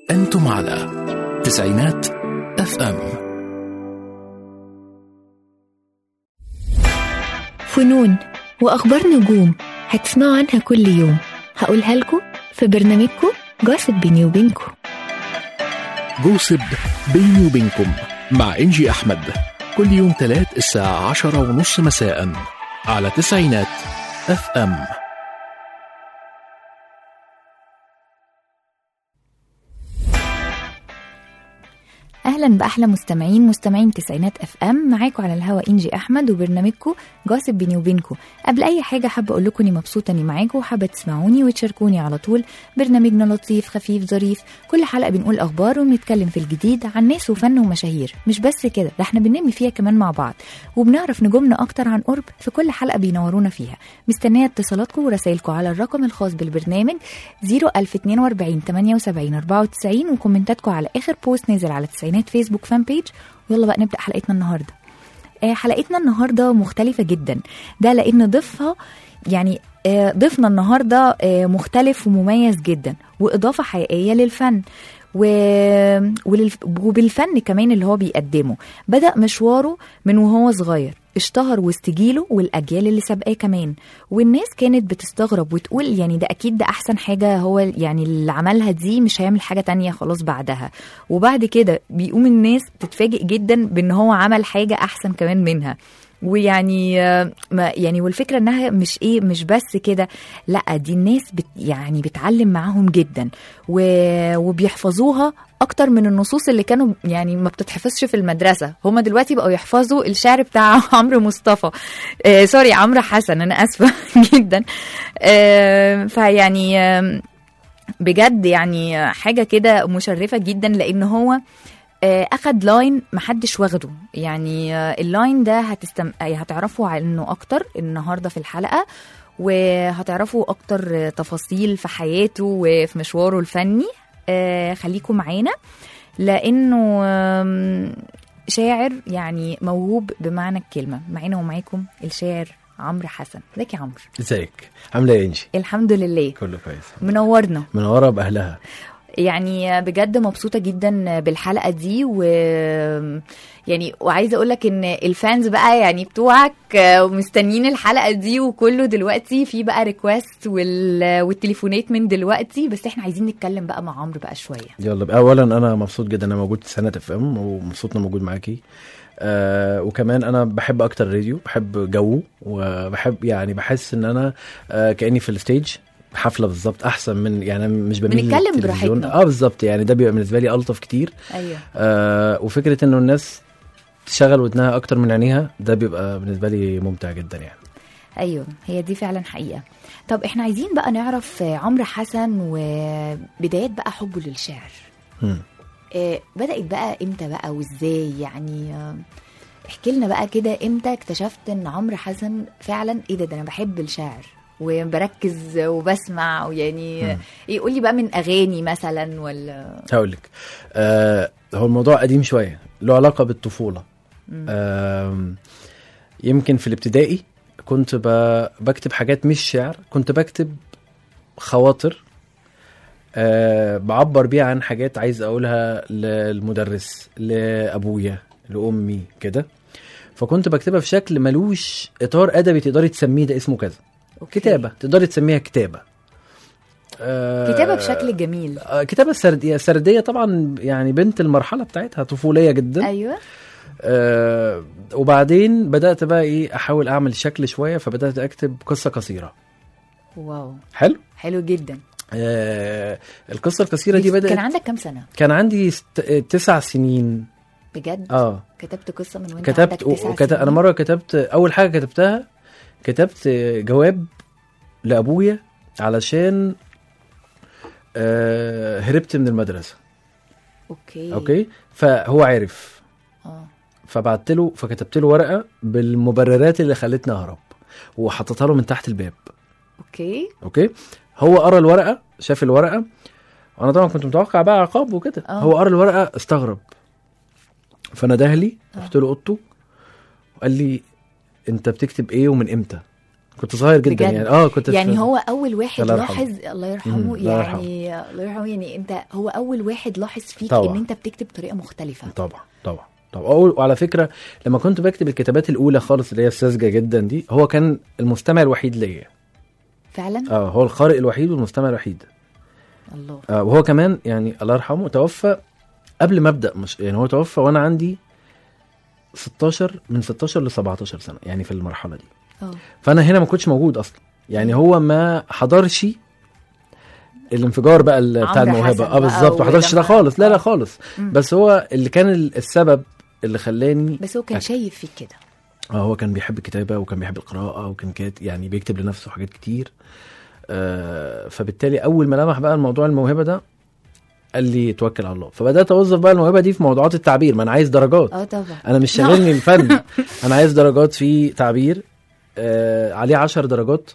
أنتم على تسعينات FM. فنون وأخبار نجوم هتسمعوا عنها كل يوم، هقولها لكم في برنامجكم جوسب بيني وبينكم. جوسب بيني وبينكم مع إنجي أحمد، كل يوم 3 الساعة 10:30 مساء على تسعينات FM. اهلا باحلى مستمعين تسعينات FM. معاكم على الهوا انجي احمد وبرنامجكم جوسب بيني وبينكم. قبل اي حاجه حابه اقول لكم اني مبسوطه اني معاكم وحابه تسمعوني وتشاركوني على طول. برنامجنا لطيف خفيف ظريف، كل حلقه بنقول اخبار ونتكلم في الجديد عن ناس وفن ومشاهير. مش بس كده، ده احنا بننمي فيها كمان مع بعض وبنعرف نجومنا اكتر عن قرب في كل حلقه بينورونا فيها. مستنيه اتصالاتكم ورسائلكم على الرقم الخاص بالبرنامج 01042 78 94 وكومنتاتكم على اخر بوست نازل على تسعينات فيسبوك فان بيج. ويلا بقى نبدأ حلقتنا النهاردة. حلقتنا النهاردة مختلفة جدا، ده لأن ضيفنا النهاردة مختلف ومميز جدا وإضافة حقيقية للفن وبالفن كمان اللي هو بيقدمه. بدأ مشواره من وهو صغير، اشتهر وسط جيله والأجيال اللي سابقاه كمان، والناس كانت بتستغرب وتقول يعني ده أكيد ده أحسن حاجة هو يعني اللي عملها، دي مش هيعمل حاجة تانية خلاص بعدها. وبعد كده بيقوم الناس تتفاجئ جدا بأن هو عمل حاجة أحسن كمان منها. ويعني والفكرة انها مش بس كده، لا دي الناس بتعلم معاهم جدا وبيحفظوها اكتر من النصوص اللي كانوا يعني ما بتتحفظش في المدرسة. هما دلوقتي بقوا يحفظوا الشعر بتاع عمرو مصطفى، سوري عمرو حسن، انا اسفة جدا. فيعني بجد يعني حاجة كده مشرفة جدا، لان هو أخد لاين محدش واخده. يعني اللاين ده هتعرفوا عنه أكتر النهاردة في الحلقة، وهتعرفوا أكتر تفاصيل في حياته وفي مشواره الفني. خليكم معانا لأنه شاعر يعني موهوب بمعنى الكلمة. معانا ومعاكم الشاعر عمرو حسن. ازيك يا عمرو؟ ازيك؟ عامله ايه انجي؟ الحمد لله كله كويس. منورة باهلها. يعني بجد مبسوطة جدا بالحلقة دي، وعايزة اقولك ان الفانز بقى يعني بتوعك ومستنين الحلقة دي، وكله دلوقتي في بقى ريكوست والتليفونات من دلوقتي. بس احنا عايزين نتكلم بقى مع عمرو بقى شوية. يلا، اولا انا مبسوط جدا انا موجود في تسعينات FM ومبسوط اني موجود معاكي. وكمان انا بحب اكتر الراديو، بحب جوه، وبحب يعني بحس ان انا كأني في الستيج حفله بالظبط، احسن من يعني مش بميل بنتكلم براحتنا. بالظبط، يعني ده بيبقى بالنسبه لي الطف كتير. ايوه. وفكره انه الناس تشغل ودنها اكتر من عينيها، ده بيبقى بالنسبه لي ممتع جدا يعني. ايوه، هي دي فعلا حقيقه. طب احنا عايزين بقى نعرف عمرو حسن وبدايات بقى حبه للشعر. بدأت بقى امتى بقى وازاي؟ يعني احكي لنا بقى كده، امتى اكتشفت ان عمرو حسن فعلا ايه ده انا بحب الشعر وبركز وبسمع؟ ويعني ايه، قولي بقى من اغاني مثلا ولا؟ هقولك، هو الموضوع قديم شويه، له علاقه بالطفوله. يمكن في الابتدائي كنت بكتب حاجات مش شعر، كنت بكتب خواطر بعبر بيها عن حاجات عايز اقولها للمدرس، لابويا، لامي كده. فكنت بكتبها في شكل ملوش اطار ادبي تقدري تسميه ده اسمه كذا. كتابة تقدري تسميها كتابة. كتابة بشكل جميل. كتابة سردية طبعا، يعني بنت المرحلة بتاعتها طفولية جدا. أيوة. وبعدين بدأت بقى أحاول أعمل شكل شوية، فبدأت أكتب قصة قصيرة. واو، حلو جدا. القصة القصيرة دي بدأت. كان عندك كم سنة؟ كان عندي 9 سنين. بجد؟ كتبت قصة من وانت عندك 9 سنين؟ أنا مرة كتبت، أول حاجة كتبت جواب لأبويا علشان هربت من المدرسة. أوكي. فهو عارف. فبعت له، فكتبت له ورقة بالمبررات اللي خلتني أهرب وحطتها له من تحت الباب. أوكي. هو قرأ الورقة، شاف الورقة، وأنا طبعا كنت متوقع بقى عقاب وكده. هو قرأ الورقة، استغرب، فنده لي، رحت له أوضته وقال لي انت بتكتب ايه ومن امتى؟ كنت صغير جدا بجد. يعني كنت يعني هو اول واحد الله لاحظ، الله يرحمه، يعني الله يرحمه، يعني انت هو اول واحد لاحظ فيك طبعا. ان انت بتكتب بطريقه مختلفه. طبعا. وعلى فكره لما كنت بكتب الكتابات الاولى خالص اللي هي الساذجه جدا دي، هو كان المستمع الوحيد ليا فعلا. هو القارئ الوحيد والمستمع الوحيد. الله. وهو كمان يعني الله يرحمه توفى قبل ما ابدا، مش يعني هو توفى وانا عندي 16 من 16 ل 17 سنه، يعني في المرحله دي. فانا هنا ما كنتش موجود اصلا، يعني هو ما حضرش الانفجار بقى بتاع الموهبه. بالظبط، ما حضرش ده خالص. لا خالص. بس هو اللي كان السبب اللي خلاني، بس هو كان شايف فيك كده. هو كان بيحب الكتابه وكان بيحب القراءه وكان يعني بيكتب لنفسه حاجات كتير. فبالتالي اول ما لمح بقى الموضوع الموهبه ده قال لي توكل على الله. فبدات اوظف بقى الموهبه دي في موضوعات التعبير. ما انا عايز درجات. طبعا انا مش شاغلني الفن. انا عايز درجات في تعبير. عليه 10 درجات،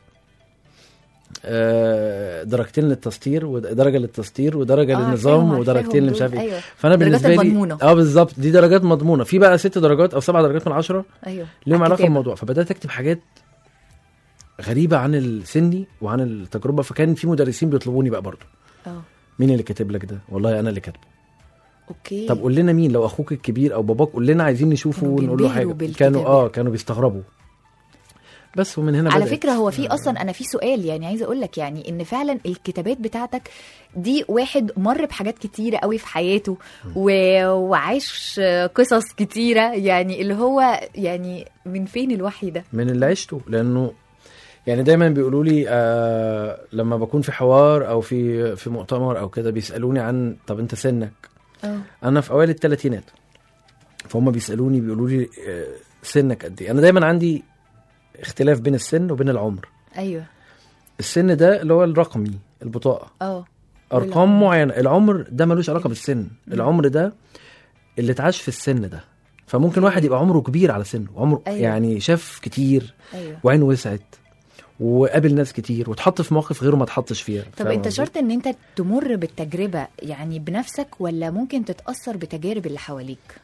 درجتين للتسطير ودرجه للتسطير ودرجه للنظام ودرجتين اللي مش عارف ايه. فانا بالنسبه لي بالظبط دي درجات مضمونه. في بقى 6 درجات او 7 درجات من 10 ليهم علاقه بالموضوع. فبدات اكتب حاجات غريبه عن السني وعن التجربه. فكان في مدرسين بيطلبوني بقى برضو، مين اللي كاتب لك ده؟ والله انا اللي كاتبه. اوكي. طب قول لنا مين، لو اخوك الكبير او باباك قول لنا، عايزين نشوفه ونقول له حاجه. كانوا بيستغربوا. بس ومن هنا على فكرة هو في أصلا أنا في سؤال يعني عايزة أقول لك، يعني إن فعلا الكتابات بتاعتك دي واحد مر بحاجات كتيرة قوي في حياته وعاش قصص كتيرة، يعني اللي هو يعني من فين الوحي ده؟ من اللي عشته. لأنه يعني دايما بيقولوا لي لما بكون في حوار أو في مؤتمر أو كده بيسألوني عن طب أنت سنك. أنا في أوائل الثلاثينات، فهم بيسألوني بيقولوا لي سنك قد إيه. أنا دايما عندي اختلاف بين السن وبين العمر. ايوه. السن ده اللي هو الرقمي، البطاقه. ارقام معينه. العمر ده ملوش علاقه بالسن. العمر ده اللي اتعاش في السن ده. فممكن واحد يبقى عمره كبير على سنه، عمره يعني شاف كتير وعينه وسعت وقابل ناس كتير وتحط في مواقف غيره ما تحطش فيها. طب انت شرط ان انت تمر بالتجربه يعني بنفسك، ولا ممكن تتاثر بتجارب اللي حواليك؟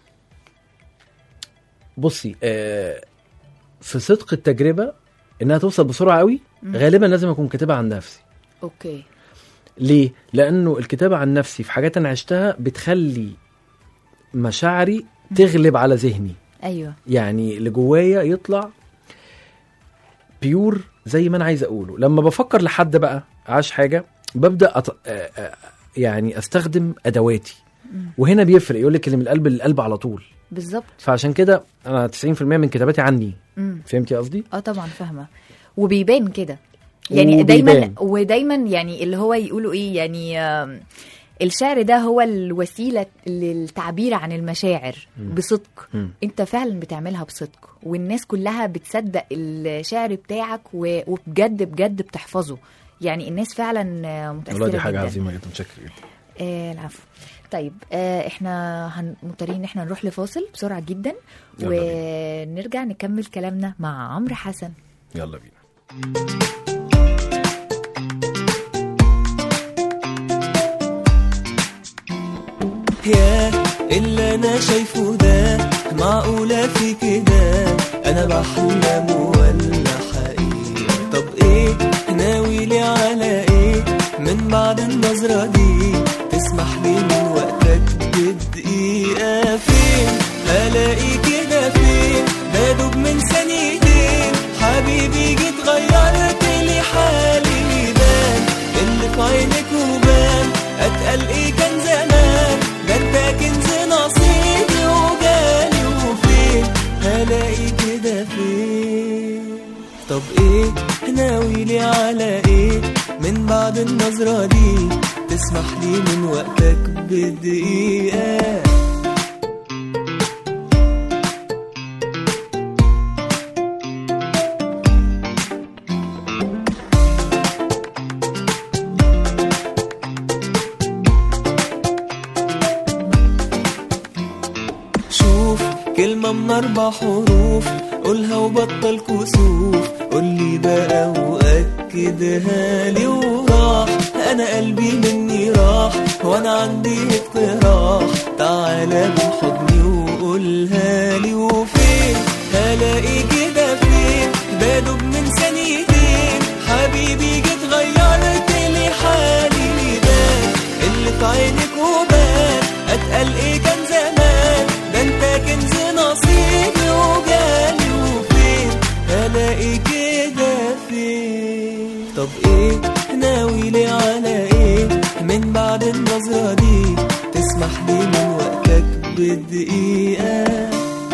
بصي في صدق التجربة انها توصل بسرعة قوي غالبا لازم اكون كاتبها عن نفسي. اوكي. ليه؟ لانه الكتابة عن نفسي في حاجات انا عشتها بتخلي مشاعري تغلب على ذهني. ايوه. يعني اللي جوايا يطلع بيور زي ما انا عايز اقوله. لما بفكر لحد بقى عاش حاجة ببدأ يعني استخدم ادواتي. وهنا بيفرق، يقولك اللي من القلب للقلب على طول. بالظبط. فعشان كده انا 90% من كتاباتي عني. فهمتي قصدي؟ طبعا فاهمه. وبيبان كده يعني دايما يعني اللي هو يقولوا ايه يعني الشعر ده هو الوسيله للتعبير عن المشاعر بصدق. انت فعلا بتعملها بصدق، والناس كلها بتصدق الشعر بتاعك وبجد بجد بتحفظه. يعني الناس فعلا متاثره جدا. دي حاجه عظيمه جدا. متشكر جدا. العفو. طيب احنا مضطرين ان احنا نروح لفاصل بسرعه جدا ونرجع نكمل كلامنا مع عمرو حسن. يلا بينا. يا اللي انا شايفه ده معقوله في كده؟ انا بحلم ولا حقيقه؟ طب ايه ناوي لي على ايه من بعد النظره دي؟ تسمح لي من وقتك بدقيقة؟ فين هلاقي كده؟ فين بدوب من ثانيتين حبيبي جيت غيرت لي حالي بان اللي في عينك وبان اتقل ايه كان زمان ده انت كنز نصيبي وجالي. وفين هلاقي كده؟ فين طب ايه ناوي لي على ايه من بعد النظرة دي؟ تسمح لي من وقتك بدقيقة. شوف كلمة من 4 حروف قولها وبطل كسوف، قولي بقى وأكدها لي وراح. أنا قلبي مني راح وأنا عندي اقتراح، تعالى من حضني وقولها لي. وفين هلاقي كده؟ فين بدوب من ثانيتين عينك وبان اتقل ايه كان زمان، ده انت كنز نصيبي وجالي وفين هلاقي كده فين. طب ايه ناوي لي على ايه من بعد النظرة دي، تسمح لي من وقتك بالدقيقة.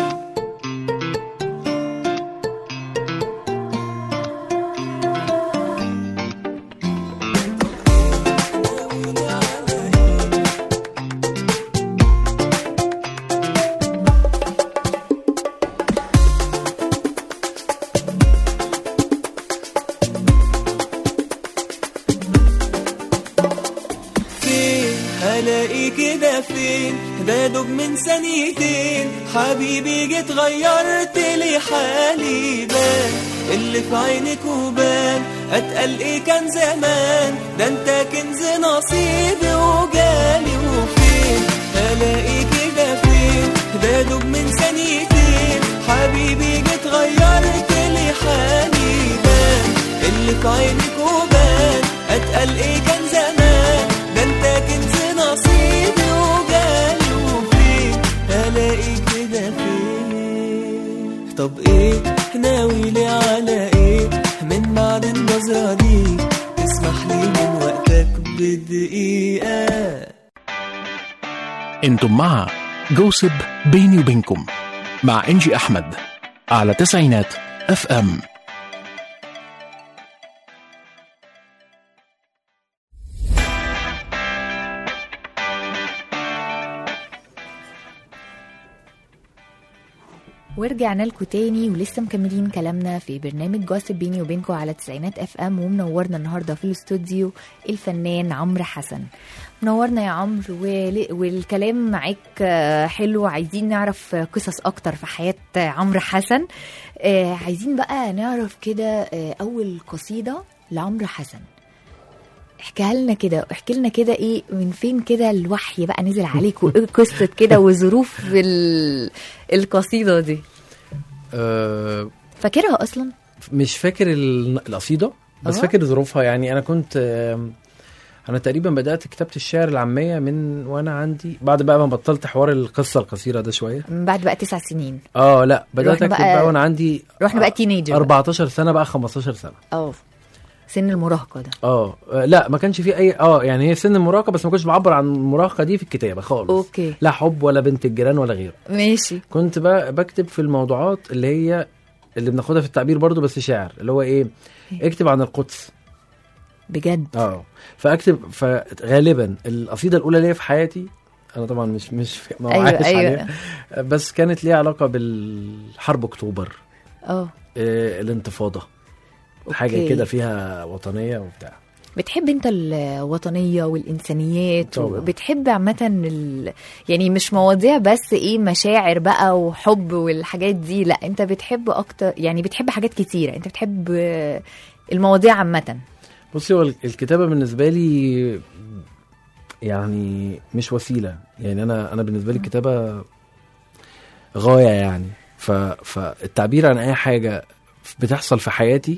هلاقي كده فين، ده دوب من ثانيتين حبيبي جيت غيرت لي حالي، بان اللي في عينك وبان اتقل ايه كان زمان، ده انت كنز نصيبي وجالي وفين هلاقي كده فين، ده دوب من ثانيتين حبيبي جيت غيرت لي حالي، بان اللي في عينك وبان اتقل ايه كان زمان، ده انت كنز نصيبي وجالي وفين هلاقي كده فين. طب ايه ناوي لي على ايه من بعد النظرة دي، تسمح لي من وقتك بالدقيقة. انتم مع جوسب بيني وبينكم مع إنجي أحمد على تسعينات FM. ورجعنا لكم تاني ولسه مكملين كلامنا في برنامج جوسب بيني وبينكم على تسعينات FM، ومنورنا النهارده في الاستوديو الفنان عمرو حسن. منورنا يا عمرو، والكلام معاك حلو. عايزين نعرف قصص اكتر في حياة عمرو حسن. عايزين بقى نعرف كده اول قصيدة لعمرو حسن، احكيها لنا كده، احكي لنا كده ايه من فين كده الوحي بقى نزل عليك، وايه قصة كده وظروف القصيدة دي. فاكرها اصلا؟ مش فاكر القصيدة بس فاكر ظروفها. يعني انا كنت انا تقريبا بدأت كتابة الشعر العامية من وانا عندي، بعد بقى ما بطلت حوار القصة القصيرة ده شوية، من بعد بقى 9 سنين. لا بدأت اكتب بقى وانا عندي رحنا بقى تينيجر 14 سنة بقى 15 سنة. سن المراهقة ده. لا ما كانش فيه اي يعني هي سن المراهقة، بس ما كنتش بعبر عن المراهقة دي في الكتابة خالص. اوكي. لا حب ولا بنت الجيران ولا غيره. ماشي. كنت بقى بكتب في الموضوعات اللي هي اللي بناخدها في التعبير برضو، بس شعر، اللي هو ايه، اكتب عن القدس بجد. فاكتب. فغالبا القصيدة الاولى ليا في حياتي انا طبعا مش ما وعيتش عليها، بس كانت ليها علاقة بالحرب اكتوبر، الانتفاضة، حاجة كده فيها وطنية وبتاع. بتحب انت الوطنية والإنسانيات، وبتحب عامة يعني مش مواضيع بس ايه مشاعر بقى وحب والحاجات دي، لا انت بتحب اكتر، يعني بتحب حاجات كتيرة، انت بتحب المواضيع عامة. بصي، هو الكتابة بالنسبة لي يعني مش وسيلة، يعني انا بالنسبة لي الكتابة غاية يعني. فالتعبير عن اي حاجة بتحصل في حياتي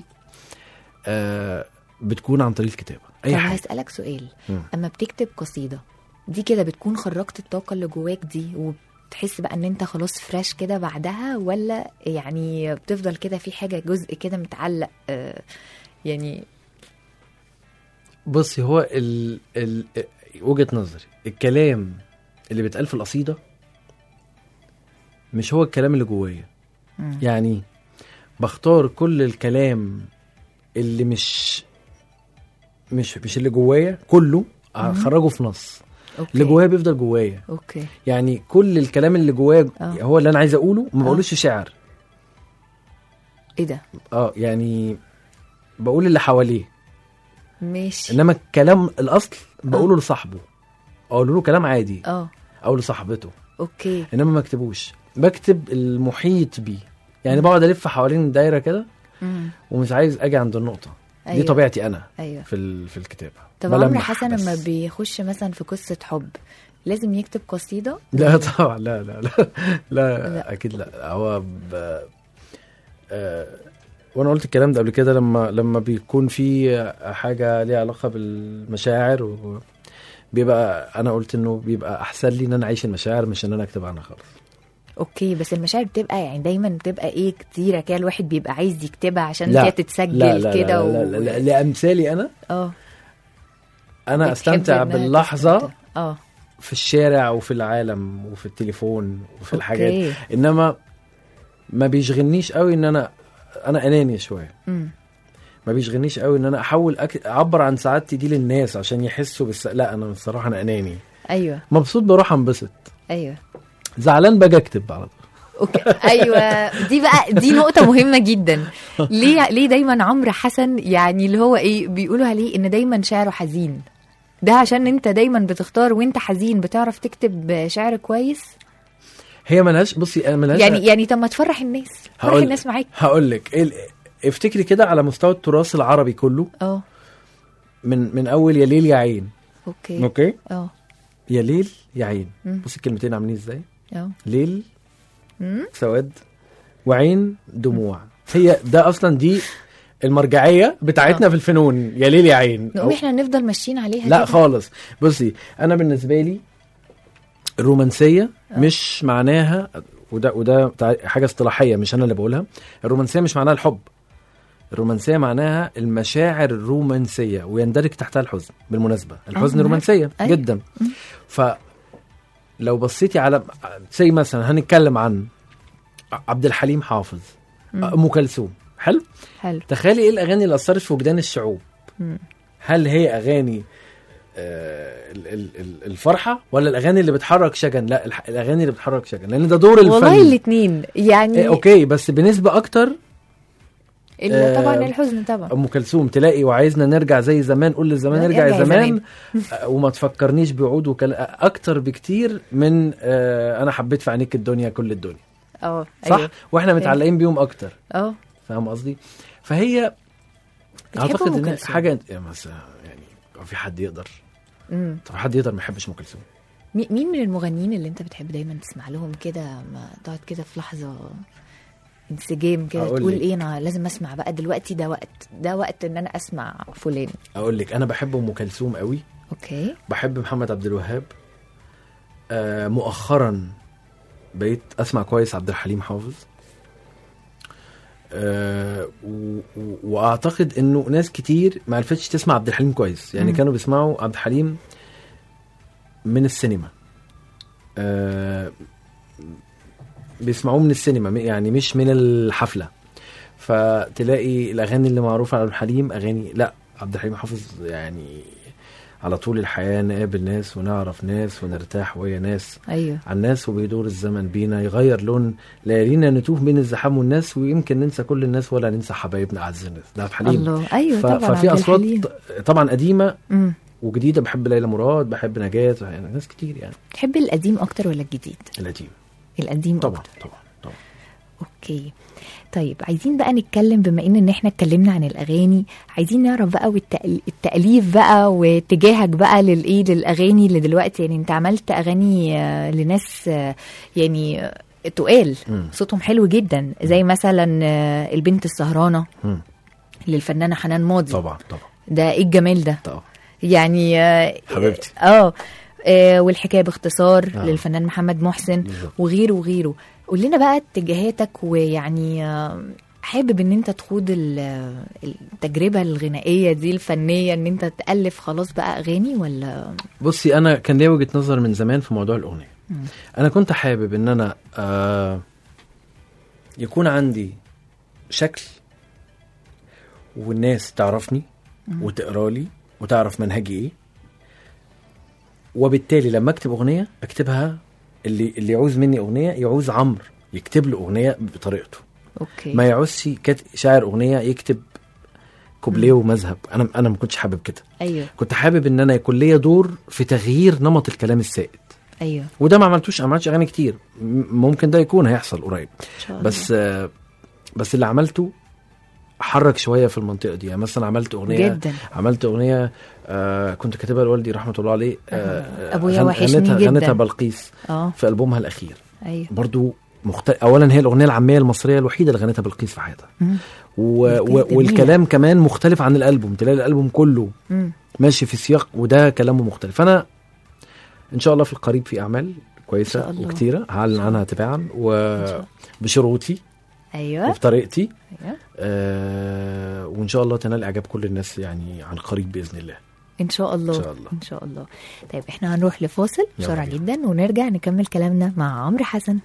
بتكون عن طريق الكتابة. أي حاجة. هسألك سؤال، أما بتكتب قصيدة دي كده بتكون خرجت الطاقة اللي جواك دي وبتحس بقى أن أنت خلاص فريش كده بعدها، ولا يعني بتفضل كده في حاجة جزء كده متعلق يعني؟ بصي، هو وجهة نظري الكلام اللي بيتقال في القصيدة مش هو الكلام اللي جوايا. يعني بختار كل الكلام اللي مش اللي جوايا كله اخرجه في نص. اللي جوايا بيفضل جوايا. يعني كل الكلام اللي جوايا هو اللي انا عايز اقوله، ما بقولوش شعر. ايه ده؟ يعني بقول اللي حواليه. ماشي. انما الكلام الاصل بقوله لصاحبه، اقول له كلام عادي او لصاحبته. انما ما اكتبوش، بكتب المحيط بيه. يعني بقعد الف حوالين الدايره كده ومش عايز اجي عند النقطه. دي طبيعتي انا في الكتابه. طب عمرو حسن لما بيخش مثلا في قصه حب لازم يكتب قصيده؟ لا طبعا، لا لا لا لا اكيد لا. هو وانا قلت الكلام ده قبل كده، لما بيكون في حاجه ليها علاقه بالمشاعر بيبقى انا قلت انه بيبقى احسن لي ان انا اعيش المشاعر مش ان انا اكتب عنها خالص. اوكي، بس المشاعر بتبقى يعني دايما بتبقى ايه كتيره كده، الواحد بيبقى عايز يكتبها عشان هي تتسجل كده. لا لامثالي انا انا استمتع باللحظه في الشارع وفي العالم وفي التليفون وفي الحاجات، انما ما بيشغلنيش قوي ان انا اناني شويه. ما بيشغلنيش قوي ان انا احاول اعبر عن سعادتي دي للناس عشان يحسوا لا انا الصراحه انا اناني. ايوه. مبسوط بروح انبسط. ايوه. زعلان باجي اكتب على طول. اوكي. ايوه، دي نقطه مهمه جدا. ليه دايما عمرو حسن يعني اللي هو ايه بيقولوا عليه ان دايما شعره حزين؟ ده عشان انت دايما بتختار وانت حزين بتعرف تكتب شعر كويس؟ هي ملهاش، بصي انا ملهاش يعني طب ما تفرح الناس، فرح الناس معاك. هقول لك افتكري كده على مستوى التراث العربي كله. من اول يا ليل يا عين. اوكي. يا ليل يا عين. بصي الكلمتين عاملين ازاي. ليل سواد وعين دموع. هي ده اصلا دي المرجعيه بتاعتنا في الفنون، يا ليل يا عين. نقوم احنا نفضل ماشيين عليها؟ لا خالص. بصي انا بالنسبه لي الرومانسيه مش معناها، وده حاجه اصطلاحيه مش انا اللي بقولها، الرومانسيه مش معناها الحب. الرومانسيه معناها المشاعر الرومانسيه ويندرج تحتها الحزن. بالمناسبه الحزن رومانسيه جدا. فلو بصيتي على زي مثلا هنتكلم عن عبد الحليم حافظ، ام كلثوم، حلو. تخيلي ايه الاغاني اللي اثرت في وجدان الشعوب. هل هي اغاني الفرحه ولا الاغاني اللي بتحرك شجن؟ لا، الاغاني اللي بتحرك شجن، لان ده دور الفن. والله الاثنين يعني. اوكي، بس بنسبه اكتر طبعا الحزن. طبعا ام كلثوم تلاقي وعايزنا نرجع زي زمان، قول للزمان ارجع زمان وما تفكرنيش بعود اكتر بكتير من انا حبيت في عينيك الدنيا كل الدنيا. صح. أيوه. واحنا متعلقين بيهم اكتر. فاهم قصدي؟ فهي اعتقد ان حاجه مثلا يعني في حد يقدر طب حد يقدر ما يحبش ام كلثوم؟ مين من المغنيين اللي انت بتحب دايما تسمع لهم كده، ما تقعد كده في لحظه انسجام كده تقول ايه انا لازم اسمع بقى دلوقتي، ده وقت ان انا اسمع فلان؟ اقول لك انا بحب ام كلثوم قوي. اوكي. بحب محمد عبد الوهاب. مؤخرا بقيت اسمع كويس عبد الحليم حافظ. واعتقد انه ناس كتير ما عرفتش تسمع عبد الحليم كويس، يعني كانوا بيسمعوا عبد الحليم من السينما. بيسمعوه من السينما يعني مش من الحفلة. فتلاقي الاغاني اللي معروفة على عبد الحليم اغاني، لا عبد الحليم حافظ يعني على طول الحياة نقابل ناس ونعرف ناس ونرتاح ويا ناس. أيوه. عن ناس وبيدور الزمن بينا يغير لون ليالينا نتوه بين الزحام والناس ويمكن ننسى كل الناس ولا ننسى حبايبنا أعز الناس. ده عبد الحليم. الله. أيوه طبعا. ففي أصوات طبعا قديمة وجديدة. بحب ليلى مراد، بحب نجاة، يعني ناس كتير يعني. تحب القديم أكتر ولا الجديد؟ القديم طبعا أكتر. طبعا. اوكي. طيب عايزين بقى نتكلم، بما ان احنا اتكلمنا عن الاغاني، عايزين نعرف بقى التأليف بقى واتجاهك بقى للاغاني اللي دلوقتي. يعني انت عملت اغاني لناس يعني تقال صوتهم حلو جدا، زي مثلا البنت السهرانة للفنانة حنان ماضي. طبعا. ده ايه الجمال ده طبعا. يعني حبيبتي. والحكاية باختصار للفنان محمد محسن وغيره. قول لنا بقى اتجاهاتك، ويعني حابب ان انت تخوض التجربة الغنائية دي الفنية، ان انت تألف خلاص بقى اغاني ولا؟ بصي انا كان لي وجهة نظر من زمان في موضوع الاغنية. انا كنت حابب ان انا يكون عندي شكل والناس تعرفني وتقرا لي وتعرف منهجي ايه، وبالتالي لما اكتب اغنية اكتبها اللي يعوز مني اغنيه يعوز عمرو يكتب له اغنيه بطريقته. اوكي. ما يعوزش شاعر اغنيه يكتب كوبليه ومذهب. انا ما كنتش حابب كده. ايوه. كنت حابب ان انا يكون ليا دور في تغيير نمط الكلام السائد. ايوه. وده ما عملتش اغاني كتير، ممكن ده يكون هيحصل قريب. بس اللي عملته حرك شويه في المنطقه دي. يعني مثلا عملت اغنيه كنت كاتبها لوالدي رحمه الله عليه. ابويا وحشني جدا. غنتها بلقيس في ألبومها الاخير. أيوه. برضو اولا هي الاغنيه العاميه المصريه الوحيده اللي غنتها بلقيس في حياتها. والكلام كمان مختلف عن الالبوم. تلاقي الالبوم كله ماشي في سياق وده كلامه مختلف. انا ان شاء الله في القريب في اعمال كويسه وكتيره هعلن عنها تباعا وبشروطي ايوه وبطريقتي. ايوه وان شاء الله تنال اعجاب كل الناس يعني عن قريب باذن الله. ان شاء الله ان شاء الله ان شاء الله. طيب احنا هنروح لفاصل بسرعه يلا جدا ونرجع نكمل كلامنا مع عمرو حسن.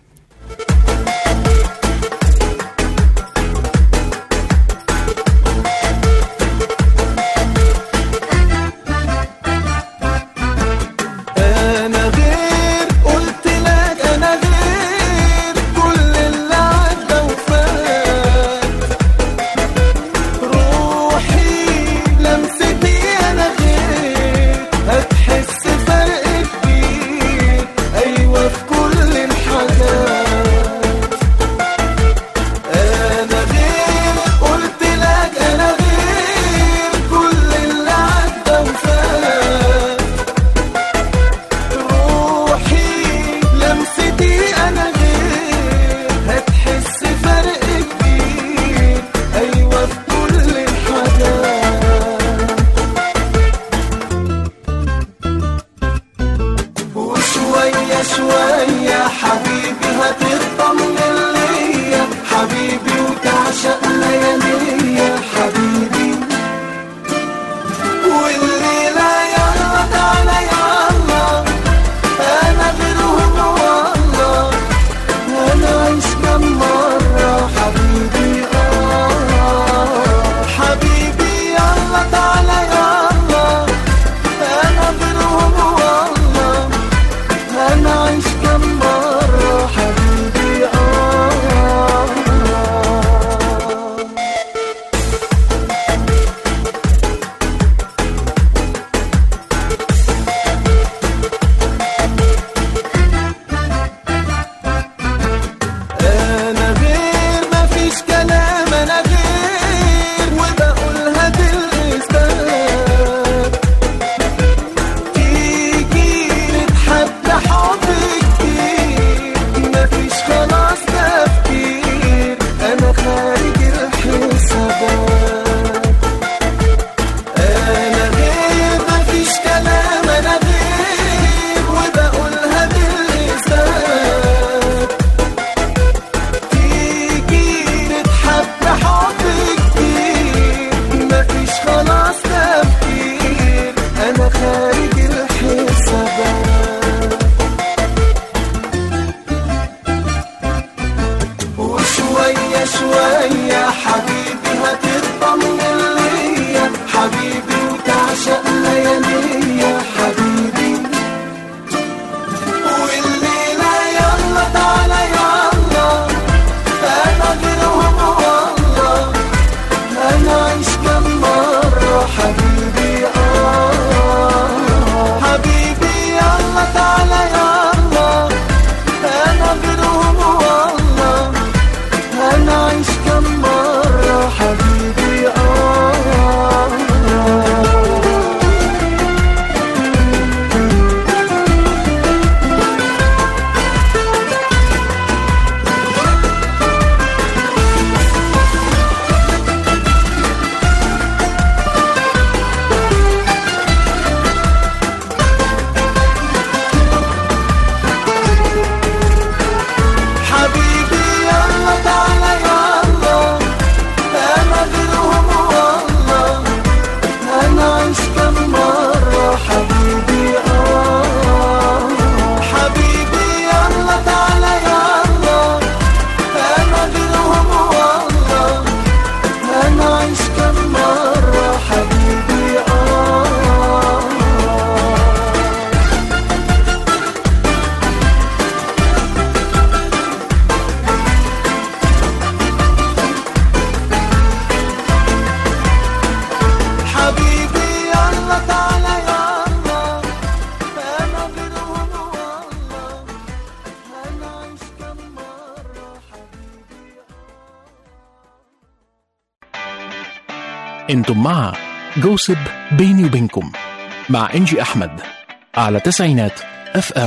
انتم مع جوسب بيني وبينكم مع إنجي أحمد على تسعينات FM.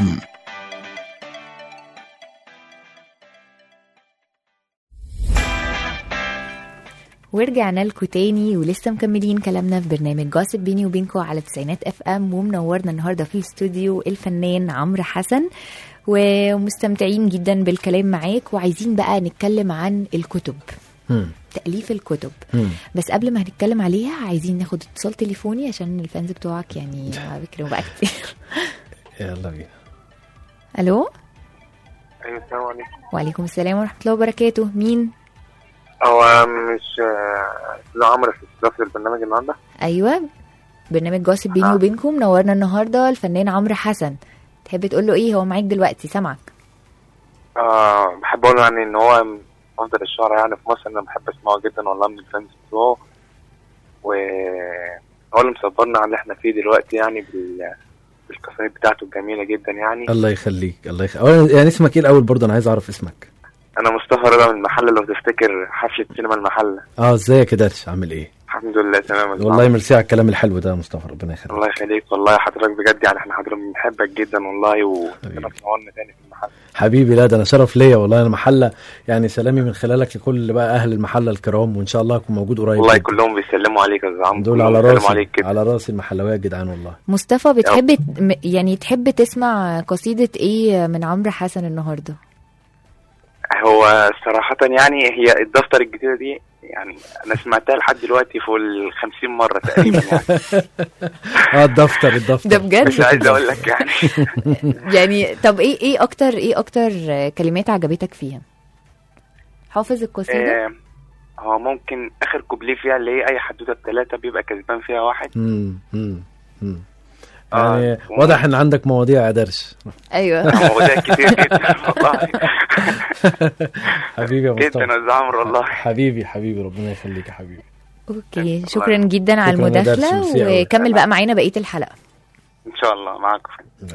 ورجعنا لكم تاني ولسه مكملين كلامنا في برنامج جوسب بيني وبينكم على تسعينات اف ام. ومنورنا النهارده في الاستوديو الفنان عمرو حسن، ومستمتعين جدا بالكلام معاك، وعايزين بقى نتكلم عن الكتب، تأليف الكتب. بس قبل ما هنتكلم عليها عايزين ناخد اتصال تليفوني عشان الفانز بتوعك يعني بيكلموا بقى كتير. يلا بينا. الو. ايوه السلام عليكم. وعليكم السلام ورحمه الله وبركاته. مين؟ هو مش عمرو في استضافة البرنامج النهارده؟ ايوه، برنامج جوسب بيني وبينكم. نورنا النهارده الفنان عمرو حسن، تحب تقول له ايه؟ هو معاك دلوقتي سامعك. بحب اقول يعني ان هو من افضل الشعراء يعني في مصر، انا بحب اسمعه جدا والله، من الفانز بتوعه، وهو اللي مصبرنا على اللي احنا فيه دلوقتي يعني بالقصائد بتاعته الجميله جدا يعني. الله يخليك الله يخليك. يعني اسمك ايه الاول برضه؟ انا عايز اعرف اسمك. انا مصطفى رضا من المحله، لو تفتكر حفله سينما المحله. ازيك يا درش؟ عامل ايه؟ الحمد لله تمام. والله ميرسي على الكلام الحلو ده يا مصطفى، ربنا يخليك. الله يخليك والله حضرتك بجد يعني، احنا حضرتك بنحبك جدا والله، ونورنا تاني في المحله حبيبي. لا ده انا شرف ليا والله. انا محله يعني سلامي من خلالك لكل بقى اهل المحله الكرام، وان شاء الله اكون موجود قريب والله. كلهم بيسلموا عليك يا زعيم، دول على راسي على راسي المحلويه يا جدعان والله. مصطفى بتحب يعني تحب تسمع قصيده ايه من عمرو حسن النهارده؟ هو صراحة يعني هي الدفتر الجديدة دي يعني أنا سمعتها لحد دلوقتي فوق 50 مرة تقريبا يعني. الدفتر ده بجد مش عايز أقول لك يعني. يعني طب إيه أكتر كلمات عجبتك فيها؟ حافظ القصيدة؟ هو ممكن آخر كوبليه فيها اللي هي أي حدوتة ب3 بيبقى كسبان فيها 1. يعني واضح ان عندك مواضيع يا درش. ايوه مواضيع كتير جدا والله. حبيبي يا مصطفى جدا يا زعمر والله. حبيبي ربنا يخليك يا حبيبي. اوكي شكرا جدا على المداخله، وكمل بقى معانا بقيه الحلقه ان شاء الله. معاكم.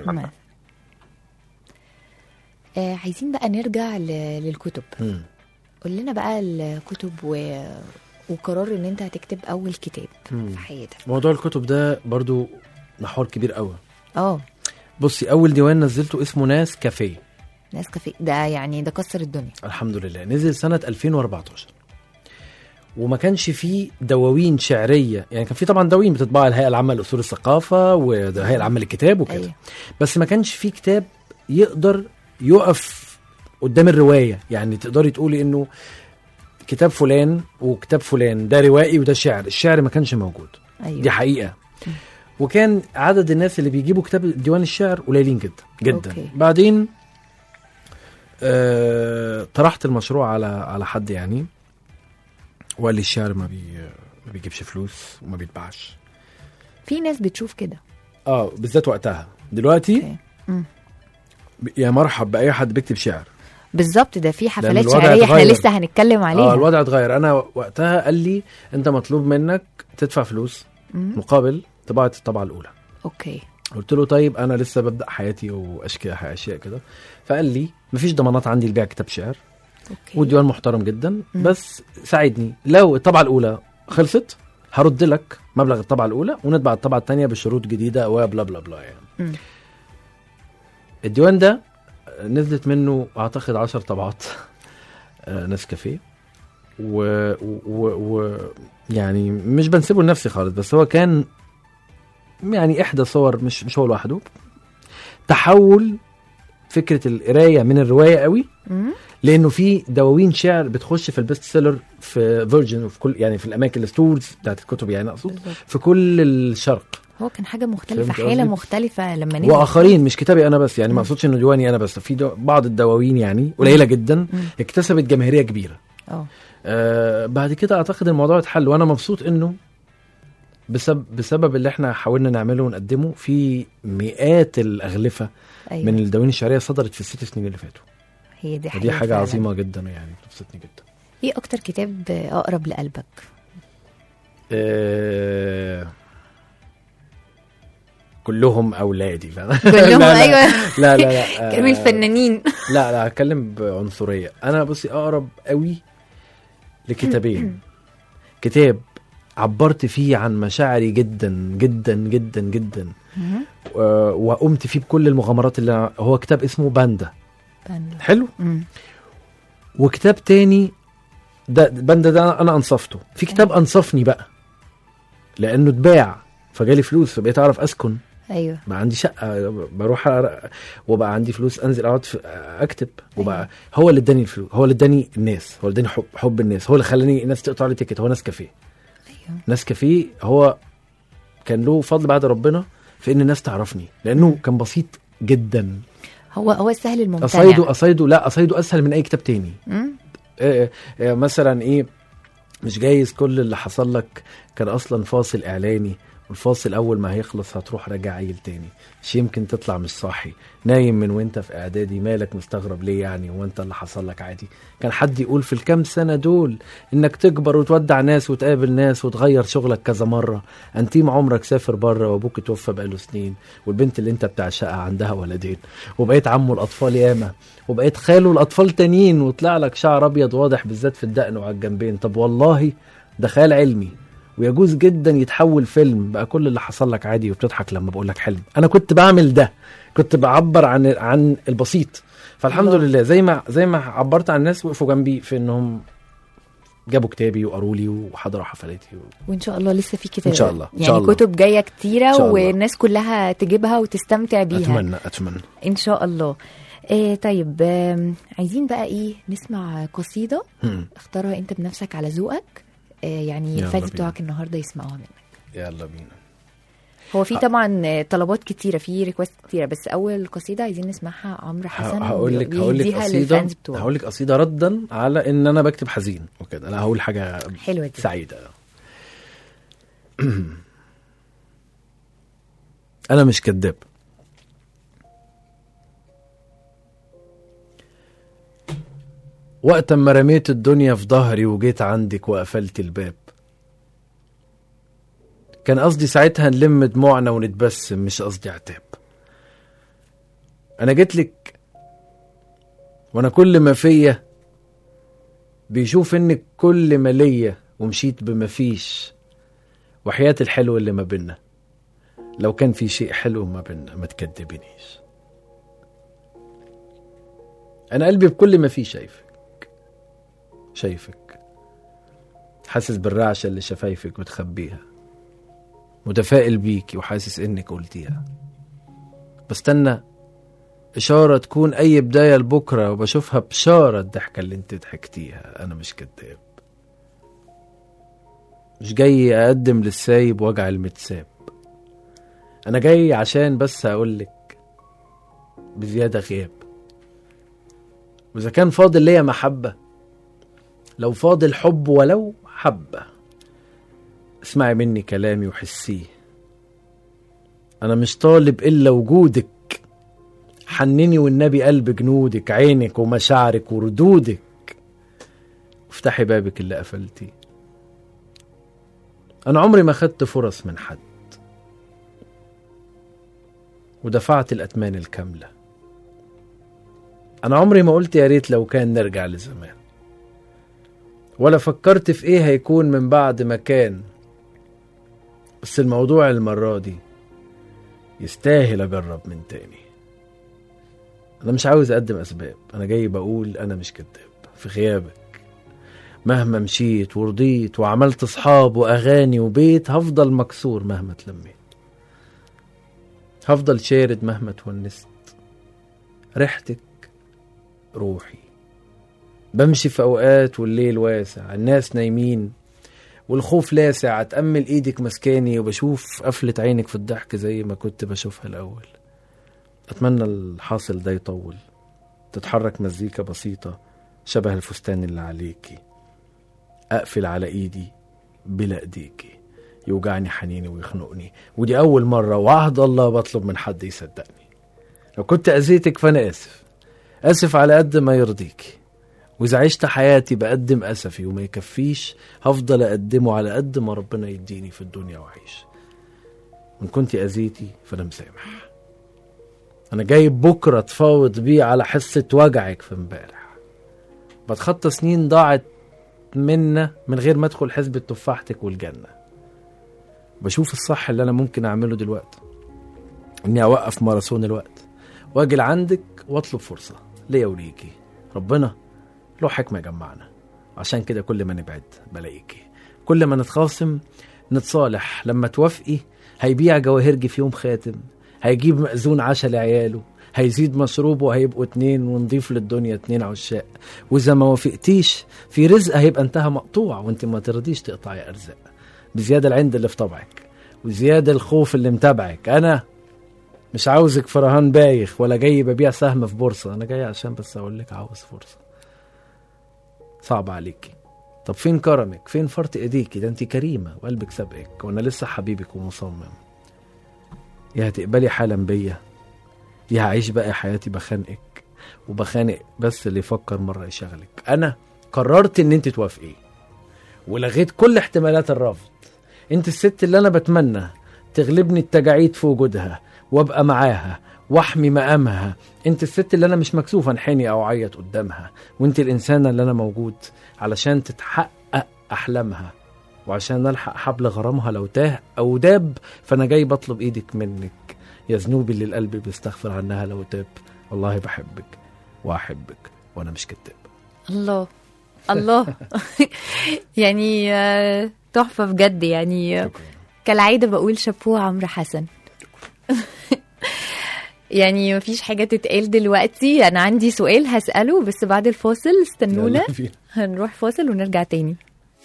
عايزين بقى نرجع للكتب. قول لنا بقى الكتب وقرار ان انت هتكتب اول كتاب في حياتك. موضوع الكتب ده برضو محور كبير قوي. بصي، اول ديوان نزلته اسمه ناس كافيه. ناس كافيه ده يعني ده كسر الدنيا الحمد لله. نزل سنة 2014 وما كانش فيه دواوين شعرية، يعني كان فيه طبعا دواوين بتطبع الهيئة العامة لأصول الثقافة والهيئة العامة للكتاب وكده. أيه. بس ما كانش فيه كتاب يقدر يقف قدام الرواية، يعني تقدري تقولي انه كتاب فلان وكتاب فلان ده روائي وده شعر. الشعر ما كانش موجود. أيوه. دي حقيقة. وكان عدد الناس اللي بيجيبوا كتاب ديوان الشعر قليلين جدا جدا. أوكي. بعدين طرحت المشروع على حد يعني، وقال لي الشعر ما بيجيبش فلوس وما بيتباعش. في ناس بتشوف كده بالذات وقتها. دلوقتي يا مرحب بأي حد بيكتب شعر. بالظبط، ده في حفلات شعرية احنا لسه هنتكلم عليها. الوضع اتغير. انا وقتها قال لي انت مطلوب منك تدفع فلوس مقابل طباعة الطبعة الأولى. اوكي. قلت له طيب انا لسه ببدأ حياتي واشياء كده. فقال لي مفيش ضمانات عندي لبيع كتاب شعر. اوكي. والديوان محترم جدا. بس ساعدني، لو الطبعة الأولى خلصت هرد لك مبلغ الطبعة الأولى ونطبع الطبعة الثانية بشروط جديدة وبلا بلا بلا يعني. الديوان ده نزلت منه اعتقد 10 طبعات ناس كافيه، و يعني مش بنسيبه لنفسي خالص، بس هو كان يعني احدى صور، مش هو لوحده، تحول فكرة القراية من الرواية قوي، لانه في دواوين شعر بتخش في البيست سيلر في فيرجن وفي كل يعني في الاماكن الستورز بتاعت الكتب يعني اقصد في كل الشرق. هو كان حاجة مختلفة، حالة مختلفة لما نزل. واخرين مش كتابي انا بس يعني، ما اقصدش انه ديواني انا بس، في بعض الدواوين يعني قليلة جدا اكتسبت جماهيرية كبيرة. بعد كده اعتقد الموضوع اتحل، وانا مبسوط انه بسبب اللي احنا حاولنا نعمله ونقدمه في مئات الاغلفة. أيوة. من الدواوين الشعرية صدرت في ال6 سنين اللي فاتوا. هي دي حاجة فعلا عظيمة جدا يعني، بتبسطني جدا. ايه اكتر كتاب اقرب لقلبك؟ كلهم اولادي. كلهم ايوه. لا كانوا الفنانين. لا هتكلم بعنصرية. انا بصي اقرب قوي لكتابين. كتاب عبرت فيه عن مشاعري جدا جدا جدا جدا، وقمت فيه بكل المغامرات اللي هو كتاب اسمه باندا. حلو. وكتاب تاني ده البند ده انا انصفته. في كتاب انصفني بقى لانه اتباع فجالي فلوس فبقيت اعرف اسكن. ايوه بقى عندي شقه بروح وبقى عندي فلوس انزل اقعد اكتب. وبقى هو اللي اداني الفلوس، هو اللي اداني الناس، هو اللي اداني حب الناس، هو اللي خلاني الناس تقطع لي تيكت. هو ناس كافيه. ايوه ناس كافيه هو كان له فضل بعد ربنا في ان الناس تعرفني لانه كان بسيط جدا. هو السهل الممتنع. قصايده اسهل من اي كتاب تاني. مثلا ايه، مش جايز كل اللي حصل لك كان اصلا فاصل اعلاني، والفاصل اول ما هيخلص هتروح راجع عيل تاني، مش يمكن تطلع مش صاحي، نايم من وانت في اعدادي، مالك مستغرب ليه يعني وانت اللي حصل لك عادي. كان حد يقول في الكام سنة دول انك تكبر وتودع ناس وتقابل ناس وتغير شغلك كذا مرة، انتيم عمرك سافر بره وابوك توفى بقاله سنين، والبنت اللي انت بتعشقها عندها ولدين، وبقيت عمه الاطفال ياما، وبقيت خاله الاطفال تانيين، وطلع لك شعر ابيض واضح بالذات في الدقن وعلى الجنبين. طب والله ده خيال علمي ويجوز جدا يتحول فيلم. بقى كل اللي حصل لك عادي وبتضحك لما بقول لك حلم. انا كنت بعمل ده، كنت بعبر عن البسيط. فالحمد لله زي ما عبرت عن الناس وقفوا جنبي في انهم جابوا كتابي وقروا لي وحضروا حفلاتي وان شاء الله لسه في كتاب ان شاء الله يعني الله. كتب جايه كتيره والناس كلها تجيبها وتستمتع بيها. اتمنى ان شاء الله. طيب عايزين بقى ايه، نسمع قصيده اختارها انت بنفسك على ذوقك، يعني الفانز بتوعك النهارده يسمعوها منك. يلا بينا. هو في طبعا طلبات كتيره، في ريكوست كتيره، بس اول قصيده عايزين نسمعها عمرو حسن. هقول لك قصيده ردا على ان انا بكتب حزين وكده. انا هقول حاجه حلوه دي سعيده. انا مش كذاب، وقت ما رميت الدنيا في ظهري وجيت عندك وقفلت الباب، كان قصدي ساعتها نلم دموعنا ونتبسم، مش قصدي عتاب. انا جيتلك وانا كل ما فيا بيشوف انك كل ما ليا، ومشيت بما فيش، وحياة الحلو اللي ما بينا، لو كان في شيء حلو ما بينا ما تكدبنيش. انا قلبي بكل ما فيه شايفك، حاسس بالرعشة اللي شفايفك بتخبيها، متفائل بيكي وحاسس انك قلتيها، بستنى اشارة تكون اي بداية لبكرة، وبشوفها بشارة الضحكة اللي انت ضحكتيها. انا مش كداب، مش جاي اقدم للسايب وجع المتساب، انا جاي عشان بس اقولك بزيادة غياب، واذا كان فاضل ليا محبة، لو فاضل حب ولو حبة، اسمعي مني كلامي وحسيه. انا مش طالب الا وجودك، حنني والنبي قلب جنودك، عينك ومشاعرك وردودك، وافتحي بابك اللي قفلتيه. انا عمري ما خدت فرص من حد، ودفعت الأتمان الكاملة. أنا عمري ما قلت يا ريت لو كان نرجع لزمان، ولا فكرت في إيه هيكون من بعد ما كان، بس الموضوع المرة دي يستاهل أجرب من تاني. أنا مش عاوز أقدم أسباب، أنا جاي بقول أنا مش كداب. في غيابك مهما مشيت ورضيت وعملت صحاب وأغاني وبيت، هفضل مكسور مهما تلميت، هفضل شارد مهما تونست. ريحتك روحي، بمشي في أوقات والليل واسع، الناس نايمين والخوف لاسع، أتأمل إيدك مسكاني وبشوف قفلة عينك في الضحك زي ما كنت بشوفها الأول. أتمنى الحاصل ده يطول، تتحرك مزيكا بسيطة شبه الفستان اللي عليكي، أقفل على إيدي بلا إيديكي، يوجعني حنيني ويخنقني، ودي أول مرة وعهد الله بطلب من حد يصدقني. لو كنت أذيتك فأنا آسف على قد ما يرضيكي، وإذا عشت حياتي بقدم أسفي وما يكفيش، هفضل أقدمه على قد ما ربنا يديني في الدنيا وعيش. وإن كنت أذيتي فأنا مسامح، أنا جايب بكرة تفاوض بيه على حصة وجعك في امبارح. بتخطى سنين ضاعت منا من غير ما أدخل حزب تفاحتك والجنة. بشوف الصح اللي أنا ممكن أعمله دلوقتي، إني أوقف ماراثون الوقت وأجي عندك وأطلب فرصة ليا وليكي. ربنا له حكمة جمعنا، عشان كده كل ما نبعد بلاقيكي، كل ما نتخاصم نتصالح. لما توافقي هيبيع جواهرجي في يوم خاتم، هيجيب مأذون عشا لعياله، هيزيد مشروبه وهيبقوا 2 ونضيف للدنيا 2 عشاق. وإذا ما وافقتيش في رزق هيبقى انتهى مقطوع، وانت ما ترضيش تقطعي أرزاق. بزيادة العند اللي في طبعك وزيادة الخوف اللي متابعك. أنا مش عاوزك في رهان بايخ ولا جاي ببيع سهم في بورصة، أنا جاي عشان بس أقولك عاوز فرصة. صعب عليكي، طب فين كرمك؟ فين فرط ايديكي؟ ده انت كريمة وقلبك سابقك وانا لسه حبيبك ومصمم. يا هتقبلي حالا بيا، يا هعيش بقى حياتي بخانقك وبخانق بس اللي يفكر مرة يشغلك. انا قررت ان انت توافقي ولغيت كل احتمالات الرفض. انت الست اللي انا بتمنى تغلبني التجاعيد في وجودها وابقى معاها واحمي مقامها. انت الست اللي انا مش مكسوف انحني او اعيط قدامها، وانت الانسانة اللي انا موجود علشان تتحقق احلامها، وعشان نلحق حبل غرامها لو تاه او داب. فانا جاي بطلب ايدك منك يا ذنوبي اللي القلب بيستغفر عنها لو تاب. والله بحبك واحبك وانا مش كتاب. الله الله يعني تحفة بجد يعني. كالعادة بقول شابوه عمرو حسن. يعني مفيش حاجة تتقال دلوقتي. أنا عندي سؤال هسأله بس بعد الفاصل، استنونا هنروح فاصل ونرجع تاني.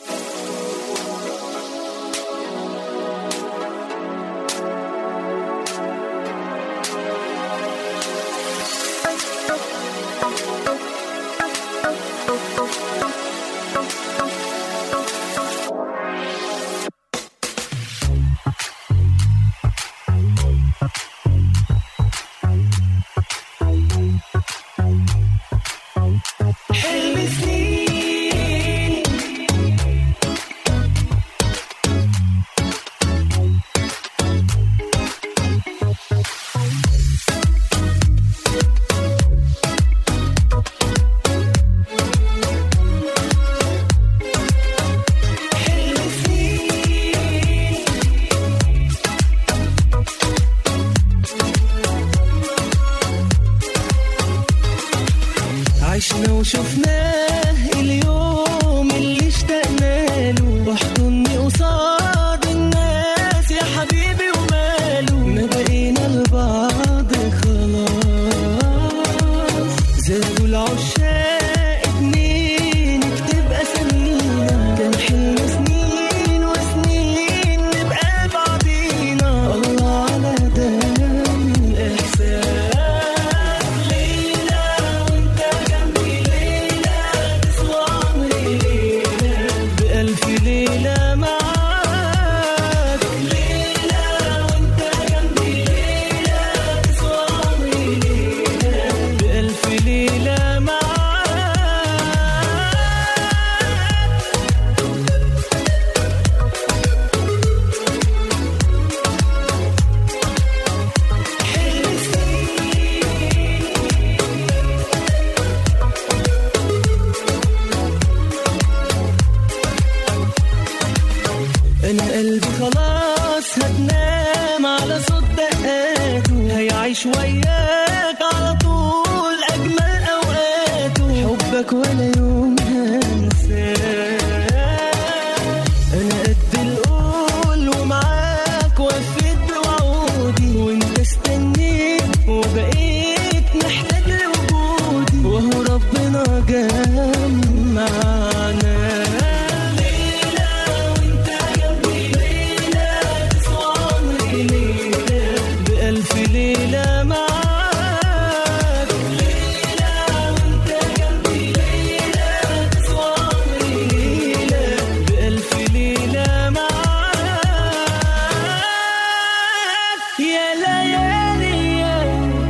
عشنا وشفناه اليوم اللي اشتقنا له، واحضني قصاد الناس يا حبيبي وماله. ما بقينا لبعض خلاص، زادوا العشاق اتنين تبقى سنينا. كان حلم سنين وسنين نبقى بعضينا. الله على ده الإحساس. أنا قلبي خلاص هتنام على صوت دقاته، هيعيش وياك على طول أجمل أوقاته. حبك ولا يوم هنساه. أنا قد القول ومعاك وفيت بوعودي، وانت استنيت وبقيت محتاج لوجودي. وهو ربنا جمعنا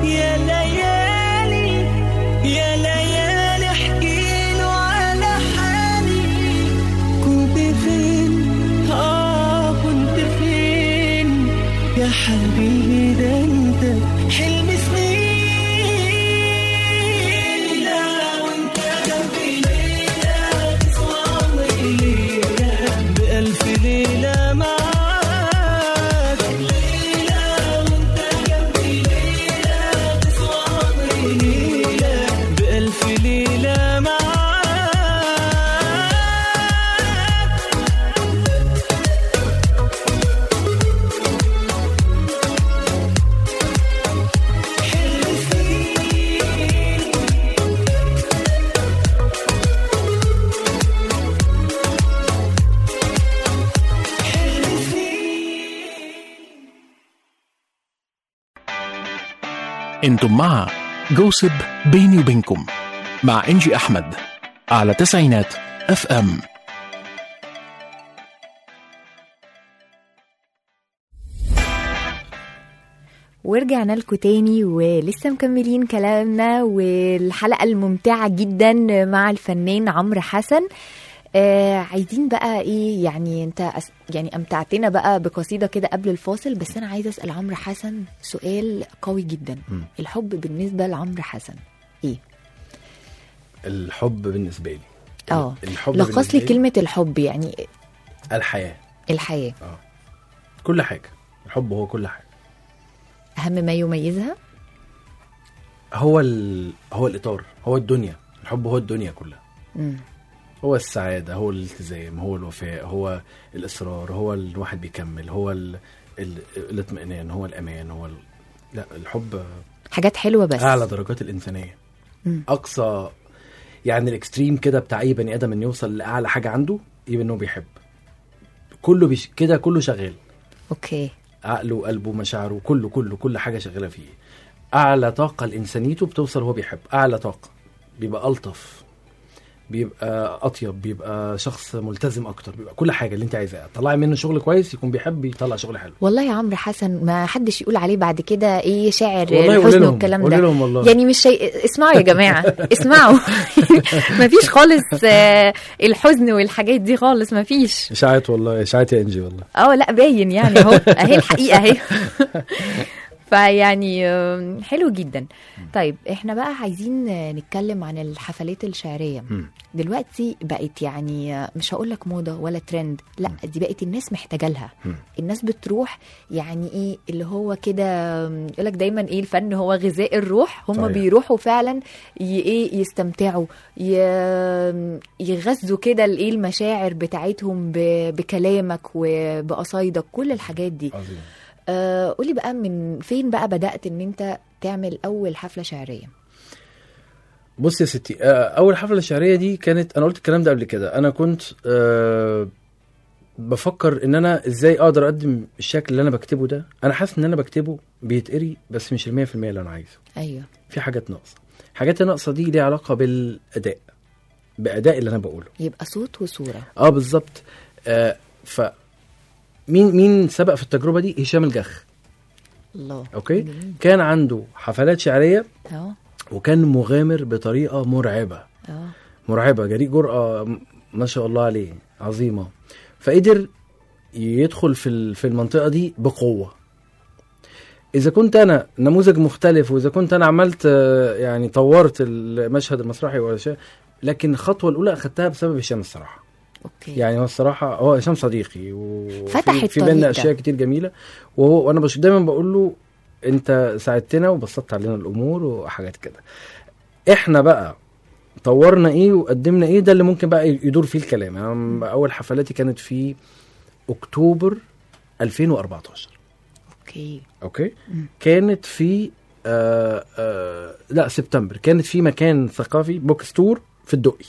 يا ليالي احكيله على حالي. انتم مع جوسب بيني وبينكم مع إنجي أحمد على تسعينات FM. ورجعنا لكم تاني ولسه مكملين كلامنا والحلقة الممتعة جدا مع الفنان عمرو حسن. عايزين بقى ايه يعني انت يعني امتعتنا بقى بقصيدة كده قبل الفاصل، بس انا عايزة اسأل عمرو حسن سؤال قوي جدا. الحب بالنسبة لعمرو حسن ايه؟ الحب بالنسبة لي الحب لخص لي كلمة الحب يعني. الحياة كل حاجة. الحب هو كل حاجة. أهم ما يميزها هو الإطار، هو الدنيا. الحب هو الدنيا كلها. هو السعادة، هو الالتزام، هو الوفاء، هو الإصرار، هو الواحد بيكمل، هو الاطمئنان، هو الأمان، هو لا الحب حاجات حلوة بس أعلى درجات الإنسانية. أقصى يعني الإكستريم كده بتاع أي بني آدم إن يوصل لأعلى حاجة عنده يبقى إنه بيحب. كله كده كله شغال. أوكي. عقله وقلبه ومشاعره كل حاجة شغالة فيه. أعلى طاقة لإنسانيته بتوصل هو بيحب. أعلى طاقة بيبقى ألطف، بيبقى أطيب، بيبقى شخص ملتزم أكتر، بيبقى كل حاجة اللي أنت عايزها. طلعي منه شغل كويس يكون بيحب يطلع شغل حلو. والله يا عمرو حسن ما حدش يقول عليه بعد كده إيه شاعر الحزن والكلام ده يعني مش شيء. اسمعوا يا جماعة اسمعوا ما فيش خالص الحزن والحاجات دي خالص ما فيش. إشاعات والله، إشاعات يا إنجي والله. لا باين يعني اهو اهي الحقيقة اهي فيعني حلو جدا. طيب احنا بقى عايزين نتكلم عن الحفلات الشعرية. دلوقتي بقت يعني مش هقولك موضة ولا ترند، لا دي بقت الناس محتاجة لها. الناس بتروح يعني ايه اللي هو كده يقولك دايما ايه الفن هو غذاء الروح. هم بيروحوا فعلا ايه يستمتعوا يغذوا كده الايه المشاعر بتاعتهم بكلامك وبقصايدك كل الحاجات دي. قولي بقى من فين بقى بدأت ان انت تعمل اول حفلة شعرية؟ بص يا ستي، اول حفلة شعرية دي كانت، انا قلت الكلام ده قبل كده، انا كنت بفكر ان انا ازاي اقدر اقدم الشكل اللي انا بكتبه ده. انا حاسس ان انا بكتبه بيتقري بس مش 100% اللي انا عايزه. ايوه في حاجات ناقصة. حاجات الناقصة دي ليها علاقة بالاداء، بأداء اللي انا بقوله، يبقى صوت وصورة. بالظبط. مين سبق في التجربة دي؟ هشام الجخ. الله. اوكي. كان عنده حفلات شعرية وكان مغامر بطريقة مرعبة. مرعبة، جريء، جرأة ما شاء الله عليه عظيمة. فقدر يدخل في المنطقة دي بقوة. إذا كنت أنا نموذج مختلف، وإذا كنت أنا عملت يعني طورت المشهد المسرحي ولا شيء، لكن الخطوة الأولى أخدتها بسبب هشام الصراحة. أوكي. يعني هو الصراحة هو هشام صديقي فتح في بيننا أشياء كتير جميلة، وأنا دايما بقول له أنت ساعدتنا وبسطت علينا الأمور وحاجات كده. إحنا بقى طورنا إيه وقدمنا إيه، ده اللي ممكن بقى يدور فيه الكلام. يعني أول حفلاتي كانت في أكتوبر 2014. أوكي. كانت في لا سبتمبر، كانت في مكان ثقافي بوكستور في الدقي.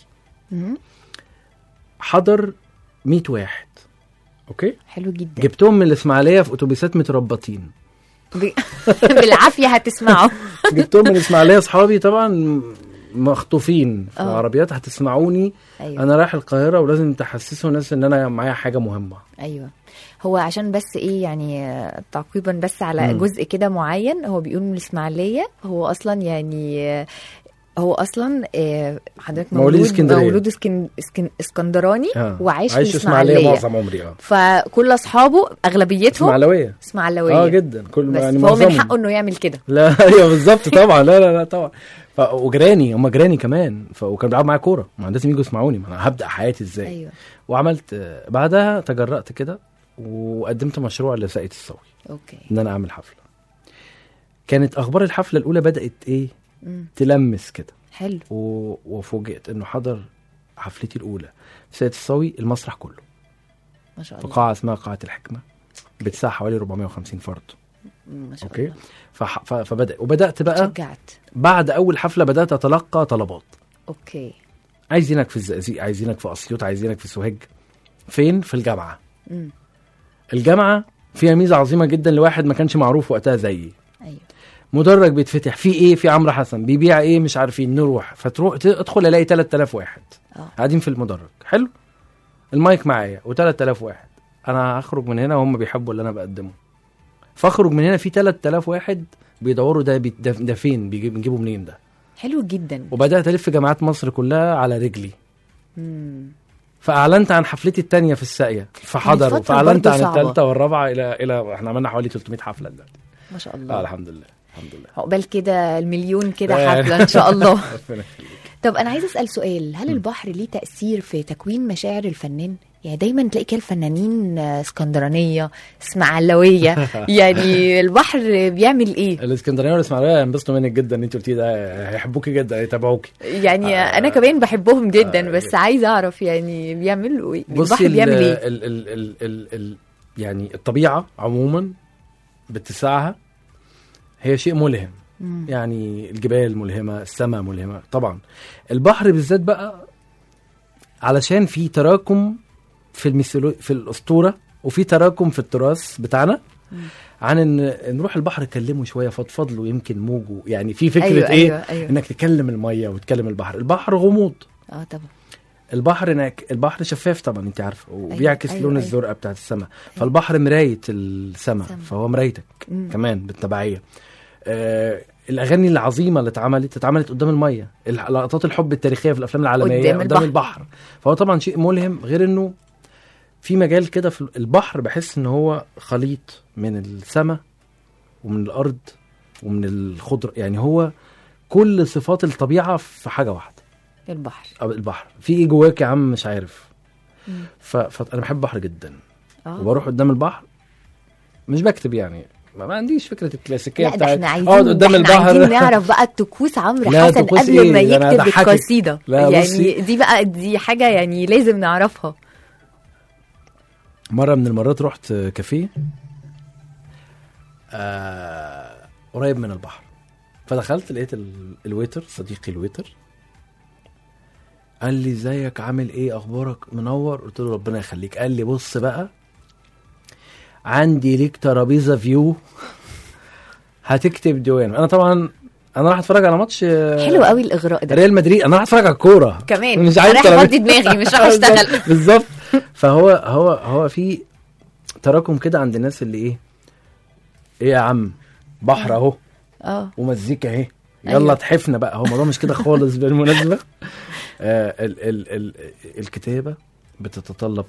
حضر 100 واحد. اوكي حلو جدا. جبتهم من الاسماعيليه في اتوبيسات متربطين بالعافيه هتسمعوا. جبتهم من الاسماعيليه اصحابي طبعا مخطوفين في العربيات. هتسمعوني. أيوة. انا رايح القاهره ولازم تحسسوا الناس ان انا معايا حاجه مهمه. ايوه. هو عشان بس ايه يعني تعقيبا بس على جزء كده معين، هو بيقول من الاسماعيليه، هو اصلا يعني هو اصلا حضرتك مولود اسكندراني وعايش في الاسماعيليه معظم عمري. فكل اصحابه اغلبيتهم اسماعيلويه جدا. كل يعني هو من حقه انه يعمل كده. لا ايوه بالظبط طبعا. لا طبعا. وجيراني هم جيراني كمان، وكانوا بيلعبوا معايا كوره. ما لازم يجوا يسمعوني، ما انا هبدا حياتي ازاي. أيوة. وعملت بعدها تجرأت كده وقدمت مشروع لساقية الصاوي. اوكي. ان انا اعمل حفله. كانت اخبار الحفله الاولى بدات ايه تلمس كده. حلو. وفوجئت انه حضر حفلتي الاولى في ساقية الصاوي المسرح كله ما شاء الله، في قاعه اسمها قاعه الحكمه بتسع حوالي 450 فرد. ما شاء الله. وبدات بقى شجعت. بعد اول حفله بدات اتلقى طلبات. اوكي. عايزينك في الزقازيق، عايزينك في اسيوط، عايزينك في سوهاج. فين؟ في الجامعه. الجامعه فيها ميزه عظيمه جدا لواحد ما كانش معروف وقتها زيي. ايوه. مدرج بيتفتح في ايه، في عمرو حسن بيبيع ايه مش عارفين، نروح فتروح ادخل الاقي 3000 واحد قاعدين في المدرج. حلو، المايك معايا و3000 واحد، انا هخرج من هنا وهم بيحبوا اللي انا بقدمه، فاخرج من هنا في 3000 واحد بيدوروا ده فين، بنجيبه منين ده. حلو جدا. وبدات الف جامعات مصر كلها على رجلي. فاعلنت عن حفلتي الثانيه في الساقيه فحضروا، فاعلنت عن الثالثه والرابعه الى احنا عملنا حوالي 300 حفله دلوقتي ما شاء الله. الحمد لله الحمد لله. عقبال كده المليون كده حفله ان شاء الله. طب انا عايزه اسال سؤال، هل البحر ليه تاثير في تكوين مشاعر الفنان؟ يعني دايما تلاقي كده الفنانين اسكندرانيه، اسماعيلويه، يعني البحر بيعمل ايه؟ الاسكندرانيه والاسماعيلويه هينبسطوا منك جدا ان انت قلتيه ده، هيحبوكي جدا، هيتابعوكي. يعني انا كمان بحبهم جدا، بس عايزه اعرف يعني بيعملوا ايه؟ البحر بيعمل ايه؟ يعني الطبيعه عموما باتساعها هي شيء ملهم. يعني الجبال ملهمه، السماء ملهمه، طبعا البحر بالذات بقى علشان في تراكم في الاسطوره، وفي تراكم في التراث بتاعنا عن ان نروح البحر نكلمه شويه، فضفض له، يمكن موجه، يعني في فكره أيوة ايه أيوة. انك تكلم الميه وتكلم البحر غموض. طبعا البحر شفاف طبعا انت عارفه، وبيعكس لون الزرقاء بتاعت السماء. فالبحر مرايه السماء، فهو مرايتك كمان بالتبعيه. الاغاني العظيمه اللي اتعملت قدام الميه، لقطات الحب التاريخيه في الافلام العالميه قدام البحر. فهو طبعا شيء ملهم، غير انه في مجال كده في البحر بحس ان هو خليط من السماء ومن الارض ومن الخضر، يعني هو كل صفات الطبيعه في حاجه واحده. البحر في ايه جواك يا عم مش عارف. فانا بحب البحر جدا. وبروح قدام البحر مش بكتب، يعني ما عنديش فكره الكلاسيكيه بتاعت اقعد قدام البحر. عايزين نعرف بقى طقوس عمرو حسن قبل ما يكتب القصيده، يعني دي حاجه يعني لازم نعرفها. مره من المرات رحت كافيه قريب من البحر، فدخلت لقيت الويتر، صديقي الويتر، قال لي ازيك عامل ايه اخبارك منور. قلت له ربنا يخليك. قال لي بص بقى عندي ليك ترابيزه فيو هتكتب ديوان. انا طبعا انا راح اتفرج على ماتش حلو قوي الاغراء ده، ريال مدريد، انا راح اتفرج على الكوره كمان، مش عايز افضي دماغي، مش راح اشتغل. بالظبط. فهو في تراكم كده عند الناس اللي ايه يا عم بحر اهو ومزيكا اهي، يلا تحفنا بقى. هو الموضوع مش كده خالص بالمناسبه. الكتابه بتتطلب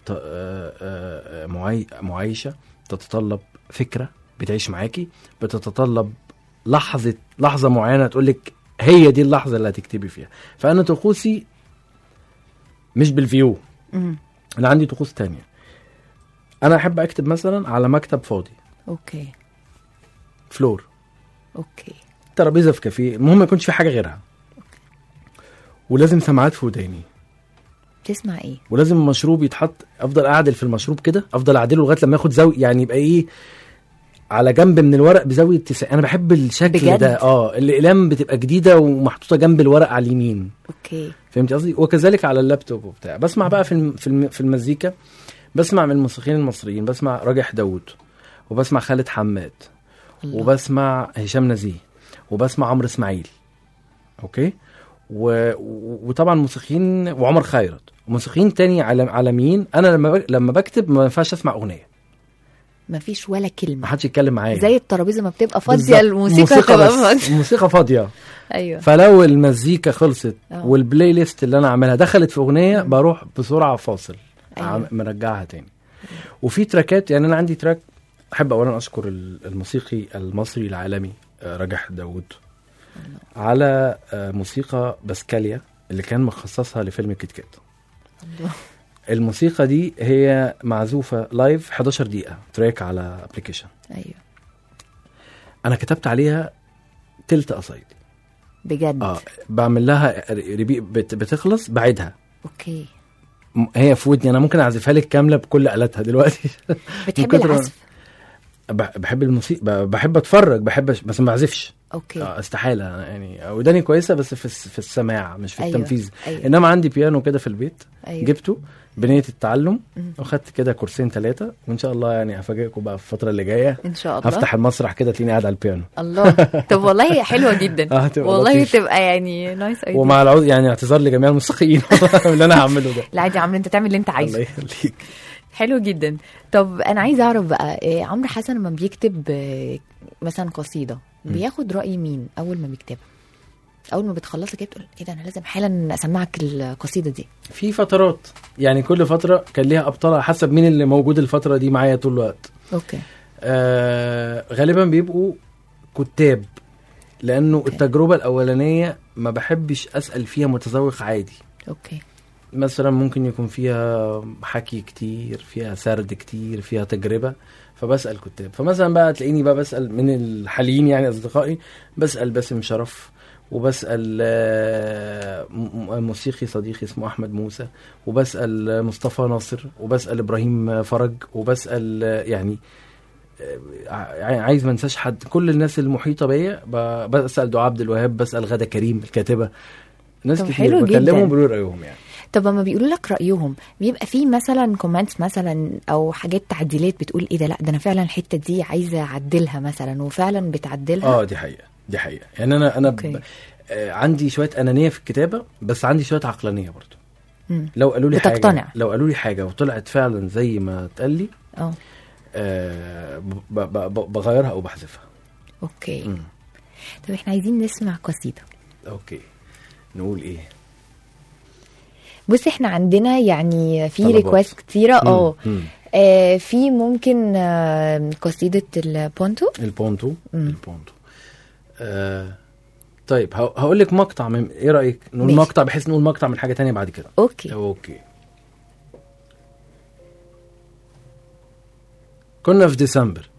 معايشه، بتتطلب فكره بتعيش معاكي، بتتطلب لحظه معينه تقولك هي دي اللحظه اللي هتكتبي فيها. فانا طقوسي مش بالفيو، انا عندي طقوس تانية. انا احب اكتب مثلا على مكتب فاضي، فلور، ترابيزه في كافيه، المهم ما يكونش في حاجه غيرها، ولازم سماعات في وداني. تسمع ايه؟ ولازم المشروب يتحط، افضل اعدل في المشروب كده، افضل اعدله لغايه لما ياخد زاويه، يعني يبقى ايه على جنب من الورق بزاويه 90. انا بحب الشكل بجد؟ ده الاقلام بتبقى جديده ومحطوطه جنب الورق على اليمين. فهمتي قصدي؟ وكذلك على اللابتوب وبتاع. بسمع بقى في المزيكا، بسمع من الموسيقيين المصريين، بسمع راجح داود، وبسمع خالد حماد، وبسمع هشام نزيه، وبسمع عمرو اسماعيل، وطبعا موسيقيين، وعمر خيرت، وموسيقيين تاني عالميين. انا لما بكتب ما ينفعش اسمع اغنيه، ما فيش ولا كلمه، ما حدش يتكلم معايا، زي الترابيزه ما بتبقى فاضيه، الموسيقى بتبقى فاضيه، الموسيقى فاضيه. ايوه. فلو المزيكا خلصت والبلاي ليست اللي انا عاملها دخلت في اغنيه، بروح بسرعه فاصل، مرجعها تاني. وفي تراكات، يعني انا عندي تراك احب اولا اشكر الموسيقي المصري العالمي راجح داود على موسيقى باسكاليا اللي كان مخصصها لفيلم كيت كات. الموسيقى دي هي معزوفة لايف 11 دقيقة تراك على ابليكيشن. انا كتبت عليها تلت قصايد بجد. بعمل لها بتخلص بعيدها. هي في ودني، انا ممكن اعزفها لك كاملة بكل آلاتها دلوقتي. بتحب العزف؟ بحب الموسيقى، بحب اتفرج، بس ما اعزفش. اوكي. استحاله يعني، وداني كويسه بس في السماع مش في التنفيذ. أيوة. انما عندي بيانو كده في البيت. أيوة. جبته بنيه التعلم واخدت كده كورسين 3 وان شاء الله يعني هفاجئكم بقى في الفتره اللي جايه ان شاء الله. هفتح المسرح كده تلاقيني قاعد على البيانو. الله. طب والله حلوه جدا. والله تبقى يعني نايس ايديا. ومع العوض يعني اعتذار لجميع الموسيقيين اللي انا هعمله ده. لا عادي يا عمرو، انت تعمل اللي انت عايزه. الله يخليك. حلو جدا. طب انا عايزه اعرف بقى عمرو حسن لما بيكتب مثلا قصيده بياخد راي مين اول ما بيكتبها؟ اول ما بتخلص كده تقول ايه ده انا لازم حالا اسمعك القصيده دي؟ في فترات يعني، كل فتره كان ليها ابطال حسب مين اللي موجود الفتره دي معايا طول الوقت. اوكي. غالبا بيبقوا كتاب، لانه أوكي. التجربه الاولانيه ما بحبش اسال فيها متذوق عادي. اوكي. مثلا ممكن يكون فيها حكي كتير، فيها سرد كتير، فيها تجربة، فبسأل كتاب. فمثلا بقى تلاقيني بقى بسأل من الحاليين يعني أصدقائي، بسأل باسم شرف، وبسأل موسيقي صديقي اسمه أحمد موسى، وبسأل مصطفى ناصر، وبسأل إبراهيم فرج، وبسأل يعني عايز ما انساش حد، كل الناس المحيطة بيا. بسأل دعاء عبد الوهاب، بسأل غادة كريم الكاتبة، ناس كتير بكلمهم بيقولوا رأيهم يعني. طب لما بيقولوا لك رأيهم بيبقى فيه مثلا كومنتس مثلا او حاجات تعديلات بتقول ايه ده لا ده انا فعلا الحتة دي عايزة اعدلها مثلا وفعلا بتعدلها؟ دي حقيقة يعني انا عندي شوية أنانية في الكتابة، بس عندي شوية عقلانية برضو. لو قالوا لي بتقتنع. لو قالوا لي حاجة وطلعت فعلا زي ما اتقال لي بغيرها او بحذفها. اوكي. طب احنا عايزين نسمع قصيدة. اوكي، نقول ايه؟ بص احنا عندنا يعني في ريكوست كتيرة. في ممكن قصيدة البونتو. طيب هقول لك مقطع من ايه رأيك نقول مقطع بحيث نقول مقطع من حاجة تانية بعد كده. اوكي. كنا في ديسمبر.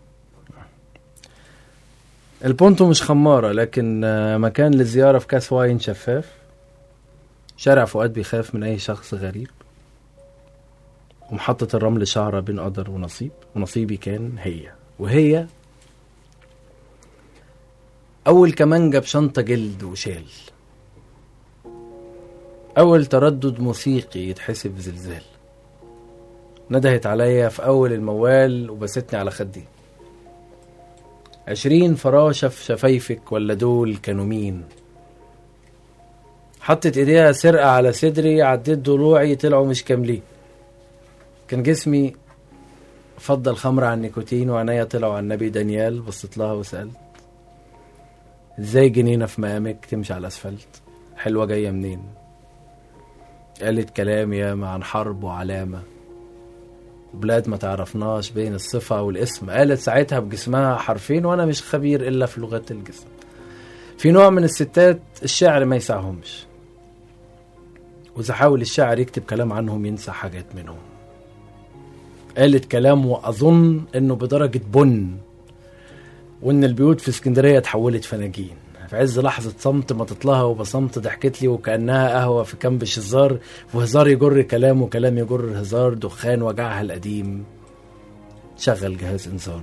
البونتو مش خمارة لكن مكان للزيارة في كاس واين شفاف. شارع فؤاد بيخاف من أي شخص غريب. ومحطة الرمل شعرة بين قدر ونصيب، ونصيبي كان هي. وهي أول كمانجة بشنطة جلد وشال. أول تردد موسيقي يتحسب زلزال. ندهت عليا في أول الموال وبستني على خدي. 20 فراشة في شفايفك ولا دول كانوا مين؟ حطت ايديها سرقة على صدري، عديت ضلوعي طلعوا مش كاملين. كان جسمي فضل خمر عن النيكوتين، وعنايا طلعوا عن النبي دانيال. بصيت لها وسألت ازاي جنينة في مقامك تمشي على الاسفلت؟ حلوة جاية منين؟ قالت كلام ياما عن حرب وعلامة، بلاد ما تعرفناش بين الصفة والاسم. قالت ساعتها بجسمها حرفين وانا مش خبير الا في لغات الجسم. في نوع من الستات الشعر ما يسعهمش، وإذا حاول الشاعر يكتب كلام عنهم ينسى حاجات منهم. قالت كلام وأظن إنه بدرجة بن، وإن البيوت في اسكندرية اتحولت فناجين. في عز لحظة صمت ما تطلها وبصمت ضحكت لي وكأنها قهوة في كامب الشزار، وهزار يجر كلام وكلام يجر هزار. دخان وجعها القديم شغل جهاز انذار.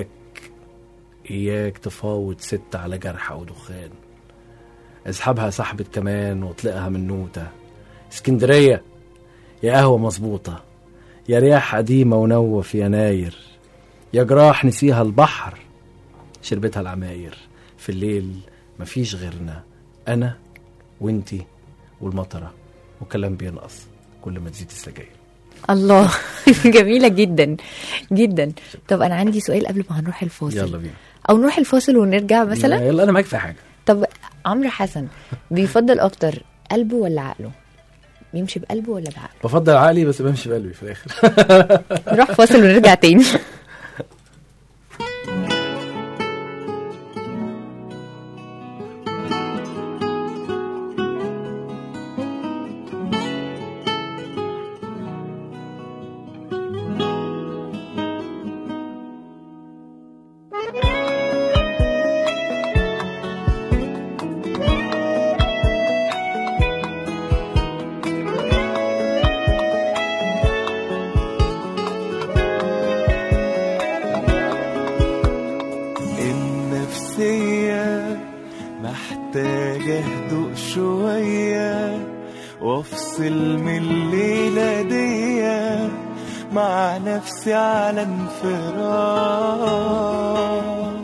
إياك تفاوض ست على جرح أو دخان. اسحبها سحبة كمان واطلقها من نوتة. اسكندرية يا قهوة مظبوطة، يا رياح قديمة ونوة في يناير، يا جراح نسيها البحر شربتها العماير. في الليل مفيش غيرنا، أنا وانتي والمطرة، وكلام بينقص كل ما تزيد السجاير. الله. جميلة جدا جدا. طب أنا عندي سؤال قبل ما هنروح الفاصل. يلا بينا. أو نروح الفاصل ونرجع مثلا. يلا أنا معاك في حاجة. طب عمرو حسن بيفضل أكتر قلبه ولا عقله؟ بيمشي بقلبه ولا بعقله؟ بفضل عقلي بس بمشي بقلبي في الآخر. نروح فاصل ونرجع تاني. شوية وافصل من الليلة دي مع نفسي على انفراد.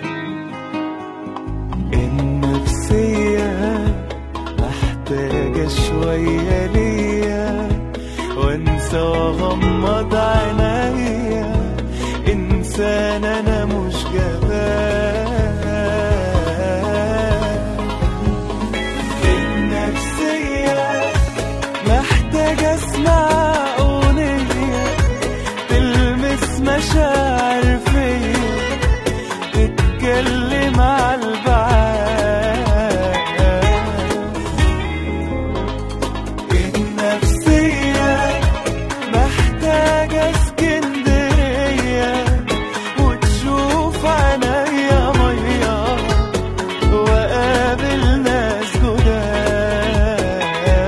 النفسية محتاجة شوية ليا وانسى واغمض عينيا، انسان انا مش جبان. النفسية محتاجة اسمع اغنية تلمس مشاعر فيا، تتكلم على البعاد. النفسية محتاجة اسكندرية وتشوف عينيا مية وقابل ناس جداد.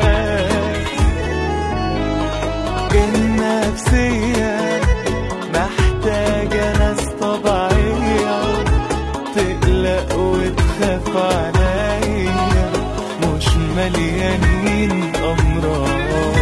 النفسية محتاجة ناس طبيعية تقلق وتخاف عليا، مش مليانين أمراض.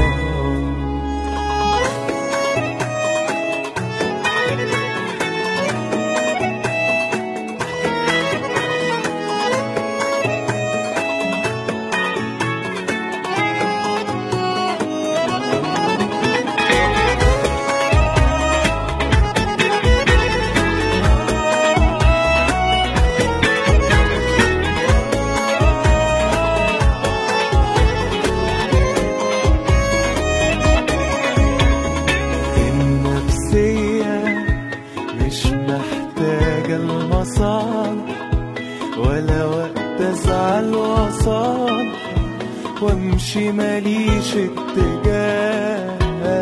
النفسية مش محتاجة المصالح ولا وقت ازعل وصالح وامشي ماليش اتجاه.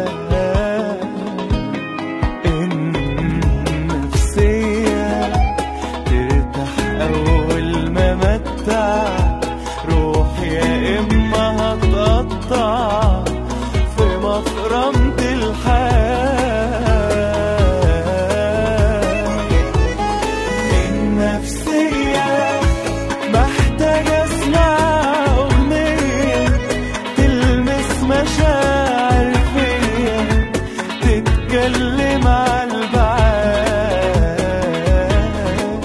النفسية ترتاح اول ما متع روح، يا اما هتقطع في مفرمة الحياة. النفسية محتاجة اسمع اغنية تلمس مشاعر فيا، تتكلم على البعاد.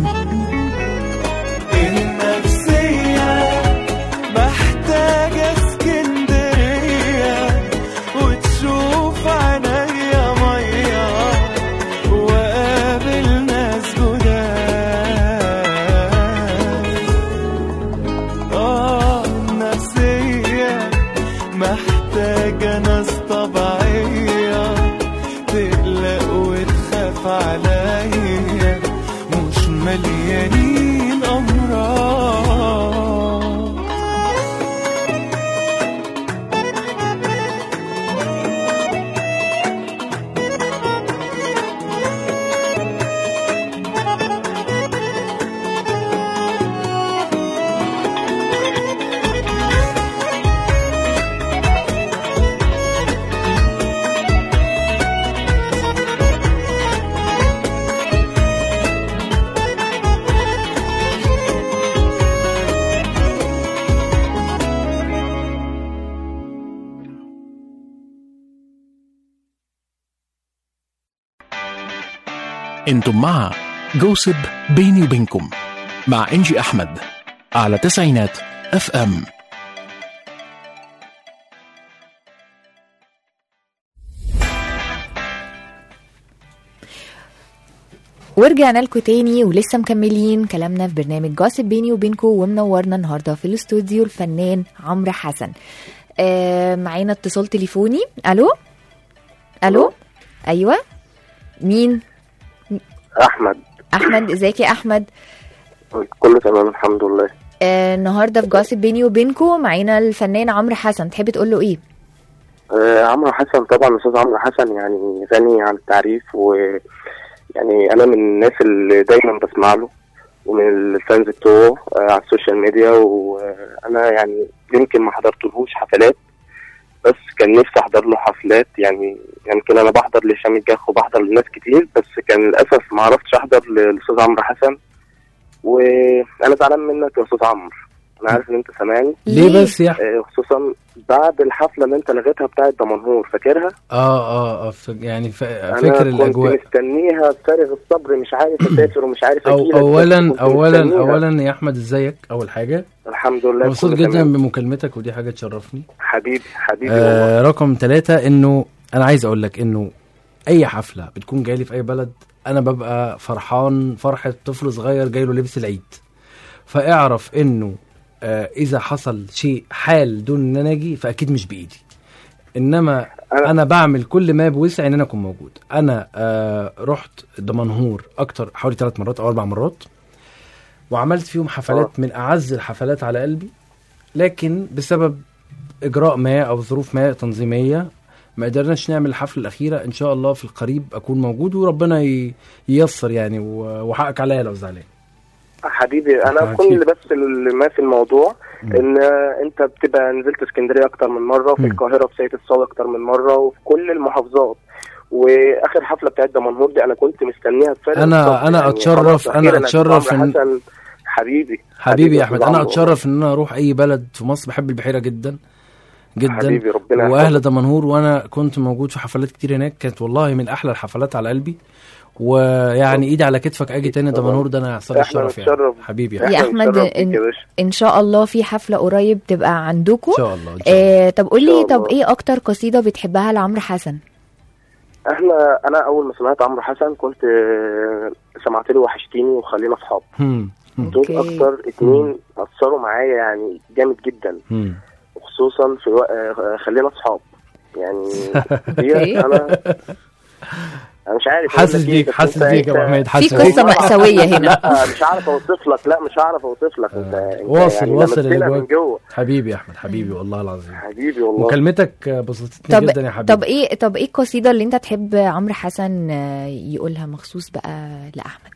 النفسية محتاجة اسكندرية وتشوف عينيا مية وقابل ناس جداد. النفسية محتاجة ناس طبيعية تقلق وتخاف عليا، مش مليانين أمراض. انتم مع جوسب بيني وبينكم مع إنجي أحمد على تسعينات FM. ورجعنا لكم تاني ولسه مكملين كلامنا في برنامج جوسب بيني وبينكم، ومنورنا النهارده في الاستوديو الفنان عمرو حسن. معانا اتصال تليفوني. الو الو. ايوه مين؟ احمد. ازيك يا احمد؟ كله تمام الحمد لله. النهارده في جوسب بيني وبينكم معانا الفنان عمرو حسن، تحب تقول له ايه؟ عمرو حسن طبعا، الاستاذ عمرو حسن يعني غني عن التعريف، ويعني انا من الناس اللي دايما بسمع له ومن الفانز بتوعه على السوشيال ميديا. وانا يعني يمكن ما حضرتلهوش حفلات، بس كان نفسي احضر له حفلات. يعني يمكن انا بحضر لهشام الجاخ وبحضر لناس كتير، بس كان للاسف ما عرفتش احضر للاستاذ عمرو حسن، وانا زعلان منك يا استاذ عمرو. انا عارف ان انت سامعني. ليه بس يا احمد؟ خصوصا بعد الحفله اللي انت لغيتها بتاعه دمنهور، فاكرها؟ يعني فاكر الاجواء. انا كنت مستنيها بفارغ الصبر، مش عارف اسافر ومش عارف اجيلك. اولا يا احمد ازيك؟ اول حاجه الحمد لله، مبسوط جدا بمكالمتك ودي حاجه تشرفني حبيبي. رقم 3 انه انا عايز اقول لك انه اي حفله بتكون جاي لي في اي بلد انا ببقى فرحان فرحه طفل صغير جاي له لبس العيد. فاعرف انه اذا حصل شيء حال دون ان انا اجي فاكيد مش بايدي، انما انا بعمل كل ما بوسعي ان انا اكون موجود. انا رحت دمنهور اكتر حوالي 3 مرات او 4 مرات وعملت فيهم حفلات من اعز الحفلات على قلبي، لكن بسبب اجراء ما او ظروف ما تنظيميه ما قدرناش نعمل الحفله الاخيره. ان شاء الله في القريب اكون موجود وربنا ييسر يعني، وحقك عليا لو زعلان حبيبي. انا كل بس اللي ما في الموضوع ان انت بتبقى نزلت اسكندريه اكتر من مره، وفي القاهره في سيد الصاوي اكتر من مره، وفي كل المحافظات. واخر حفله بتاعت دمنهور دي انا كنت مستنيها بفارغ الصبر. انا اتشرف ان حبيبي يا احمد. انا اتشرف ان انا اروح اي بلد في مصر. بحب البحيره جدا جدا حبيبي، ربنا واهل دمنهور، وانا كنت موجود في حفلات كتير هناك، كانت والله من احلى الحفلات على قلبي. ويعني ايدي على كتفك اجي تاني دمنهور، ده انا هيحصل لي الشرف يعني حبيبي يا احمد. ان شاء الله في حفله قريب تبقى عندكم ان شاء الله. طب قول لي، طب ايه اكتر قصيده بتحبها لعمرو حسن؟ انا اول ما سمعت عمرو حسن كنت سمعت له وحشتيني وخلينا اصحاب. دول اكتر 2 اثروا معايا يعني جامد جدا. وخصوصا في خلينا اصحاب يعني. انا مش عارف، حاسس بيك يا ابو حميد، في قصه مأساويه هنا. لا مش عارف اوصف لك، انت واصل من جوه. حبيبي يا احمد، حبيبي والله العظيم، حبيبي والله. مكالمتك بسطتني جدا يا حبيبي. طب ايه القصيده اللي انت تحب عمرو حسن يقولها مخصوص بقى لاحمد؟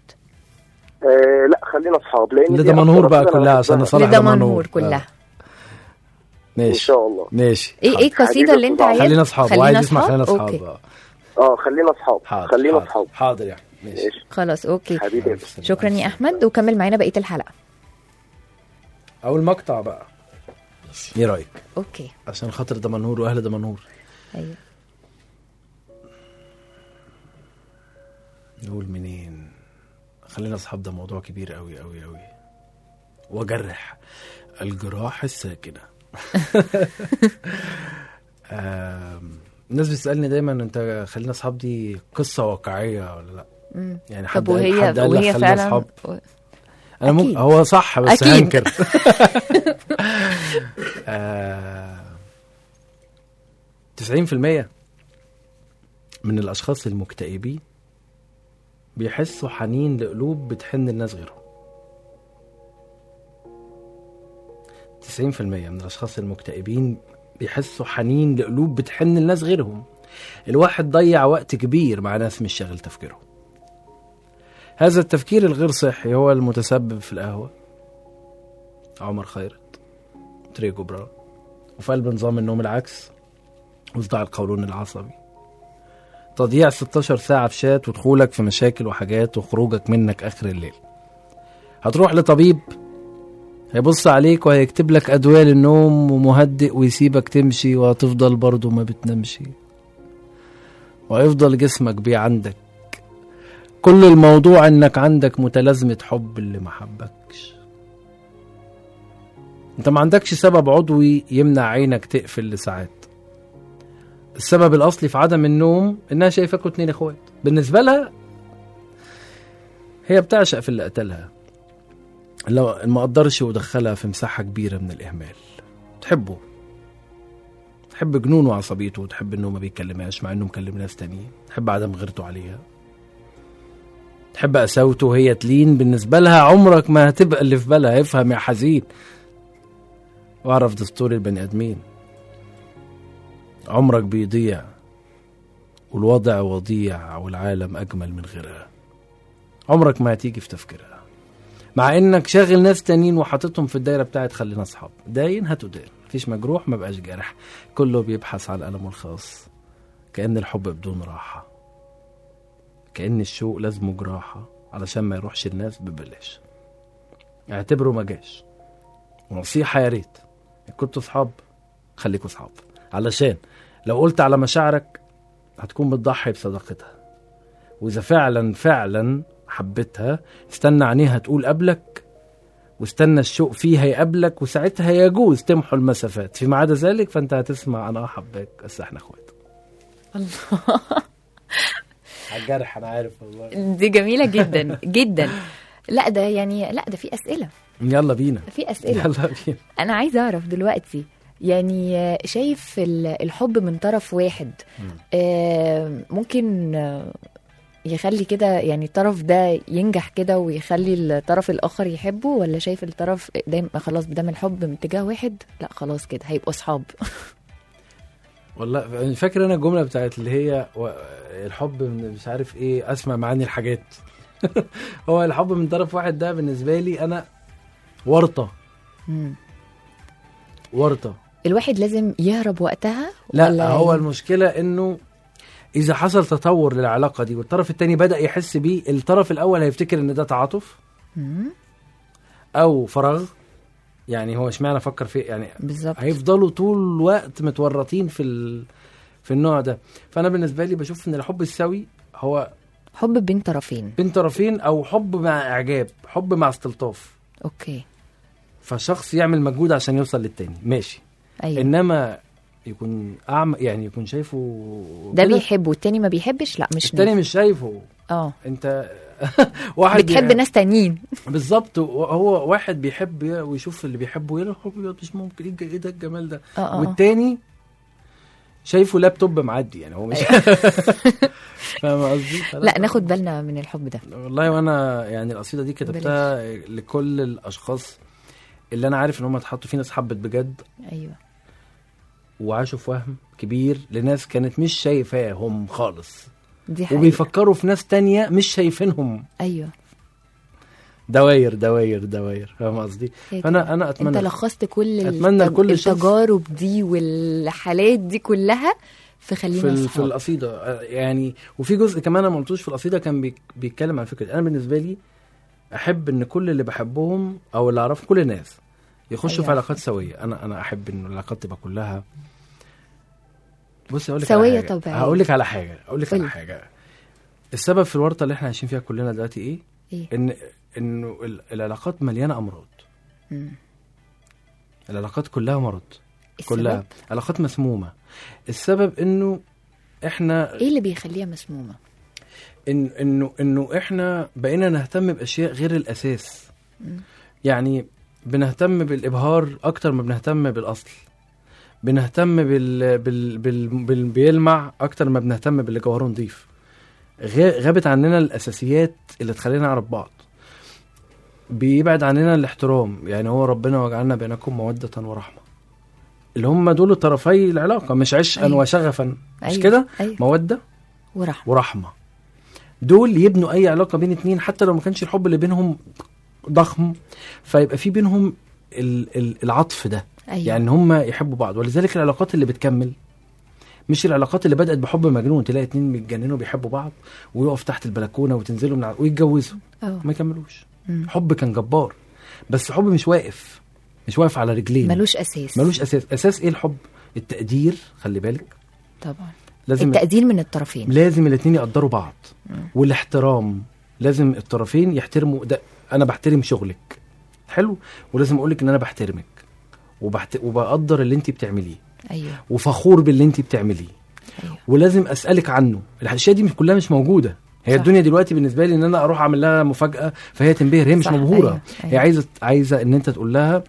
لا خلينا اصحاب، لان لدمنهور بقى كلها عشان نصالح دمنهور كلها. ماشي ان شاء الله. ماشي. ايه القصيده اللي انت عايز؟ خلينا اصحاب، وعايز اسمع خلينا اصحاب. خلينا اصحاب. خلينا اصحاب. حاضر يا احمد. ماشي خلاص اوكي حبيبي. شكرا يا احمد، وكمل معانا بقيه الحلقه او المقطع بقى. ايه رايك؟ اوكي عشان خاطر دمنهور واهل دمنهور. ايوه. نقول منين؟ خلينا اصحاب، ده موضوع كبير قوي قوي قوي، وجرح الجراح الساكنه. الناس بتسألني دايما انت خلينا اصحاب دي قصة واقعية ولا لا؟ يعني حد قال لك خلينا اصحاب؟ انا هو صح بس هنكر. 90% من الاشخاص المكتئبين بيحسوا حنين لقلوب بتحن الناس غيرهم. 90% من الاشخاص المكتئبين بيحسوا حنين لقلوب بتحن الناس غيرهم. الواحد ضيع وقت كبير مع ناس مش شاغل تفكيره. هذا التفكير الغير صحي هو المتسبب في القهوة، عمر خيرت، تري جبران، وفي قلب نظام النوم العكس، وصداع القولون العصبي، تضييع 16 ساعة في شات، ودخولك في مشاكل وحاجات، وخروجك منك آخر الليل. هتروح لطبيب هيبص عليك وهيكتب لك أدوية للنوم ومهدئ ويسيبك تمشي، وهتفضل برضو ما بتنامش، وهيفضل جسمك بيه عندك. كل الموضوع انك عندك متلازمة حب اللي ما حبكش. انت ما عندكش سبب عضوي يمنع عينك تقفل لساعات. السبب الأصلي في عدم النوم انها شايفاكوا 2 اخوات. بالنسبة لها هي بتعشق في اللي قتلها، لو ما قدرش ودخلها في مساحة كبيرة من الإهمال. تحبه، تحب جنونه وعصبيته، وتحب انه ما بيكلمهاش مع انه مكلم ناس تانيين، تحب عدم غيرته عليها، تحب قساوته وهي تلين. بالنسبة لها عمرك ما هتبقى اللي في بالها. افهم يا حزين واعرف دستور البني ادمين. عمرك بيضيع والوضع وضيع والعالم اجمل من غيرها. عمرك ما هتيجي في تفكيرها، مع انك شاغل ناس تانيين وحاططهم في الدايره بتاعت خلينا اصحاب. داين هتدين، مفيش مجروح ما بقاش جارح، كله بيبحث على الألم الخاص. كأن الحب بدون راحه، كأن الشوق لازمه جراحه علشان ما يروحش الناس ببلاش. اعتبره ما جاش ونصيحة يا ريت كنتوا صحاب خليكوا صحاب، علشان لو قلت على مشاعرك هتكون بتضحي بصداقتها، وإذا فعلا حبتها استنى عينيها تقول قبلك، واستنى الشوق فيها يقابلك، وساعتها يجوز تمحو المسافات. فيما عدا ذلك فانت هتسمع انا حباك بس احنا اخوات. الله على الجرح انا عارف والله. دي جميلة جدا جدا. لا ده يعني لا ده في أسئلة. يلا بينا. في أسئلة. يلا بينا. أنا عايزة أعرف دلوقتي يعني شايف الحب من طرف واحد ممكن يخلي كده يعني الطرف ده ينجح كده ويخلي الطرف الآخر يحبه، ولا شايف الطرف دايما خلاص بدام الحب من اتجاه واحد لا خلاص كده هيبقوا أصحاب؟ والله فاكر أنا الجملة بتاعت اللي هي الحب من مش عارف إيه أسمع معاني الحاجات. هو الحب من طرف واحد ده بالنسبة لي أنا ورطة. ورطة. الواحد لازم يهرب وقتها؟ لا ولا هو المشكلة إنه إذا حصل تطور للعلاقة دي والطرف التاني بدأ يحس بيه، الطرف الأول هيفتكر إن ده تعاطف أو فراغ. يعني هو اشمعنى فكر فيه يعني بالظبط. هيفضلوا طول الوقت متورطين في النوع ده. فأنا بالنسبة لي بشوف إن الحب السوي هو حب بين طرفين أو حب مع إعجاب، حب مع استلطاف. أوكي. فشخص يعمل مجهود عشان يوصل للتاني ماشي. أيوة. إنما يكون أعمى يعني يكون شايفه ده بيحبه والتاني ما بيحبش، لا مش التاني مش شايفه. انت واحد بتحب ناس تانيين بالظبط. هو واحد بيحب ويشوف اللي بيحبه يقول له مش ممكن ايه ده الجمال ده. والتاني شايفه لابتوب معدي يعني هو مش فاهم قصدي. لا ناخد بالنا من الحب ده والله. وانا يعني القصيده دي كتبتها لكل الاشخاص اللي انا عارف ان هم اتحطوا في ناس حبت بجد. ايوه. وعاشوا في وهم كبير لناس كانت مش شايفاهم خالص، دي حقيقة. وبيفكروا في ناس تانية مش شايفينهم. ايوه. دواير فاهم قصدي. فانا اتمنى انت لخصت كل التجارب دي والحالات دي كلها في خلينا في القصيده يعني. وفي جزء كمان انا ما قلتوش في القصيده كان بيتكلم عن فكره. انا بالنسبه لي احب ان كل اللي بحبهم او اللي اعرفهم كل الناس يخشوا في علاقات سويه. انا احب ان العلاقات تبقى كلها بصي اقول لك سويه طبيعيه. اقول لك على حاجه السبب في الورطه اللي احنا عايشين فيها كلنا دلوقتي ايه؟ انه العلاقات مليانه امراض. العلاقات كلها مرض. كلها علاقات مسمومه. السبب انه احنا ايه اللي بيخليها مسمومه؟ انه احنا بقينا نهتم باشياء غير الاساس. يعني بنهتم بالابهار اكتر ما بنهتم بالاصل. بنهتم بيلمع اكتر ما بنهتم باللي جوهره نضيف. غابت عننا الاساسيات اللي تخلينا نعرف بعض. بيبعد عننا الاحترام. يعني هو ربنا وجعلنا بينكم مودة ورحمة، اللي هم دول طرفي العلاقة، مش عشقا وشغفا. مش كده؟ مودة ورحمة دول يبنوا اي علاقة بين اتنين، حتى لو ما كانش الحب اللي بينهم ضخم، فيبقى في بينهم العطف ده. يعني هم يحبوا بعض. ولذلك العلاقات اللي بتكمل مش العلاقات اللي بدأت بحب مجنون، تلاقي اتنين بيتجننوا بيحبوا بعض ويقف تحت البلكونة وتنزلوا ويتجوزوا ما يكملوش. حب كان جبار بس حب مش واقف على رجلين، ملوش أساس. أساس ايه الحب؟ التقدير. خلي بالك طبعا لازم التقدير من الطرفين. لازم الاتنين يقدروا بعض. والاحترام لازم الطرفين يحترموا ده. انا بحترم شغلك حلو، ولازم اقولك ان انا بحترمك وبقدر اللي انت بتعمليه. ايوه. وفخور باللي انت بتعمليه. أيوة. ولازم اسالك عنه. الاشياء دي كلها مش موجوده. هي صح. الدنيا دلوقتي بالنسبه لي ان انا اروح اعمل لها مفاجاه فهي تنبهر. هي مش مبهوره. أيوة. هي عايزه ان انت تقول لها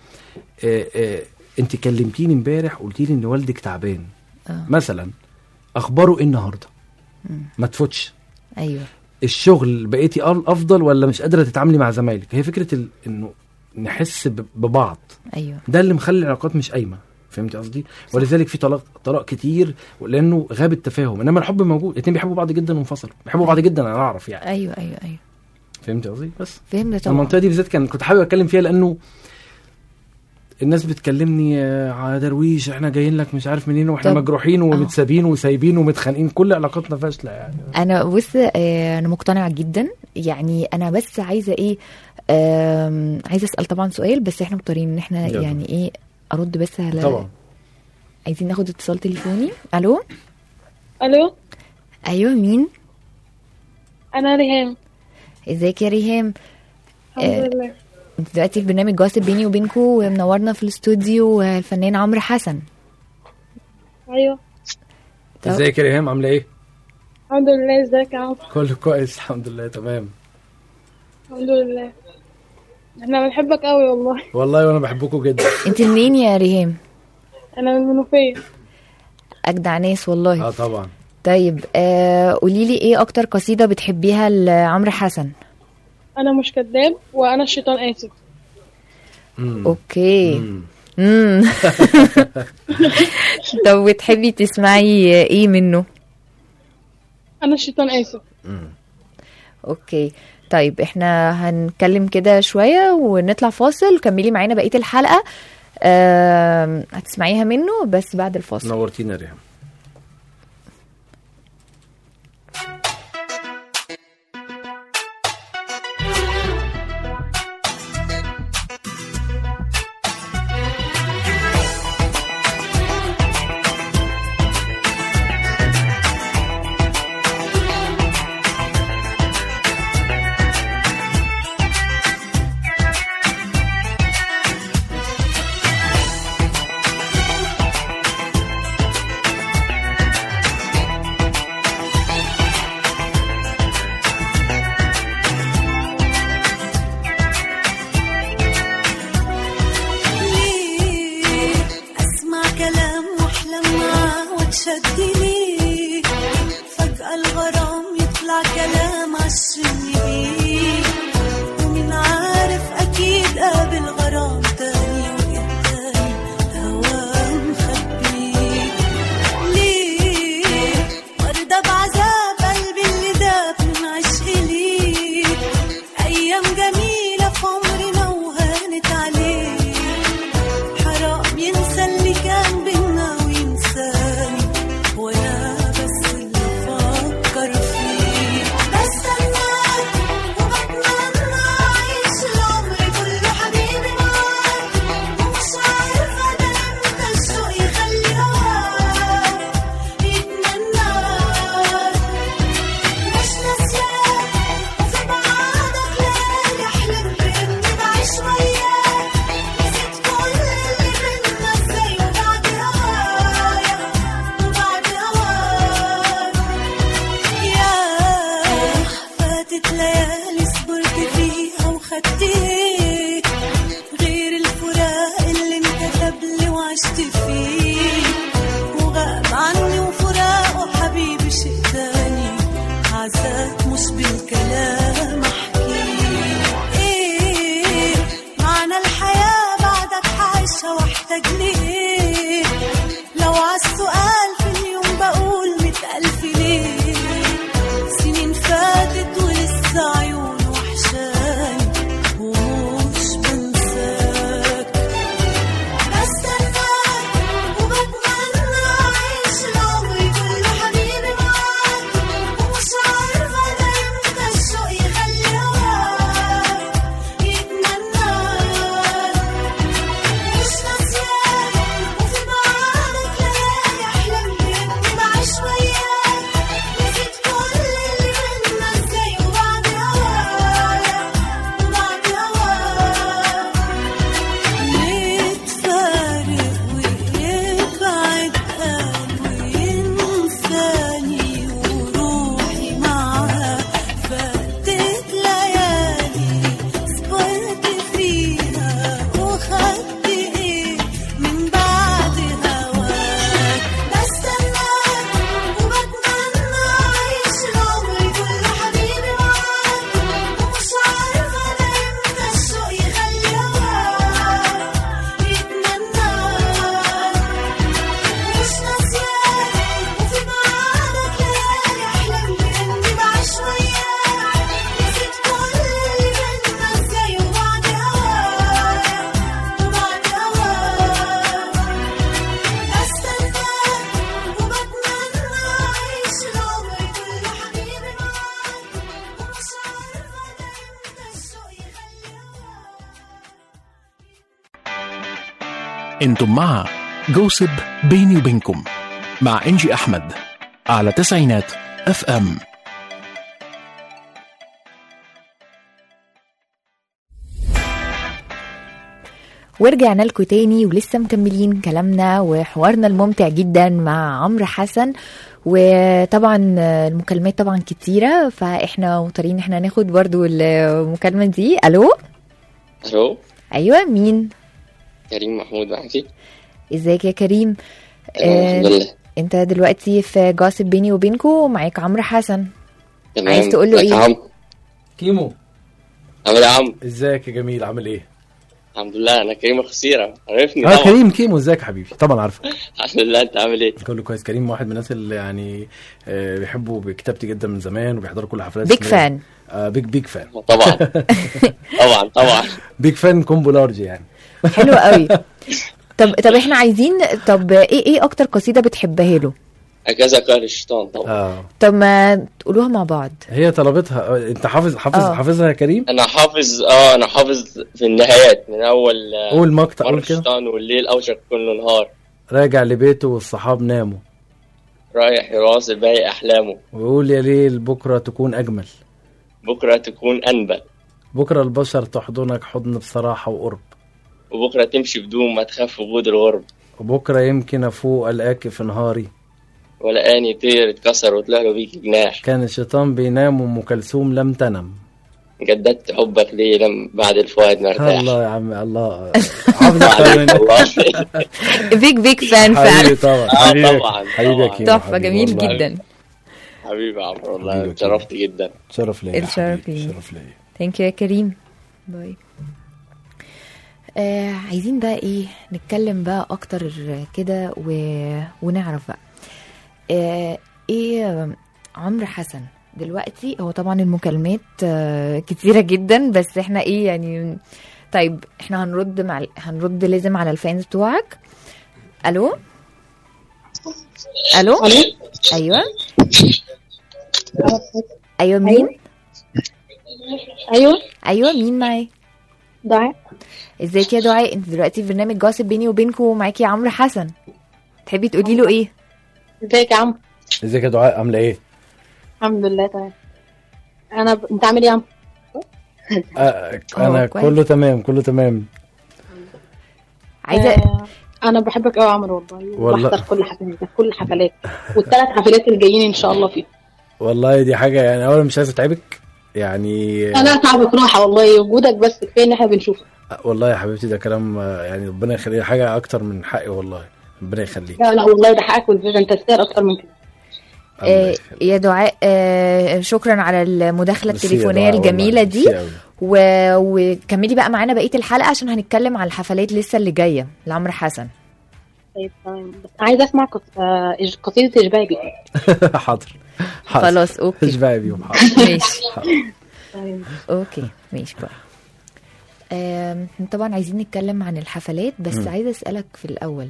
انت كلمتيني امبارح قلتي لي ان والدك تعبان مثلا، اخباره ايه النهارده؟ ما تفوتش. ايوه. الشغل بقيتي افضل ولا مش قادره تتعاملي مع زمايلك؟ هي فكره انه نحس ببعض. ايوه. ده اللي مخلي العلاقات مش قايمه. فهمت قصدي؟ ولذلك في طلاق كتير لانه غاب التفاهم. انما الحب موجود، الاثنين بيحبوا بعض جدا وانفصلوا، بيحبوا بعض جدا. انا اعرف يعني. ايوه. فهمت قصدي؟ بس فهمت طبعا. المنطقه دي بالذات كنت حابب اتكلم فيها لانه الناس بتكلمني على درويش احنا جايين لك مش عارف منين واحنا مجروحين ومتسابين وسايبين ومتخانقين. كل علاقاتنا فاشله يعني. انا بص انا مقتنعه جدا. يعني انا بس عايزه ايه عايزه اسال طبعا سؤال، بس احنا مضطرين ان احنا يلا. يعني ايه ارد بس على طبعا. عايزين ناخد اتصال تليفوني. الو. الو. ايوه مين؟ انا ريهام. ازيك يا ريهام؟ الحمد لله. انت دلوقتي في برنامج جوسب بيني وبينكو، ومنورنا في الاستوديو الفنان عمرو حسن. ايوه. ازيك يا ريهام، عامله ايه؟ الحمد لله. ازيك يا عمرو؟ كله كويس الحمد لله تمام. الحمد لله. احنا بنحبك قوي والله. والله وانا بحبكم جدا. انت منين يا ريهام؟ انا من المنوفيه. اجدع ناس والله. طبعا. طيب قولي لي ايه اكتر قصيده بتحبيها لعمرو حسن؟ انا مش كذاب وانا الشيطان اسف. اوكي. طب بتحبي تسمعي ايه منه؟ انا الشيطان اسف. اوكي. طيب احنا هنتكلم كده شويه ونطلع فاصل، كملي معانا بقيه الحلقه هتسمعيها منه بس بعد الفاصل. نورتينا يا ريهام. انتم مع جوسب بيني وبينكم مع إنجي أحمد على تسعينات FM. ورجعنا لكم تاني ولسه مكملين كلامنا وحوارنا الممتع جدا مع عمرو حسن. وطبعا المكالمات طبعا كتيرة، فاحنا مضطرين احنا ناخد برضو المكالمة دي. الو. ايوه مين؟ كريم محمود معاكي. ازيك يا كريم؟ الحمد لله. انت دلوقتي في جوسب بيني وبينكم ومعاك عمرو حسن. تمام. عايز تقول له ايه؟ كيمو عامل ايه يا عم؟ ازيك يا جميل، عامل ايه؟ الحمد لله. انا كريم الخسيرة، عرفني طبعا. كريم كيمو، ازيك يا حبيبي؟ طبعا عارفه. الحمد لله. انت عامل ايه؟ كله كويس. كريم واحد من الناس اللي يعني بيحبوا بكتابتي جدا من زمان وبيحضروا كل حفلات. بيج فان. بيج فان طبعا. طبعا بيج فان كومبو لارج يعني. حلو قوي. طب احنا عايزين، طب ايه اكتر قصيدة بتحبها له؟ اجازة قهر الشيطان طبعا. طب ما تقولوها مع بعض. هي طلبتها. انت حافظها يا كريم؟ انا حافظ في النهايات من اول. قول مقطع، قول كده. الشيطان والليل اوشك كل نهار، راجع لبيته والصحاب ناموا، رايح يواصل باقي احلامه، ويقول يا ليل بكره تكون اجمل، بكره تكون انبل، بكره البشر تحضنك حضن بصراحه وقرب، وبكره تمشي بدون ما تخاف وجود الغرب، وبكره يمكن افوق الاقي في نهاري ولقاني طير اتكسر وطلع له بيك جناح، كان الشيطان بينام وام كلثوم لم تنم، جددت حبك ليه لم بعد الفؤاد مرتاح. الله يا عم الله. بيج فان فعلا. طبعا. حبيبي يا كيمو. تحفه، جميل جدا. حبيبي يا عمرو، والله اتشرفت جدا. شرف ليا. الشرف ليا. ثانك يو يا كريم. باي. عايزين بقى ايه نتكلم بقى اكتر كده ونعرف بقى ايه عمرو حسن دلوقتي. هو طبعا المكالمات كتيرة جدا، بس احنا ايه يعني. طيب احنا هنرد لازم على الفانز بتوعك. الو. ايوه مين؟ ايوه مين معايا؟ دعاء. ازيك يا دعاء؟ انت دلوقتي في برنامج جوسب بيني وبينكم ومعاكي عمرو حسن. تحبي تقولي له ايه؟ ازيك يا عمرو؟ ازيك يا دعاء، عامله ايه؟ الحمد لله تمام. انت عامل ايه يا عمرو؟ انا كله تمام. عايزه انا بحبك قوي يا عمرو والله. بحضر كل الحفلات والثلاث حفلات اللي جايين ان شاء الله فيه. والله دي حاجه يعني، اولا مش عايز اتعبك يعني. انا اتعبك راحه والله، وجودك بس كفايه ان احنا بنشوفك. والله يا حبيبتي ده كلام يعني ربنا يخليك، حاجه اكتر من حقي والله، ربنا يخليك. لا والله ده حقك، والفيزا انت تستاهل اكتر من كده. يا دعاء شكرا على المداخله التليفونيه الجميله دي. وكملي بقى معانا بقيه الحلقه عشان هنتكلم على الحفلات لسه اللي جايه لعمرو حسن. طيب تمام، بس عايزه اسمع قصيده اشباعي بيهم. حاضر. خلاص اوكي. اشباعي بيهم. ماشي. اوكي ماشي بقى. طبعا عايزين نتكلم عن الحفلات، بس عايزه اسالك في الاول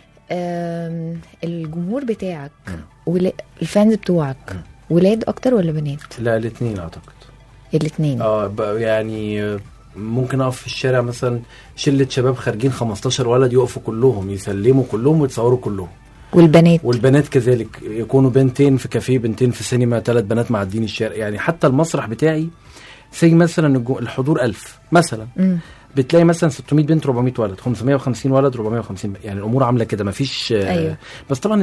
الجمهور بتاعك والفانز بتوعك ولاد اكتر ولا بنات؟ لا الاثنين اعتقد. الاثنين. يعني ممكن اقف في الشارع مثلا شله شباب خارجين 15 ولد يقفوا كلهم يسلموا كلهم ويتصوروا كلهم. والبنات كذلك، يكونوا بنتين في كافيه، بنتين في سينما، 3 بنات معدين الشارع. يعني حتى المسرح بتاعي زي مثلا الحضور 1000 مثلا، بتلاقي مثلا 600 بنت 400 ولد، 550 ولد 450 يعني الامور عامله كده مفيش. أيوه. بس طبعا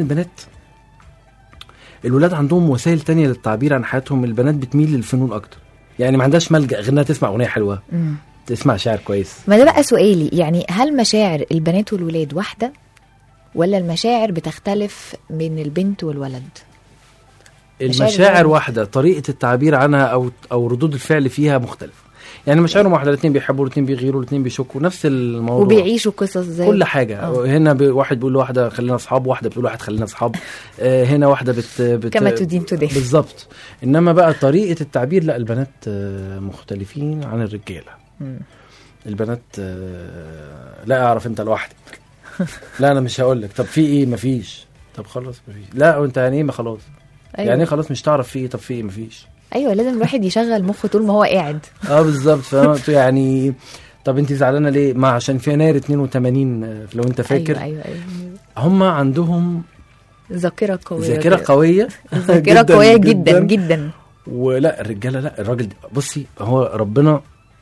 الولاد عندهم وسائل تانية للتعبير عن حياتهم. البنات بتميل للفنون اكتر، يعني ما عندهاش ملجأ غير انها تسمع اغنيه حلوه، تسمع شعر كويس. ما ده بقى سؤالي، يعني هل مشاعر البنات والولاد واحده ولا المشاعر بتختلف من البنت والولد؟ المشاعر واحده، طريقه التعبير عنها او ردود الفعل فيها مختلفه. يعني مشاعرهم واحده، الاثنين بيحبوا، الاثنين بيغيروا، الاثنين بيشكوا، نفس الموضوع، وبيعيشوا قصص زي كل حاجه. هنا واحد بيقول لواحده خلينا اصحاب، واحده بتقول واحد خلينا اصحاب. هنا واحده كما تدين تدين بالظبط. انما بقى طريقه التعبير لا، البنات مختلفين عن الرجاله. البنات لا اعرف انت لوحدك. لا انا مش هقول لك طب في ايه، مفيش. طب خلاص مفيش. لا وانت يعني ايه ما خلاص. أيوة. يعني خلاص مش تعرف في ايه. طب في ايه، مفيش. ايوه لازم الواحد يشغل مخه طول ما هو قاعد. بالظبط. يعني طب انت زعلانه ليه؟ ما عشان في يناير 82 لو انت فاكر. أيوة. هم عندهم ذاكره قويه ذاكره قويه جدا جدا. ولا الرجاله، لا الراجل بصي هو ربنا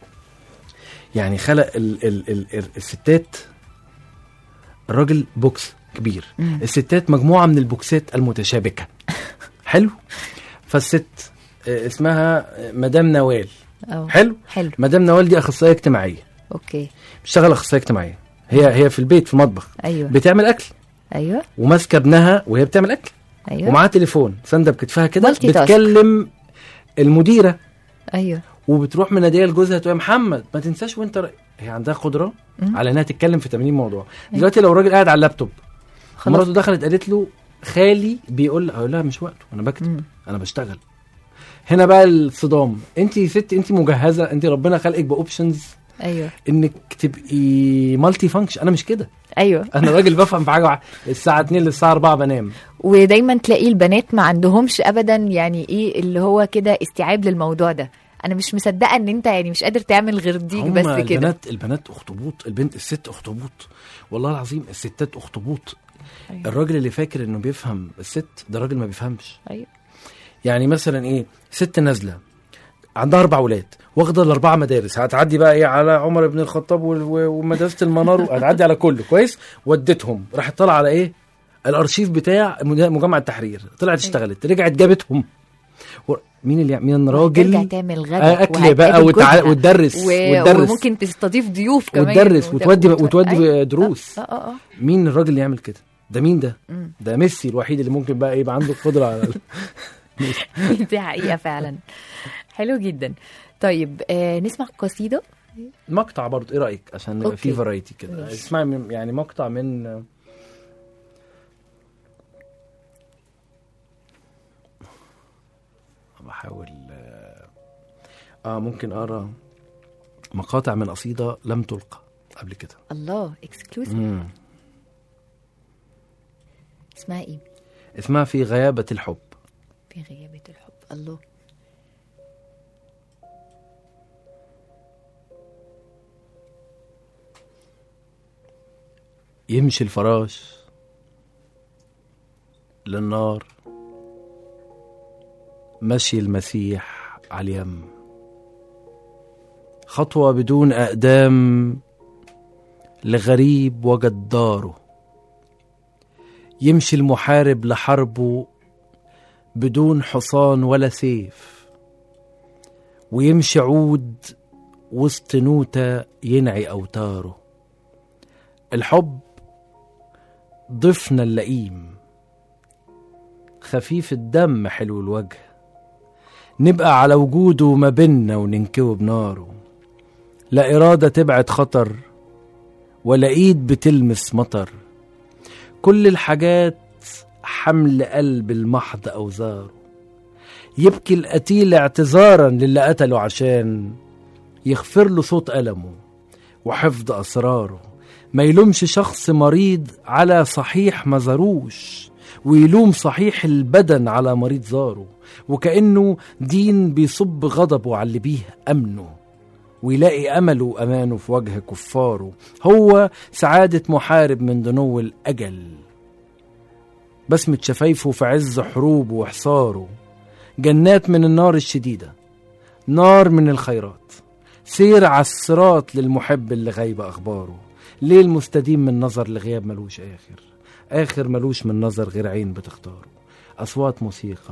يعني خلق الستات، الراجل بوكس كبير، الستات مجموعه من البوكسات المتشابكه. حلو. فالست اسمها مدام نوال. حلو. مدام نوال دي اخصائيه اجتماعيه. اوكي. بتشتغل اخصائيه اجتماعيه، هي في البيت في المطبخ. ايوه. بتعمل اكل. ايوه. وماسكه ابنها وهي بتعمل اكل. ايوه. ومعاها تليفون سانده بكتفها كده بتكلم المديره. ايوه. وبتروح مناديه لجوزها تقول محمد ما تنساش وانت هي عندها قدره على انها تتكلم في 80 موضوع. دلوقتي لو الراجل قاعد على اللابتوب مراته دخلت قالت له خالي بيقول لا مش وقته انا بكتب انا بشتغل. هنا بقى الصدام. انت ست، انت مجهزه، انت ربنا خلقك باوبشنز. ايوه. انك تبقي مالتي فانكشن. انا مش كده. ايوه. انا راجل بفهم في حاجه الساعه 2 للساعه 4 بنام. ودايما تلاقي البنات ما عندهمش ابدا يعني ايه اللي هو كده استيعاب للموضوع ده. انا مش مصدقه ان انت يعني مش قادر تعمل غير دي بس كده. البنات اخطبوط، الست اخطبوط والله العظيم. الستات اخطبوط. أيوة. الراجل اللي فاكر انه بيفهم الست ده راجل ما بيفهمش. ايوه. يعني مثلا ايه، ست نازله عندها 4 اولاد واخده ال4 مدارس، هتعدي بقى ايه على عمر بن الخطاب ومدرسه المنار، هتعدي على كله كويس. ودتهم راحت طالعه على ايه الارشيف بتاع مجمع التحرير، طلعت اشتغلت رجعت جابتهم. مين الراجل ترجع تعمل غدا اكل بقى وتدرس وممكن تستضيف ضيوف كمان وتدرس وتودي دروس. مين الراجل اللي يعمل كده؟ ده مين ده؟ ده ميسي الوحيد اللي ممكن بقى يبقى عنده القدره على دي حقيقه فعلا. حلو جدا. طيب نسمع قصيده مقطع برضه، ايه رايك؟ عشان يبقى في فرايتي كده. اسمعي يعني مقطع من بحاول ممكن اقرا مقاطع من قصيده لم تلقى قبل كده. الله، اكسكلوسيف. اسمها ايه؟ اسمها في غيابه الحب. في غيابه الحب. الله. يمشي الفراش للنار مشي المسيح على اليم، خطوة بدون أقدام لغريب وجد داره، يمشي المحارب لحربه بدون حصان ولا سيف، ويمشي عود وسط نوتة ينعي أوتاره. الحب ضفنا اللئيم خفيف الدم حلو الوجه، نبقى على وجوده ما بينا وننكوه بناره، لا إرادة تبعد خطر ولا إيد بتلمس مطر، كل الحاجات حمل قلب المحض أوزاره، يبكي القتيل اعتذارا للي قتله عشان يغفر له صوت ألمه وحفظ أسراره، ما يلومش شخص مريض على صحيح ما زاروش، ويلوم صحيح البدن على مريض زاره، وكأنه دين بيصب غضبه على اللي بيه أمنه، ويلاقي أمله وأمانه في وجه كفاره. هو سعادة محارب من دنو الأجل، بسمة شفايفه في عز حروبه وحصاره، جنات من النار الشديدة، نار من الخيرات، سير على الصراط للمحب اللي غايب أخباره، ليل مستديم من نظر لغياب ملوش آخر ملوش من نظر غير عين بتختاره، أصوات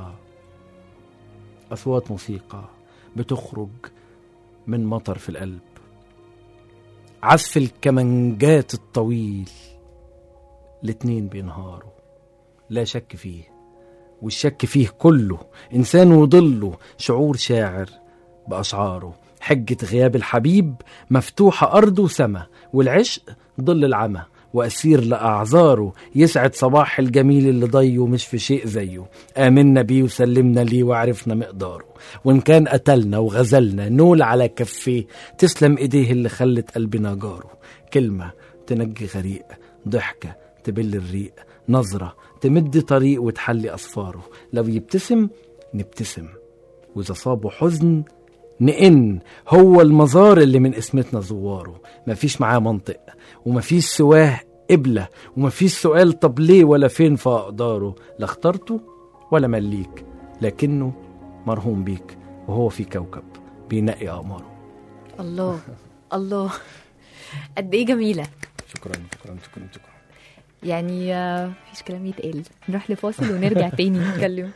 موسيقى بتخرج من مطر في القلب، عزف الكمانجات الطويل، الاتنين بينهاروا لا شك فيه، والشك فيه كله إنسان وضله، شعور شاعر بأشعاره، حجة غياب الحبيب مفتوحة أرض وسما، والعشق ضل العمى وأسير لأعذاره، يسعد صباح الجميل اللي ضيه مش في شيء زيه، آمنا بيه وسلمنا ليه وعرفنا مقداره، وإن كان قتلنا وغزلنا نول على كفيه، تسلم إيديه اللي خلت قلبنا جاره، كلمة تنجي غريق، ضحكة تبل الريق، نظرة تمد طريق وتحلي أصفاره، لو يبتسم نبتسم، وإذا صابه حزن نئن هو المزار اللي من اسمتنا زواره، مفيش معاه منطق ومفيش سواه قبلة ومفيش سؤال طب ليه ولا فين فأقداره، لا اخترته ولا مليك لكنه مرهوم بيك وهو في كوكب بينقي أقماره. الله الله، قد ايه جميلة. شكرا شكرا شكرا شكرا. يعني مفيش كلام يتقال. نروح لفاصل ونرجع تاني نتكلم.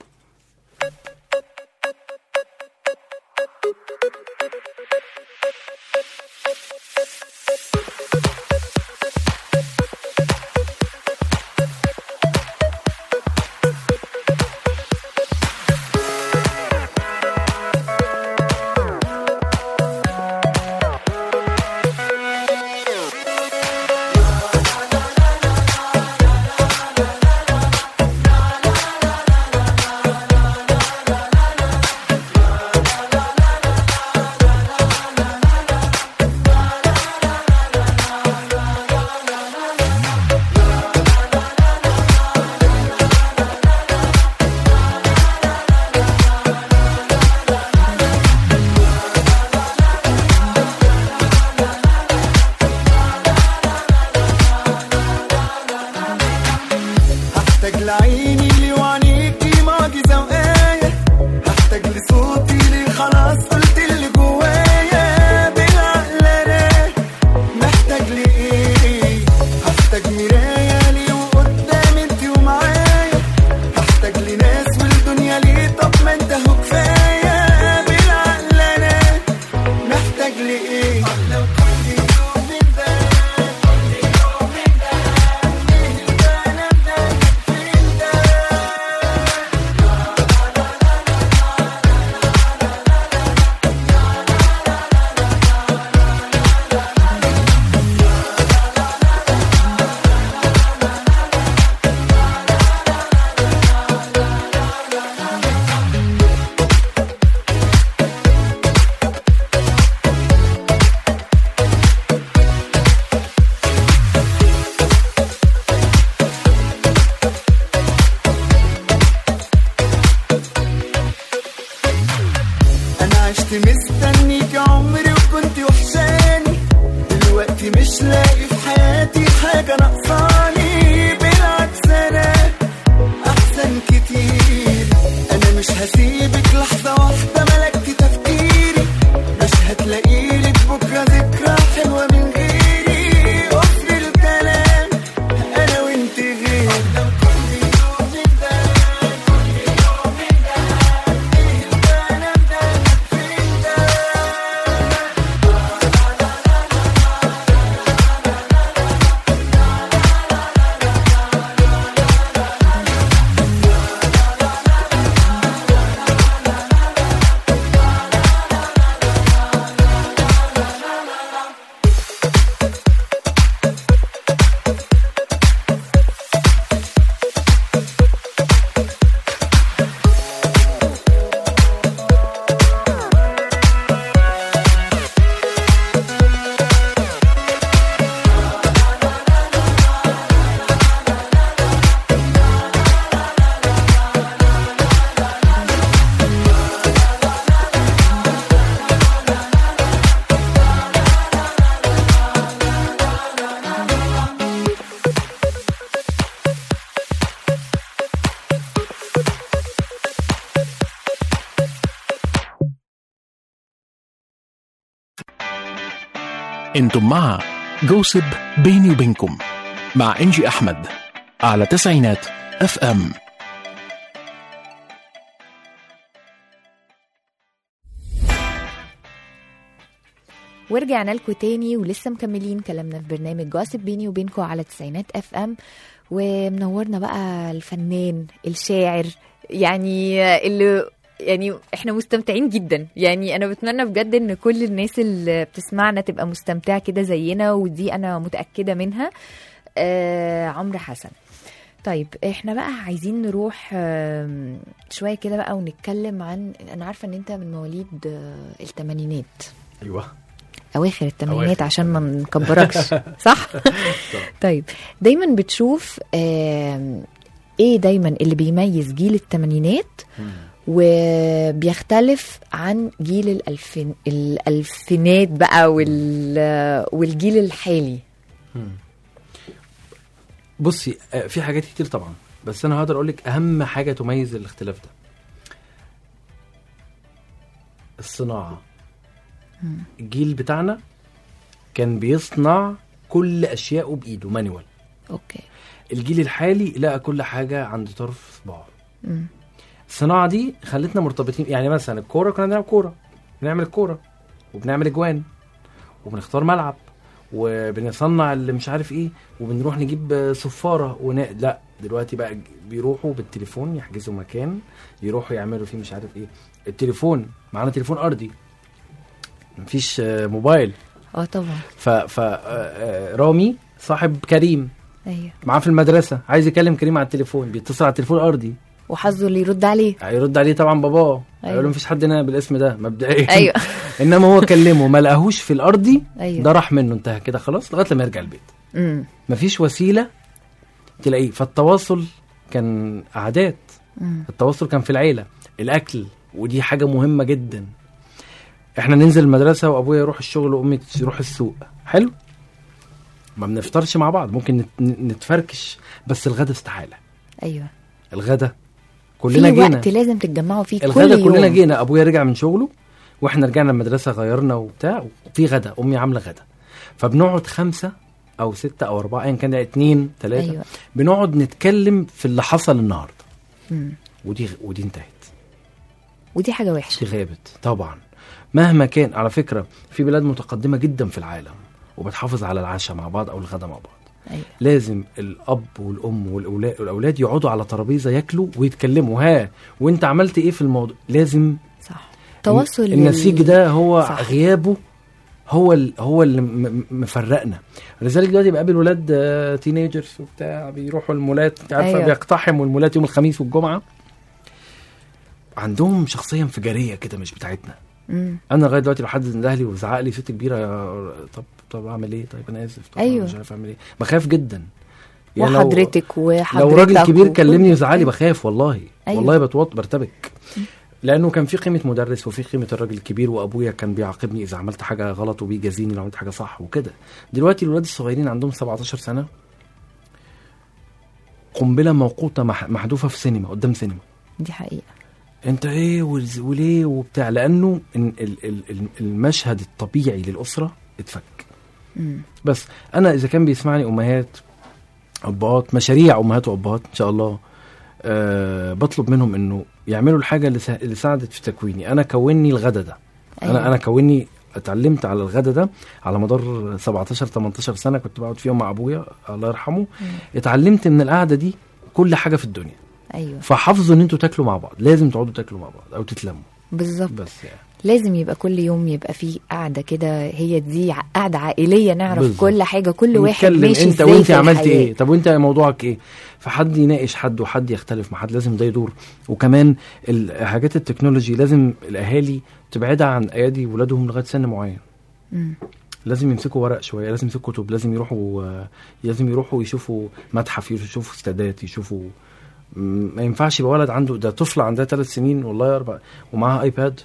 انتم مع جوسب بيني وبينكم مع إنجي أحمد على تسعينات FM. ورجعنا لكم تاني ولسه مكملين كلامنا في برنامج جوسب بيني وبينكم على تسعينات FM. ومنورنا بقى الفنان الشاعر اللي احنا مستمتعين جدا. انا بتمنى بجد ان كل الناس اللي بتسمعنا تبقى مستمتعة كده زينا، ودي انا متأكدة منها. عمرو حسن. طيب احنا بقى عايزين نروح شوية كده بقى ونتكلم عن، انا عارفة ان انت من مواليد الثمانينات. ايوه اواخر الثمانينات عشان ما نكبركش. صح. طيب دايما بتشوف ايه دايما اللي بيميز جيل الثمانينات وبيختلف عن جيل الألفينات بقى والجيل الحالي. بصي في حاجات كتير طبعا، بس انا هقدر اقولك اهم حاجة تميز الاختلاف ده الصناعة. الجيل بتاعنا كان بيصنع كل اشياءه بايده مانيوال. اوكي. الجيل الحالي لقى كل حاجة عند طرف صباعه. الصناعة دي خلتنا مرتبطين. يعني مثلا الكورة كنا بنلعب كورة، بنعمل الكورة وبنعمل اجوان وبنختار ملعب وبنصنع اللي مش عارف ايه وبنروح نجيب صفارة لا دلوقتي بقى بيروحوا بالتليفون يحجزوا مكان يروحوا يعملوا فيه مش عارف ايه. التليفون معانا تليفون ارضي مفيش موبايل. طبعا. رامي صاحب كريم ايوه معاه في المدرسة عايز يكلم كريم على التليفون، بيتصل على التليفون الارضي وحظه اللي يرد عليه. هيرد عليه طبعا باباه. أيوة. يقول له مفيش حد هنا بالاسم ده مبدئيا. ايوه انما هو كلمه ما لقاهوش في الارضي. أيوة. ده راح منه انتهى كده خلاص لغايه لما يرجع البيت. مفيش وسيله تلاقيه. فالتواصل كان عادات. التواصل كان في العيله، الاكل، ودي حاجه مهمه جدا. احنا ننزل المدرسه وابويا يروح الشغل وامي تروح السوق، حلو، ما بنفطرش مع بعض، ممكن نتفركش، بس الغدا استحاله. ايوه الغدا كلنا جينا، في وقت لازم تتجمعوا فيه الغدا كل يوم. كلنا جينا، ابويا رجع من شغله واحنا رجعنا المدرسه غيرنا وبتاع، في غدا امي عامله غدا، فبنقعد 5 أو 6 أو 4 ايا كان 2 3. أيوة. بنقعد نتكلم في اللي حصل النهارده. ودي انتهت، ودي حاجه وحشه، دي غابت طبعا. مهما كان على فكره في بلاد متقدمه جدا في العالم وبتحافظ على العشاء مع بعض او الغدا مع بعض. أيوة. لازم الاب والام والاولاد يقعدوا على ترابيزه ياكلوا ويتكلموا، ها وانت عملت ايه في الموضوع. لازم صح تواصل. النسيج ده هو صح. غيابه هو اللي مفرقنا. لذلك دلوقتي بقابل ولاد تينيجرز وبتاع بيروحوا المولات، عارفه. أيوة. بيقتحموا المولات يوم الخميس والجمعه، عندهم شخصيه انفجاريه كده مش بتاعتنا. انا لغايه دلوقتي لو حد نده لي وزعق لي ست كبيره، طب اعمل ايه؟ طيب انا اسف. طب أيوة. مش عارف اعمل ايه، بخاف جدا. يعني وحضرتك لو راجل كبير كلمني وزعق لي بخاف والله. أيوة. والله برتبك، لانه كان في قيمه مدرس وفي قيمه الراجل الكبير، وابويا كان بيعاقبني اذا عملت حاجه غلط وبيجازيني لو عملت حاجه صح وكده. دلوقتي الولاد الصغيرين عندهم 17 سنه، قنبله موقوته محذوفه في سينما، قدام سينما. دي حقيقه. انت ايه وليه وبتاع، لانه المشهد الطبيعي للاسره اتفك. بس انا اذا كان بيسمعني امهات ابات، مشاريع امهات وابات ان شاء الله، بطلب منهم انه يعملوا الحاجه اللي ساعدت في تكويني. انا كوني الغدا ده. أيوة. انا كوني اتعلمت على الغدا ده على مدار 17-18 سنه كنت بقعد فيهم مع ابويا الله يرحمه. اتعلمت من القعده دي كل حاجه في الدنيا. ايوه. فحافظوا ان انتوا تاكلوا مع بعض، لازم تقعدوا تاكلوا مع بعض او تتلموا. بالظبط. بس يعني لازم يبقى كل يوم يبقى فيه قعده كده، هي دي قعده عائليه، نعرف بالزبط. كل حاجه، كل واحد ماشي انت وانت عملتي ايه، طب وانت موضوعك ايه، فحد يناقش حد وحد يختلف مع حد، لازم ده يدور. وكمان الحاجات التكنولوجي لازم الاهالي تبعدها عن ايادي ولادهم لغايه سن معين. لازم يمسكوا ورق شويه، لازم يمسكوا كتب، لازم يروحوا يشوفوا متحف، يشوفوا استادات، يشوفوا. ما ينفعش يبقى ولد عنده، ده طفله عندها 3 سنين والله 4 ومعاها ايباد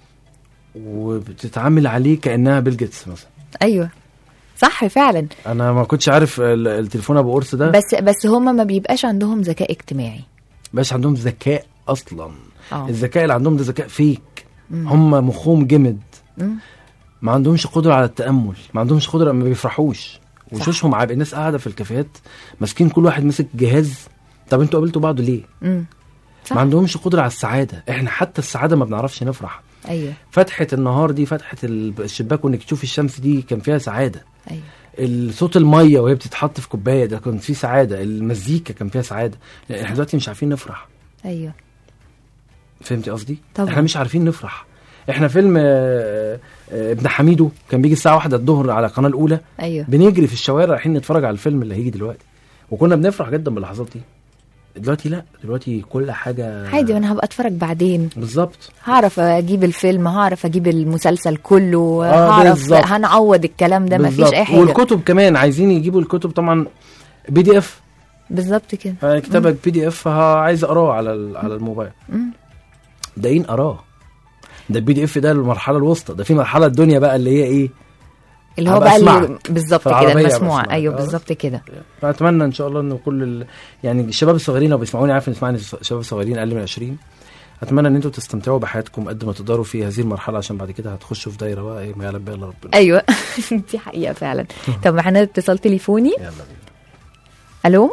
وبتتعامل عليه كأنها بيل جيتس مثلا. ايوه صح فعلا. انا ما كنتش عارف التليفون ابو قرص ده. بس هما ما بيبقاش عندهم ذكاء اجتماعي، باش عندهم ذكاء اصلا. الذكاء اللي عندهم ده ذكاء فيك. هم مخهم جمد. ما عندهمش قدره على التامل، ما عندهمش قدره، ما بيفرحوش، وشوشهم عاب. الناس قاعده في الكافيهات ماسكين كل واحد ماسك جهاز. طب انتوا قابلتوا بعض ليه؟ ما عندهمش قدره على السعاده. احنا حتى السعاده ما بنعرفش نفرح. ايوه. فتحه النهار دي، فتحه الشباك وانك تشوف الشمس دي كان فيها سعاده. ايوه. الصوت الميه وهي بتتحط في كوبايه ده كان فيه سعاده. المزيكا كان فيها سعاده. احنا دلوقتي مش عارفين نفرح. ايوه فهمتي قصدي؟ طبعا. احنا مش عارفين نفرح. احنا فيلم ابن حميدو كان بيجي الساعه 1 الظهر على القناه الاولى. ايوه. بنجري في الشوارع رايحين نتفرج على الفيلم اللي هيجي دلوقتي، وكنا بنفرح جدا باللحظات دي. دلوقتي لا، دلوقتي كل حاجه عادي، وانا هبقى اتفرج بعدين. بالظبط. هعرف اجيب الفيلم، هعرف اجيب المسلسل كله، هعرف هنعوض الكلام ده. مفيش اي حاجه. والكتب كمان عايزين يجيبوا الكتب طبعا PDF. بالظبط كده. كتابك PDF عايز اقراه على الموبايل. داين اراه. ده PDF ده المرحله الوسطى، ده في مرحله الدنيا بقى اللي هي ايه، اللي هو بقى بالظبط كده المسموع. ايوه بالظبط كده. فاتمنى ان شاء الله ان كل يعني الشباب الصغيرين لو بيسمعوني، عارف ان يسمعني الشباب الصغيرين اقل من 20، اتمنى ان انتوا تستمتعوا بحياتكم قد ما تقدروا في هذه المرحله، عشان بعد كده هتخشوا في دايره بقى ايه ما يعلم بها الا ربنا. ايوه دي حقيقه فعلا. طب معانا اتصال تليفوني. يلا بينا. الو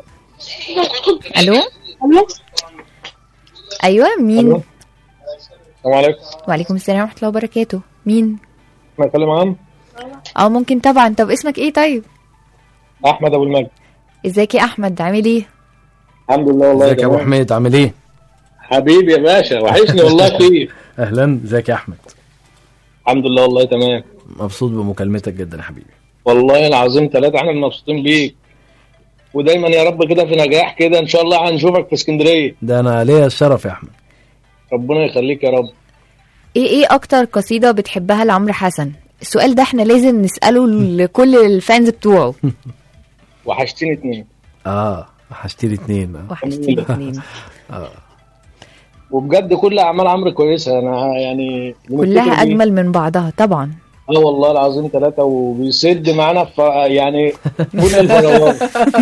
ايوه مين؟ السلام عليكم. وعليكم السلام ورحمه الله وبركاته. مين؟ بتكلم عن ممكن طبعا. طب اسمك ايه؟ طيب احمد ابو المجد. ازيك يا احمد، عامل ايه؟ الحمد لله والله. ازيك يا ابو حميد، عامل ايه؟ حبيبي يا باشا، وحشني والله كتير. اهلا، ازيك يا احمد؟ الحمد لله والله تمام. مبسوط بمكالمتك جدا يا حبيبي. والله العظيم 3 احنا مبسوطين بيك، ودايما يا رب كده في نجاح كده ان شاء الله هنشوفك في اسكندريه. ده انا ليا الشرف يا احمد. ربنا يخليك يا رب. ايه اكتر قصيده بتحبها لعمرو حسن؟ السؤال ده احنا لازم نساله لكل الفانز بتوعه. وحشتني 2. وحشتني 2. وحشتني 2. وبجد كل اعمال عمرو كويسه، انا يعني كلها اجمل من بعضها طبعا. والله العظيم 3 وبيسد معانا في يعني كل الفراغات.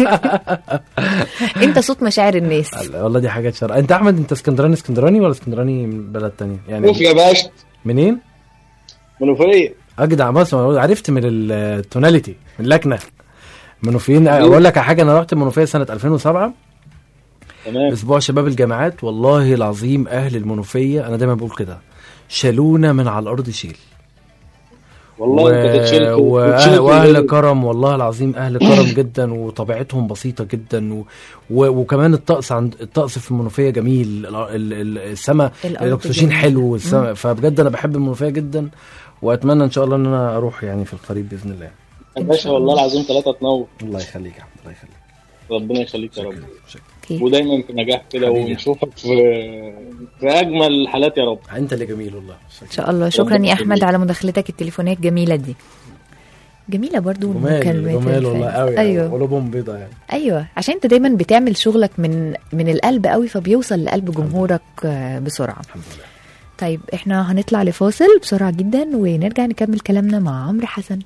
انت صوت مشاعر الناس والله، دي حاجه تشرف. انت احمد انت اسكندراني ولا اسكندراني من بلد تانية يعني؟ شوف يا باشا، منين؟ منوفيه. اجدع مصر، عرفت من التوناليتي من اللكنه. منوفيين. اقول لك على حاجه، انا رحت المنوفيه سنه 2007 تمام، اسبوع شباب الجامعات. والله العظيم اهل المنوفيه انا دايما بقول كده، شالونا من على الارض شيل. والله انت تتشيل واهل كرم، والله العظيم اهل كرم جدا، وطبيعتهم بسيطه جدا، وكمان الطقس في المنوفيه جميل، السماء الاكسجين حلو، فبجد انا بحب المنوفيه جدا، واتمنى ان شاء الله ان انا اروح يعني في القريب باذن الله يا باشا. والله العظيم 3 تنور. الله يخليك يا احمد، الله يخليك. ربنا يخليك يا رب. ودايما في نجاح كده، ونشوفك في اجمل الحالات يا رب. انت اللي جميل والله ان شاء الله. شكرا يا احمد على مداخلتك التليفونيه الجميله دي. جميله برضو جمال والله قوي. ايوه قلوبهم بيضه يعني. ايوه، عشان انت دايما بتعمل شغلك من القلب قوي، فبيوصل لقلب جمهورك بسرعه. الحمد لله. طيب احنا هنطلع لفاصل بسرعه جدا، ونرجع نكمل كلامنا مع عمرو حسن.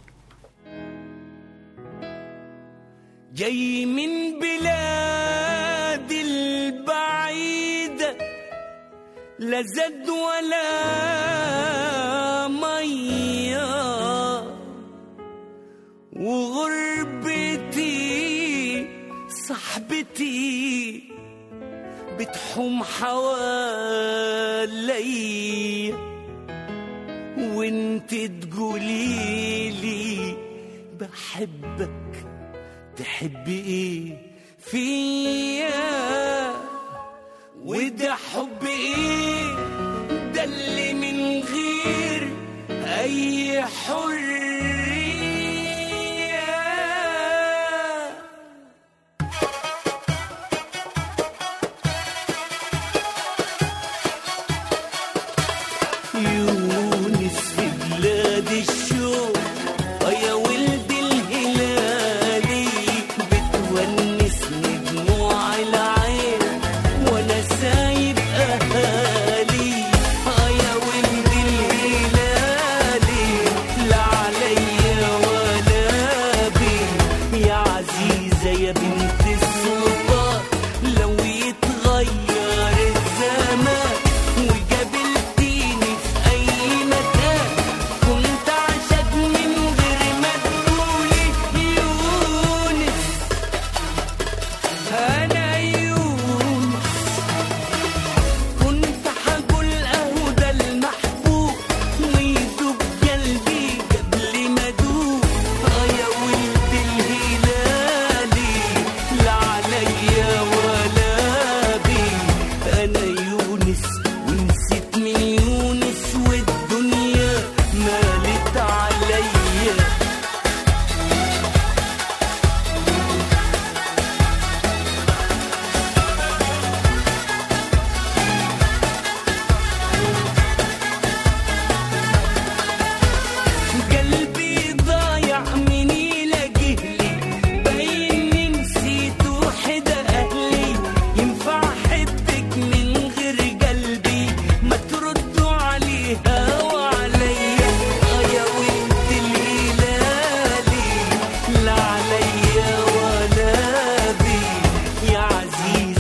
جاي من بلاد البعيدة، لا زاد ولا مية، وغربتي صاحبتي بتحوم حوالي، وانت تقوليلي بحبك، تحبي ايه فيا، وده حب ايه ده اللي من غير اي حرية. يونس في بلاد الشوق، يا ولد الهلالي، بتونسني دموع العين وانا سايب اهالي. يا ولد الهلالي، لا عليا ولا بي، يا عزيزة يا بنت السلطان، لو يتغير الزمان وقابلتيني في اي مكان، كنت عاشق من غير ما تقولي يونس. انا يونس كنت حقول اهو ده المحبوب، ويدوب قلبي قبل ما ادوب. يا ولد الهلالي، لا عليا ولا بي، انا يونس ونسيت من يونس، والدنيا مالت عليا. قلبي ضايع من يلاقيه لي، باين نسيت وحدة أهل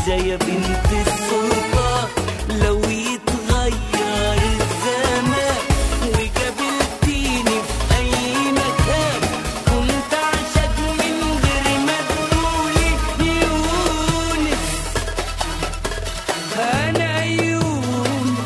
خديجة يا بنت السلطان لو يتغير الزمان وقابلتيني في أي مكان كنت أعشق من غير ما تقولي يونس أنا يونس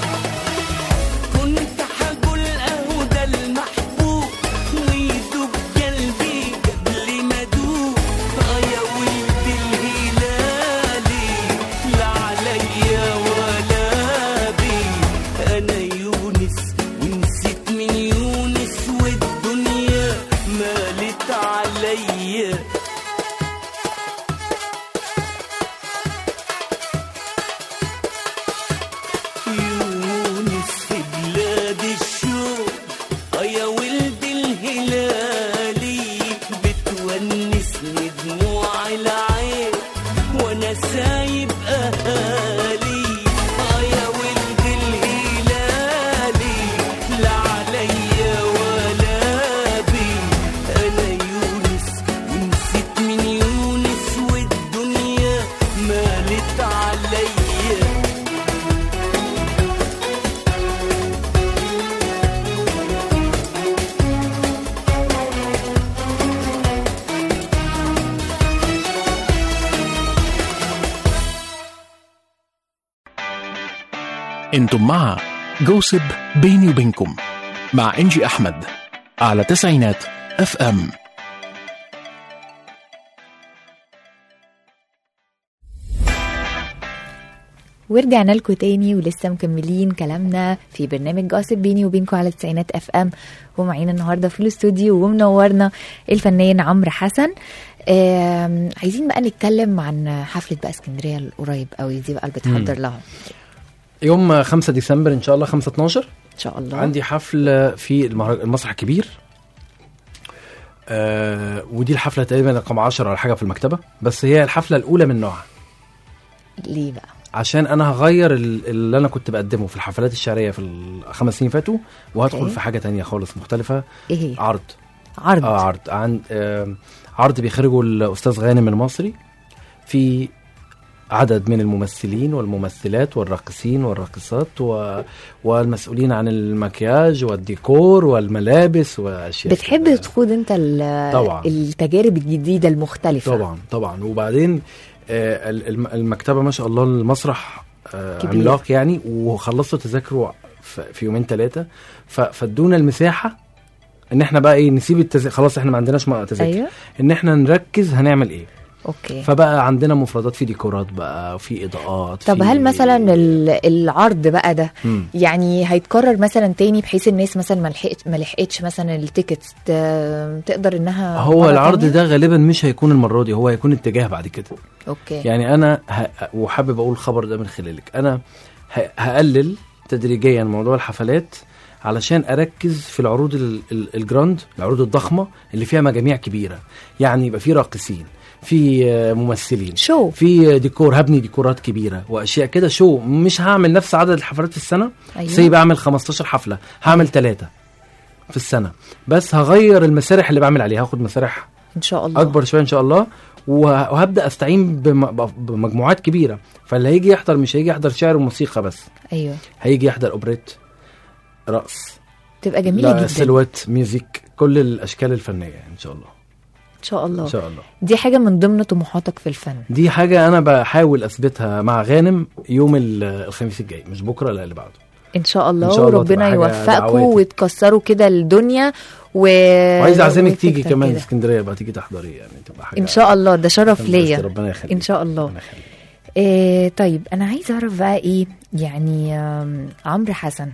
كنت حقول أهو ده المحبوب ويدوب قلبي قبل ما أدوب يا ولد الهلالي لا عليا ولا بي أنا يونس ونسيت من يونس والدنيا مالت عليا يونس في بلاد الشوق يا ولد الهلالي بتونسني دموع العين وانا سايب اهالي يا ولد الهلالي لا عليا ولا بي انا يونس ونسيت من يونس والدنيا مالت عليا انتم مع جوسب بيني وبينكم مع انجي احمد على تسعينات اف ام. ورجعنا لكم تاني ولسه مكملين كلامنا في برنامج جوسب بيني وبينكم على تسعينات اف ام. ومعينا النهارده في الاستوديو ومنورنا الفنان عمرو حسن. عايزين بقى نتكلم عن حفله بقى اسكندريه القريب قوي دي بقى اللي بتحضر لها يوم 5 ديسمبر ان شاء الله 5/12 ان شاء الله. عندي حفل في المسرح الكبير. ودي الحفله تقريبا رقم 10 ولا حاجه في المكتبه، بس هي الحفله الاولى من نوعها. ليه بقى؟ عشان انا هغير اللي انا كنت بقدمه في الحفلات الشعريه في ال5 سنين فاتوا، وهدخل في حاجه تانية خالص مختلفه. ايه هي؟ عرض عرض عن عرض بيخرجه الاستاذ غانم المصري، في عدد من الممثلين والممثلات والراقصين والراقصات والمسؤولين عن المكياج والديكور والملابس واشياء. بتحب تخوض انت طبعا التجارب الجديده المختلفه؟ طبعا. وبعدين المكتبه ما شاء الله المسرح عملاق يعني، وخلصت تذاكره في يومين 3، فادونا المساحه ان احنا بقى ايه نسيب خلاص احنا ما عندناش تذاكر. أيوة. ان احنا نركز هنعمل ايه. اوكي. فبقى عندنا مفردات في ديكورات بقى وفي اضاءات. طب هل مثلا العرض بقى ده يعني هيتكرر مثلا تاني بحيث الناس مثلا ما لحقتش مثلا التيكتس تقدر انها هو العرض تانية؟ ده غالبا مش هيكون المره دي، هو هيكون اتجاه بعد كده. اوكي. يعني انا وحابب اقول الخبر ده من خلالك، انا هقلل تدريجيا موضوع الحفلات علشان اركز في العروض الجراند، العروض الضخمه اللي فيها مجاميع كبيره، يعني يبقى في راقصين، في ممثلين، شو، في ديكور، هبني ديكورات كبيره واشياء كده. شو مش هعمل نفس عدد الحفلات في السنه. أيوة. سيب اعمل 15 حفله، هعمل 3 في السنه، بس هغير المسارح اللي بعمل عليها، هاخد مسارح ان شاء الله اكبر شويه ان شاء الله، وهبدا استعين بمجموعات كبيره. فاللي هيجي يحضر مش هيجي يحضر شعر وموسيقى بس. ايوه. هيجي يحضر اوبريت، رقص، تبقى جميله جدا، سيلوات، ميوزك، كل الاشكال الفنيه ان شاء الله. ان شاء الله. ان شاء الله. دي حاجه من ضمن طموحاتك في الفن؟ دي حاجه انا بحاول اثبتها مع غانم يوم الخميس الجاي، مش بكره لا اللي بعده ان شاء الله. وربنا يوفقكم وتكسروا كده الدنيا وعايز اعزمك تيجي كمان اسكندريه بقى، تيجي تحضري يعني، تبقى حاجه ان شاء الله. ده شرف ليا، ربنا يخليك ان شاء الله. طيب انا عايز اعرف بقى ايه يعني عمرو حسن،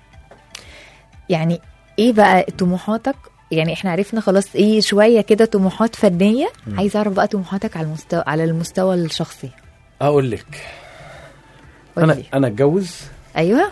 يعني ايه بقى طموحاتك؟ يعني احنا عرفنا خلاص ايه شويه كده طموحات فنيه. عايز اعرف بقى طموحاتك على المستوى الشخصي. اقول لك انا اتجوز. ايوه.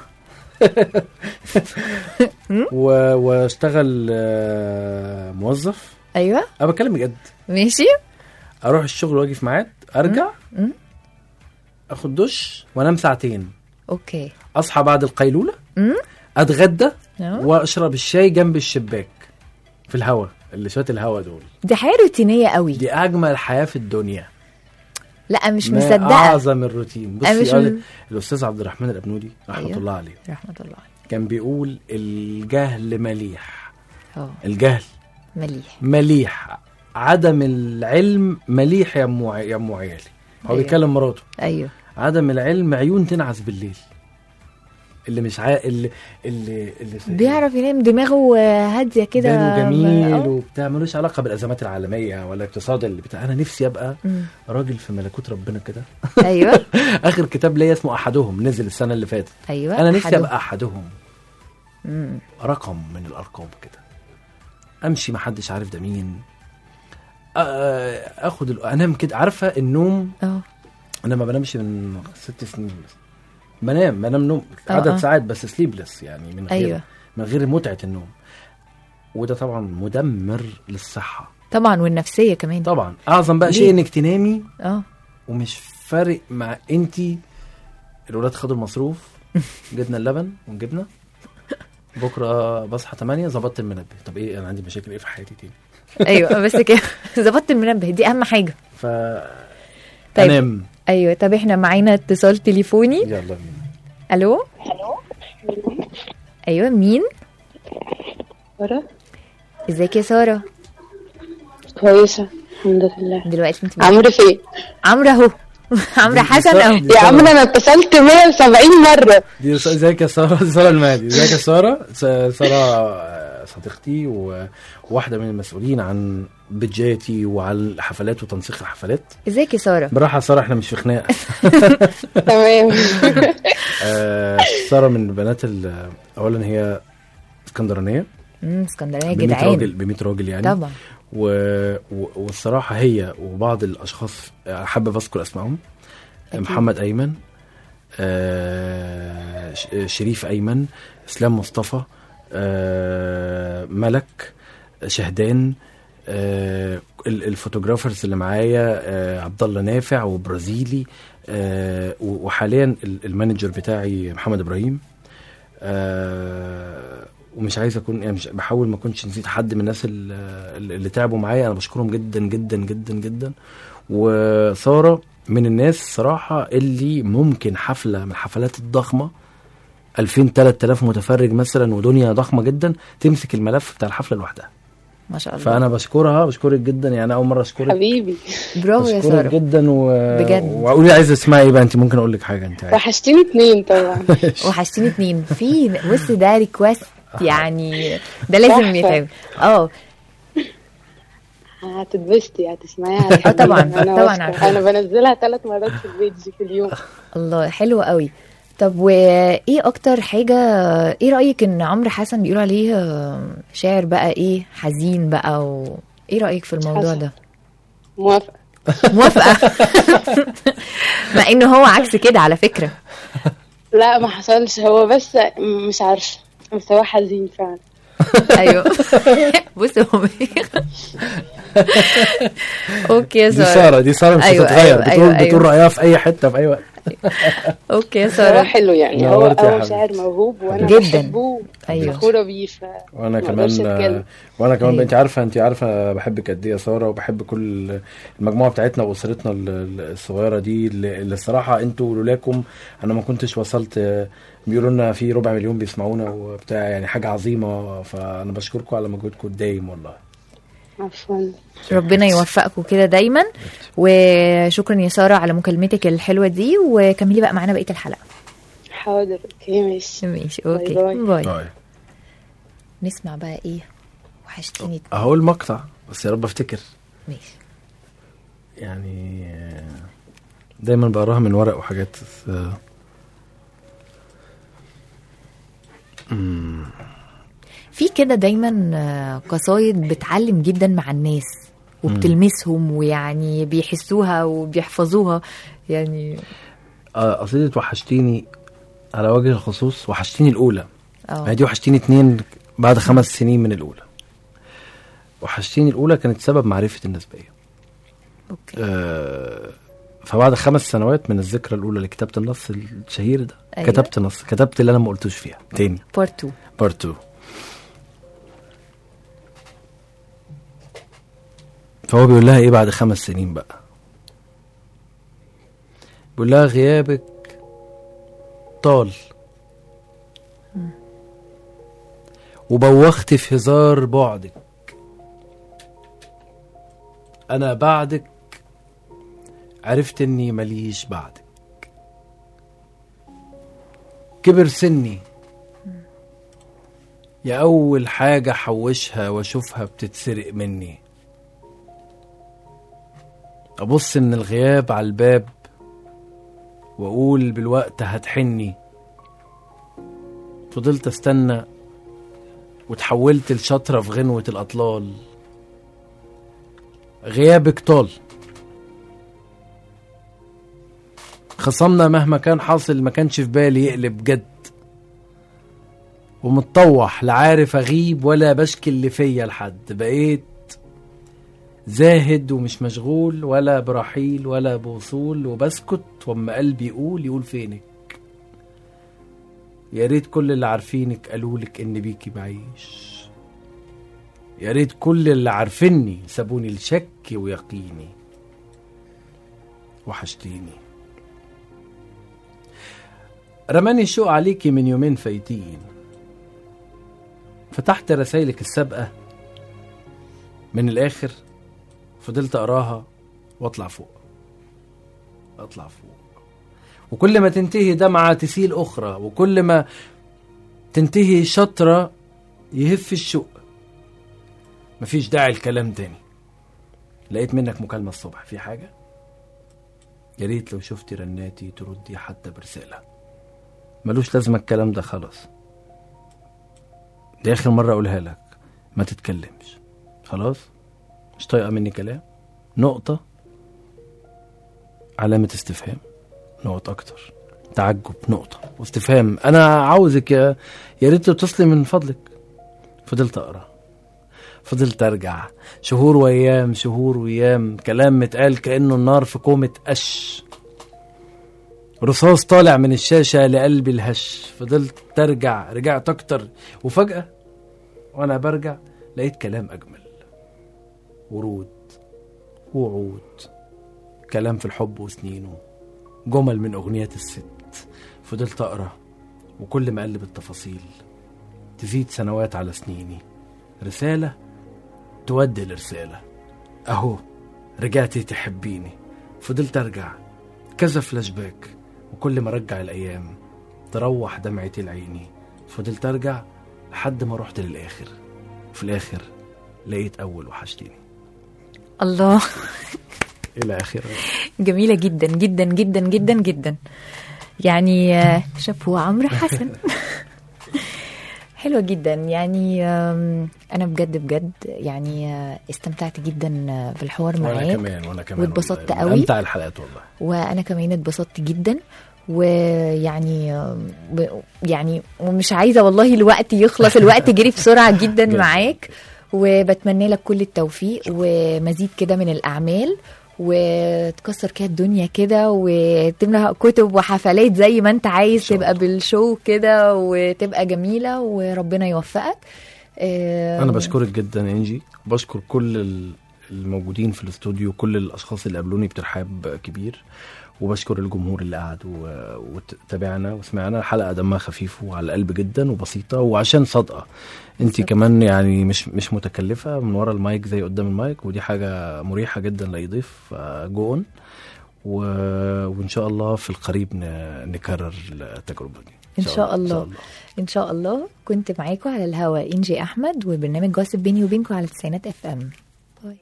واشتغل موظف. ايوه. انا بتكلم بجد. ماشي. اروح الشغل واجي في ميعاد، ارجع اخد دش وانام 2 ساعات. اوكي. اصحى بعد القيلوله، اتغدى واشرب الشاي جنب الشباك في الهواء، اللي شويه الهواء دول. دي حياه روتينيه قوي. دي اجمل حياه في الدنيا. لا مش مصدقه. اعظم الروتين. بصي الاستاذ عبد الرحمن الابنودي رحمه أيوه. الله عليه، رحمه الله عليه، كان بيقول الجهل مليح. الجهل مليح، عدم العلم مليح يا ام عيالي. هو بيكلم مراته. ايوه. عدم العلم عيون تنعس بالليل. اللي مش اللي بيعرف ينام دماغه هاديه كده، باله جميل وبتاع، ملوش علاقه بالازمات العالميه ولا الاقتصاد اللي بتاع. انا نفسي ابقى راجل في ملكوت ربنا كده. ايوه. اخر كتاب ليا اسمه احدهم، نزل السنه اللي فاتت. ايوه. انا نفسي ابقى احدهم. رقم من الارقام كده، امشي ما حدش عارف ده مين. اخد انام كده. عارفه النوم؟ انا ما بنامش من 6 سنين بس. بنام نوم عدد ساعات بس سليبلس، يعني من غير أيوة. من غير متعه النوم. وده طبعا مدمر للصحه طبعا والنفسيه كمان طبعا. اعظم بقى شيء انك تنامي ومش فارق مع انتي. الولاد خدوا المصروف، جبنا اللبن والجبنه، بكره بصحى 8 ظبطت المنبه. طب ايه انا عندي مشاكل ايه في حياتي تاني؟ ايوه بس كده ظبطت المنبه، دي اهم حاجه. طيب. انام. ايوه. طب احنا معانا اتصال تليفوني. يلا بينا. الو. ايوه مين؟ ساره. ازيك يا ساره؟ كويسه الحمد لله. دلوقتي انت عمرو فين؟ عمرو اهو. عمرو حسن اهو. يا عمرو انا اتصلت 170 مره. دي ازيك يا ساره؟ ساره المهدي. ازيك يا ساره؟ ساره صديقتي وواحده من المسؤولين عن بيجاتي وعلى الحفلات وتنسيق الحفلات. ازيك يا ساره؟ براحه ساره، احنا مش في خناقه. تمام. ساره من البنات اولا هي اسكندرانيه. اسكندرانيه جدعان ب 100 راجل يعني طبعا. والصراحه هي وبعض الاشخاص حابب اذكر اسمائهم. محمد ايمن، شريف ايمن، اسلام مصطفى، ملك، شهدان، الفوتوغرافرز اللي معايا عبد الله نافع وبرازيلي، وحاليا المانجر بتاعي محمد ابراهيم. ومش عايز اكون يعني مش بحاول ما اكونش نسيت حد من الناس اللي تعبوا معايا. انا بشكرهم جدا جدا جدا جدا. وساره من الناس صراحه اللي ممكن حفله من الحفلات الضخمه 2000-3000 متفرج مثلا ودنيا ضخمه جدا تمسك الملف بتاع الحفله لوحدها ما شاء الله. فانا بشكرك جدا. يعني اول مره اشكرك حبيبي. برافو يا ساره جدا. بجد. واقولي عايزه تسمعي ايه بقى؟ انت ممكن اقول لك حاجه انت عايزه. وحشتيني 2 طبعا. وحشتيني 2 في بص ده ريكوست يعني ده لازم يتعمل. هتتبسطي هتسمعيها. طبعا طبعا. انا بنزلها 3 مرات في البيج في اليوم. الله حلو قوي. طب وايه اكتر حاجه، ايه رايك ان عمرو حسن بيقول عليه شاعر بقى ايه حزين بقى ايه رايك في الموضوع حسن. ده؟ موافقه. مع انه هو عكس كده على فكره. لا ما حصلش، هو بس مش عارفه بس هو حزين فعلا. ايوه. بص هو اوكي يا ساره. دي ساره مش هتتغير. بتقول رايها في اي حته في اي وقت. اوكي يا ساره. هو حلو يعني. هو شاعر موهوب وانا بحبه. فخوره بيه. وانا كمان انت عارفه بحبك قد ايه يا ساره، وبحب كل المجموعه بتاعتنا واسرتنا الصغيره دي اللي الصراحه انتوا لولاكم انا ما كنتش وصلت. بيقولوا لنا في 250,000 بيسمعونا وبتاع، يعني حاجه عظيمه. فانا بشكركم على مجهودكم الدايم والله. عفوا. ربنا يوفقكم كده دايما. وشكرا يا ساره على مكالمتك الحلوه دي. وكملي بقى معانا بقيه الحلقه. حاضر. اوكي ماشي. اوكي باي. نسمع بقى ايه؟ وحشتيني. اهو المقطع بس يا رب افتكر. ماشي. يعني دايما بقراها من ورق وحاجات. في كده دايما قصايد بتعلم جدا مع الناس وبتلمسهم ويعني بيحسوها وبيحفظوها يعني. قصيدة وحشتيني على وجه الخصوص وحشتيني الأولى. دي وحشتيني 2 بعد 5 سنين من الأولى. وحشتيني الأولى كانت سبب معرفة الناس بيا. فبعد 5 سنوات من الذكرى الأولى لكتابة النص الشهير ده. أيوة. كتبت اللي أنا ما قلتوش فيها تاني. Part 2. فهو بيقول لها ايه بعد 5 سنين بقى؟ بقول لها غيابك طال وبوخت في هزار بعدك، انا بعدك عرفت اني مليش بعدك، كبر سني يا اول حاجة حوشها واشوفها بتتسرق مني، ابص من الغياب على الباب واقول بالوقت هتحني، فضلت استنى وتحولت الشطرة في غنوة الأطلال، غيابك طال، خصمنا مهما كان حاصل ما كانش في بالي يقلب جد، ومتطوح لا عارف أغيب ولا بشكي اللي فيا لحد، بقيت زاهد ومش مشغول ولا برحيل ولا بوصول، وبسكت وما قلبي يقول فينك، يا ريت كل اللي عارفينك قالولك ان بيكي بعيش، يا ريت كل اللي عارفيني سابوني لشك ويقيني، وحشتيني. رماني الشوق عليكي من يومين فايتين، فتحت رسايلك السابقة من الآخر، فضلت أقراها واطلع فوق أطلع فوق، وكل ما تنتهي دمعة تسيل أخرى، وكل ما تنتهي شطرة يهف الشوق، مفيش داعي الكلام تاني. لقيت منك مكالمة الصبح، في حاجة؟ يا ريت لو شفتي رناتي تردي حتى برسالة، ملوش لازمة الكلام ده خلاص، دي آخر مرة أقولها لك، ما تتكلمش خلاص، مش طايقة مني كلام، نقطة، علامة استفهام، نقط أكتر، تعجب، نقطة واستفهام، أنا عاوزك يا ريت تتصلي من فضلك. فضلت أقرأ، فضلت أرجع، شهور وأيام، شهور وأيام، كلام متقال كأنه النار في كومة قش، رصاص طالع من الشاشة لقلبي الهش. فضلت ترجع، رجعت أكتر، وفجأة وأنا برجع لقيت كلام أجمل، ورود ووعود، كلام في الحب وسنينه، جمل من أغنيات الست. فضلت أقرأ، وكل ما أقلب التفاصيل تزيد سنوات على سنيني، رسالة تودي الرسالة، أهو رجعتي تحبيني. فضلت أرجع، كذا فلاش باك، وكل ما رجع الأيام تروح دمعتي لعيني. فضلت أرجع لحد ما رحت للآخر، في الآخر لقيت أول وحشتيني. الله إلى آخر. جميلة جدا جدا جدا جدا جدا، يعني شابو عمرو حسن. حلوة جدا، يعني أنا بجد يعني استمتعت جدا بالحوار معاك، وأنا كمان واتبسطت قوي، أمتع الحلقات والله، وأنا كمان اتبسطت جدا، ويعني يعني ومش عايزة والله الوقت يخلص، الوقت جري بسرعة جدا معاك، وبتمنى لك كل التوفيق ومزيد كده من الأعمال، وتكسر كده الدنيا كده، وتملى كتب وحفلات زي ما انت عايز، تبقى بالشو كده وتبقى جميلة، وربنا يوفقك. انا بشكرك جدا انجي، بشكر كل الموجودين في الاستوديو، كل الاشخاص اللي قابلوني بترحاب كبير، وبشكر الجمهور اللي قعد وتابعنا وسمعنا. الحلقة دمها خفيف وعلى القلب جدا وبسيطة، وعشان صادقة انتي كمان، يعني مش متكلفة من ورا المايك زي قدام المايك، ودي حاجة مريحة جدا ليضيف جون، وان شاء الله في القريب نكرر التجربة دي إن شاء الله. إن شاء الله. كنت معاكم على الهواء إنجي أحمد، وبرنامج جوسب بيني وبينكم على 90 FM. باي.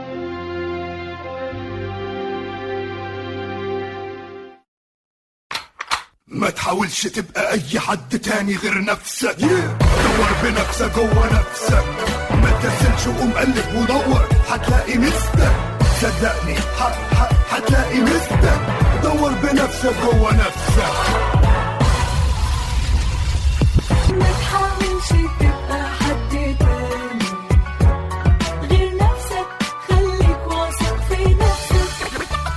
ما تحاولش تبقى أي حد تاني غير نفسك، دور بنفسك جوه نفسك، ما تكسلش وقوم قلب ودور، هتلاقي مستك، صدقني هتلاقي مستك، دور بنفسك جوه نفسك. ما تحاولش تبقى حد تاني غير نفسك، خليك واثق في نفسك،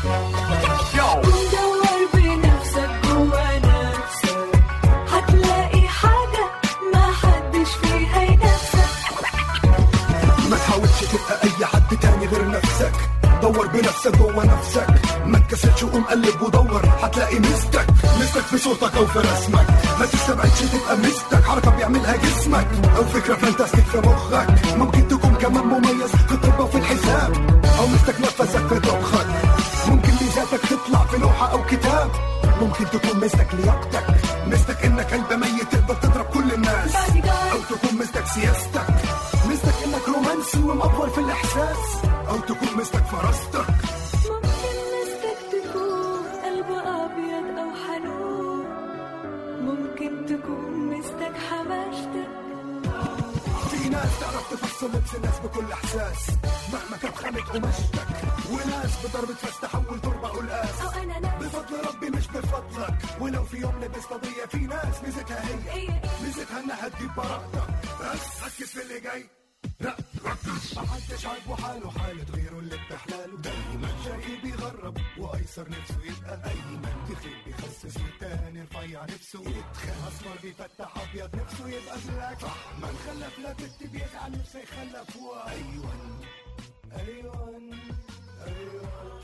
دور بنفسك جوا نفسك، هتلاقي حاجة ما حدش فيها ينافسك. ما تحاولش تبقى أي حد تاني غير نفسك، دور بنفسك جوا نفسك، ما تكسلش وقوم قلب ودور. هتلاقي مستك في صوتك او في رسمك. ما تستبعدش تبقى مستك، حركة بيعملها جسمك او فكرة فانتاستيك في مخك. ممكن تكون كمان مميز في الطب وفي الحساب، او مستك نفسك في طبخك. ممكن ميزاتك تطلع في لوحة او كتاب. ممكن تكون مستك لياقتك، مستك انك قلب ميت تقدر تضرب كل الناس. او تكون مستك سياستك، مستك انك رومانسي ومأفور في الاحساس. او تكون مستك فراستك. ممكن مستك تكون قلب أبيض أو حنون، ممكن تكون مستك حماشتك. في ناس تعرف تفصل لبس الناس بكل احساس مهما كانت خانت قماشتك، وناس بضربة فاس تحول تربة قلقاس. بفضل ربي مش بفضلك، ولو في يوم لبست قضية في ناس ميزتها هي ميزتها انها تجيب براءتك. بس ركز في اللي جاي، لا ركز. محدش عاجبه حاله حالة غيره اللي بتحلاله. دايما شقي بيغرب وايسر نفسه يبقى ايمن. تخيل بيخسس والتاني رفيع نفسه يتخان. اسمر بيفتح ابيض نفسه يبقى بلاك. من خلف لا بنت بيزعل نفسه يخلف. وايوان ايوان ايوان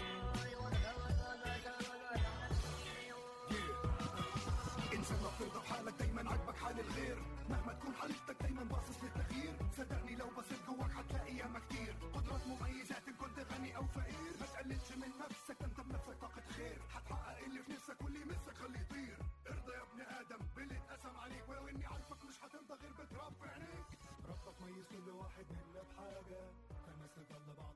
انسان ما بترضى بحالك، دايما عاجبك حال الغير. مهما تكون حالتك دايما باصص للتغيير. صدقني لو بصيت جواك هتلاقي ياما كتير قدرات مميزات ان كنت غني او فقير. ما تقللش من نفسك، انت بنفسك طاقة خير. هتحقق اللي في نفسك واللي يمسك خليه يطير. ارضى يا ابن ادم باللي اتقسم عليك، ولو اني عارفك مش هترضى غير بتراب في عينيك. ربك ميز كل واحد منا بحاجة، فالناس تضل بعض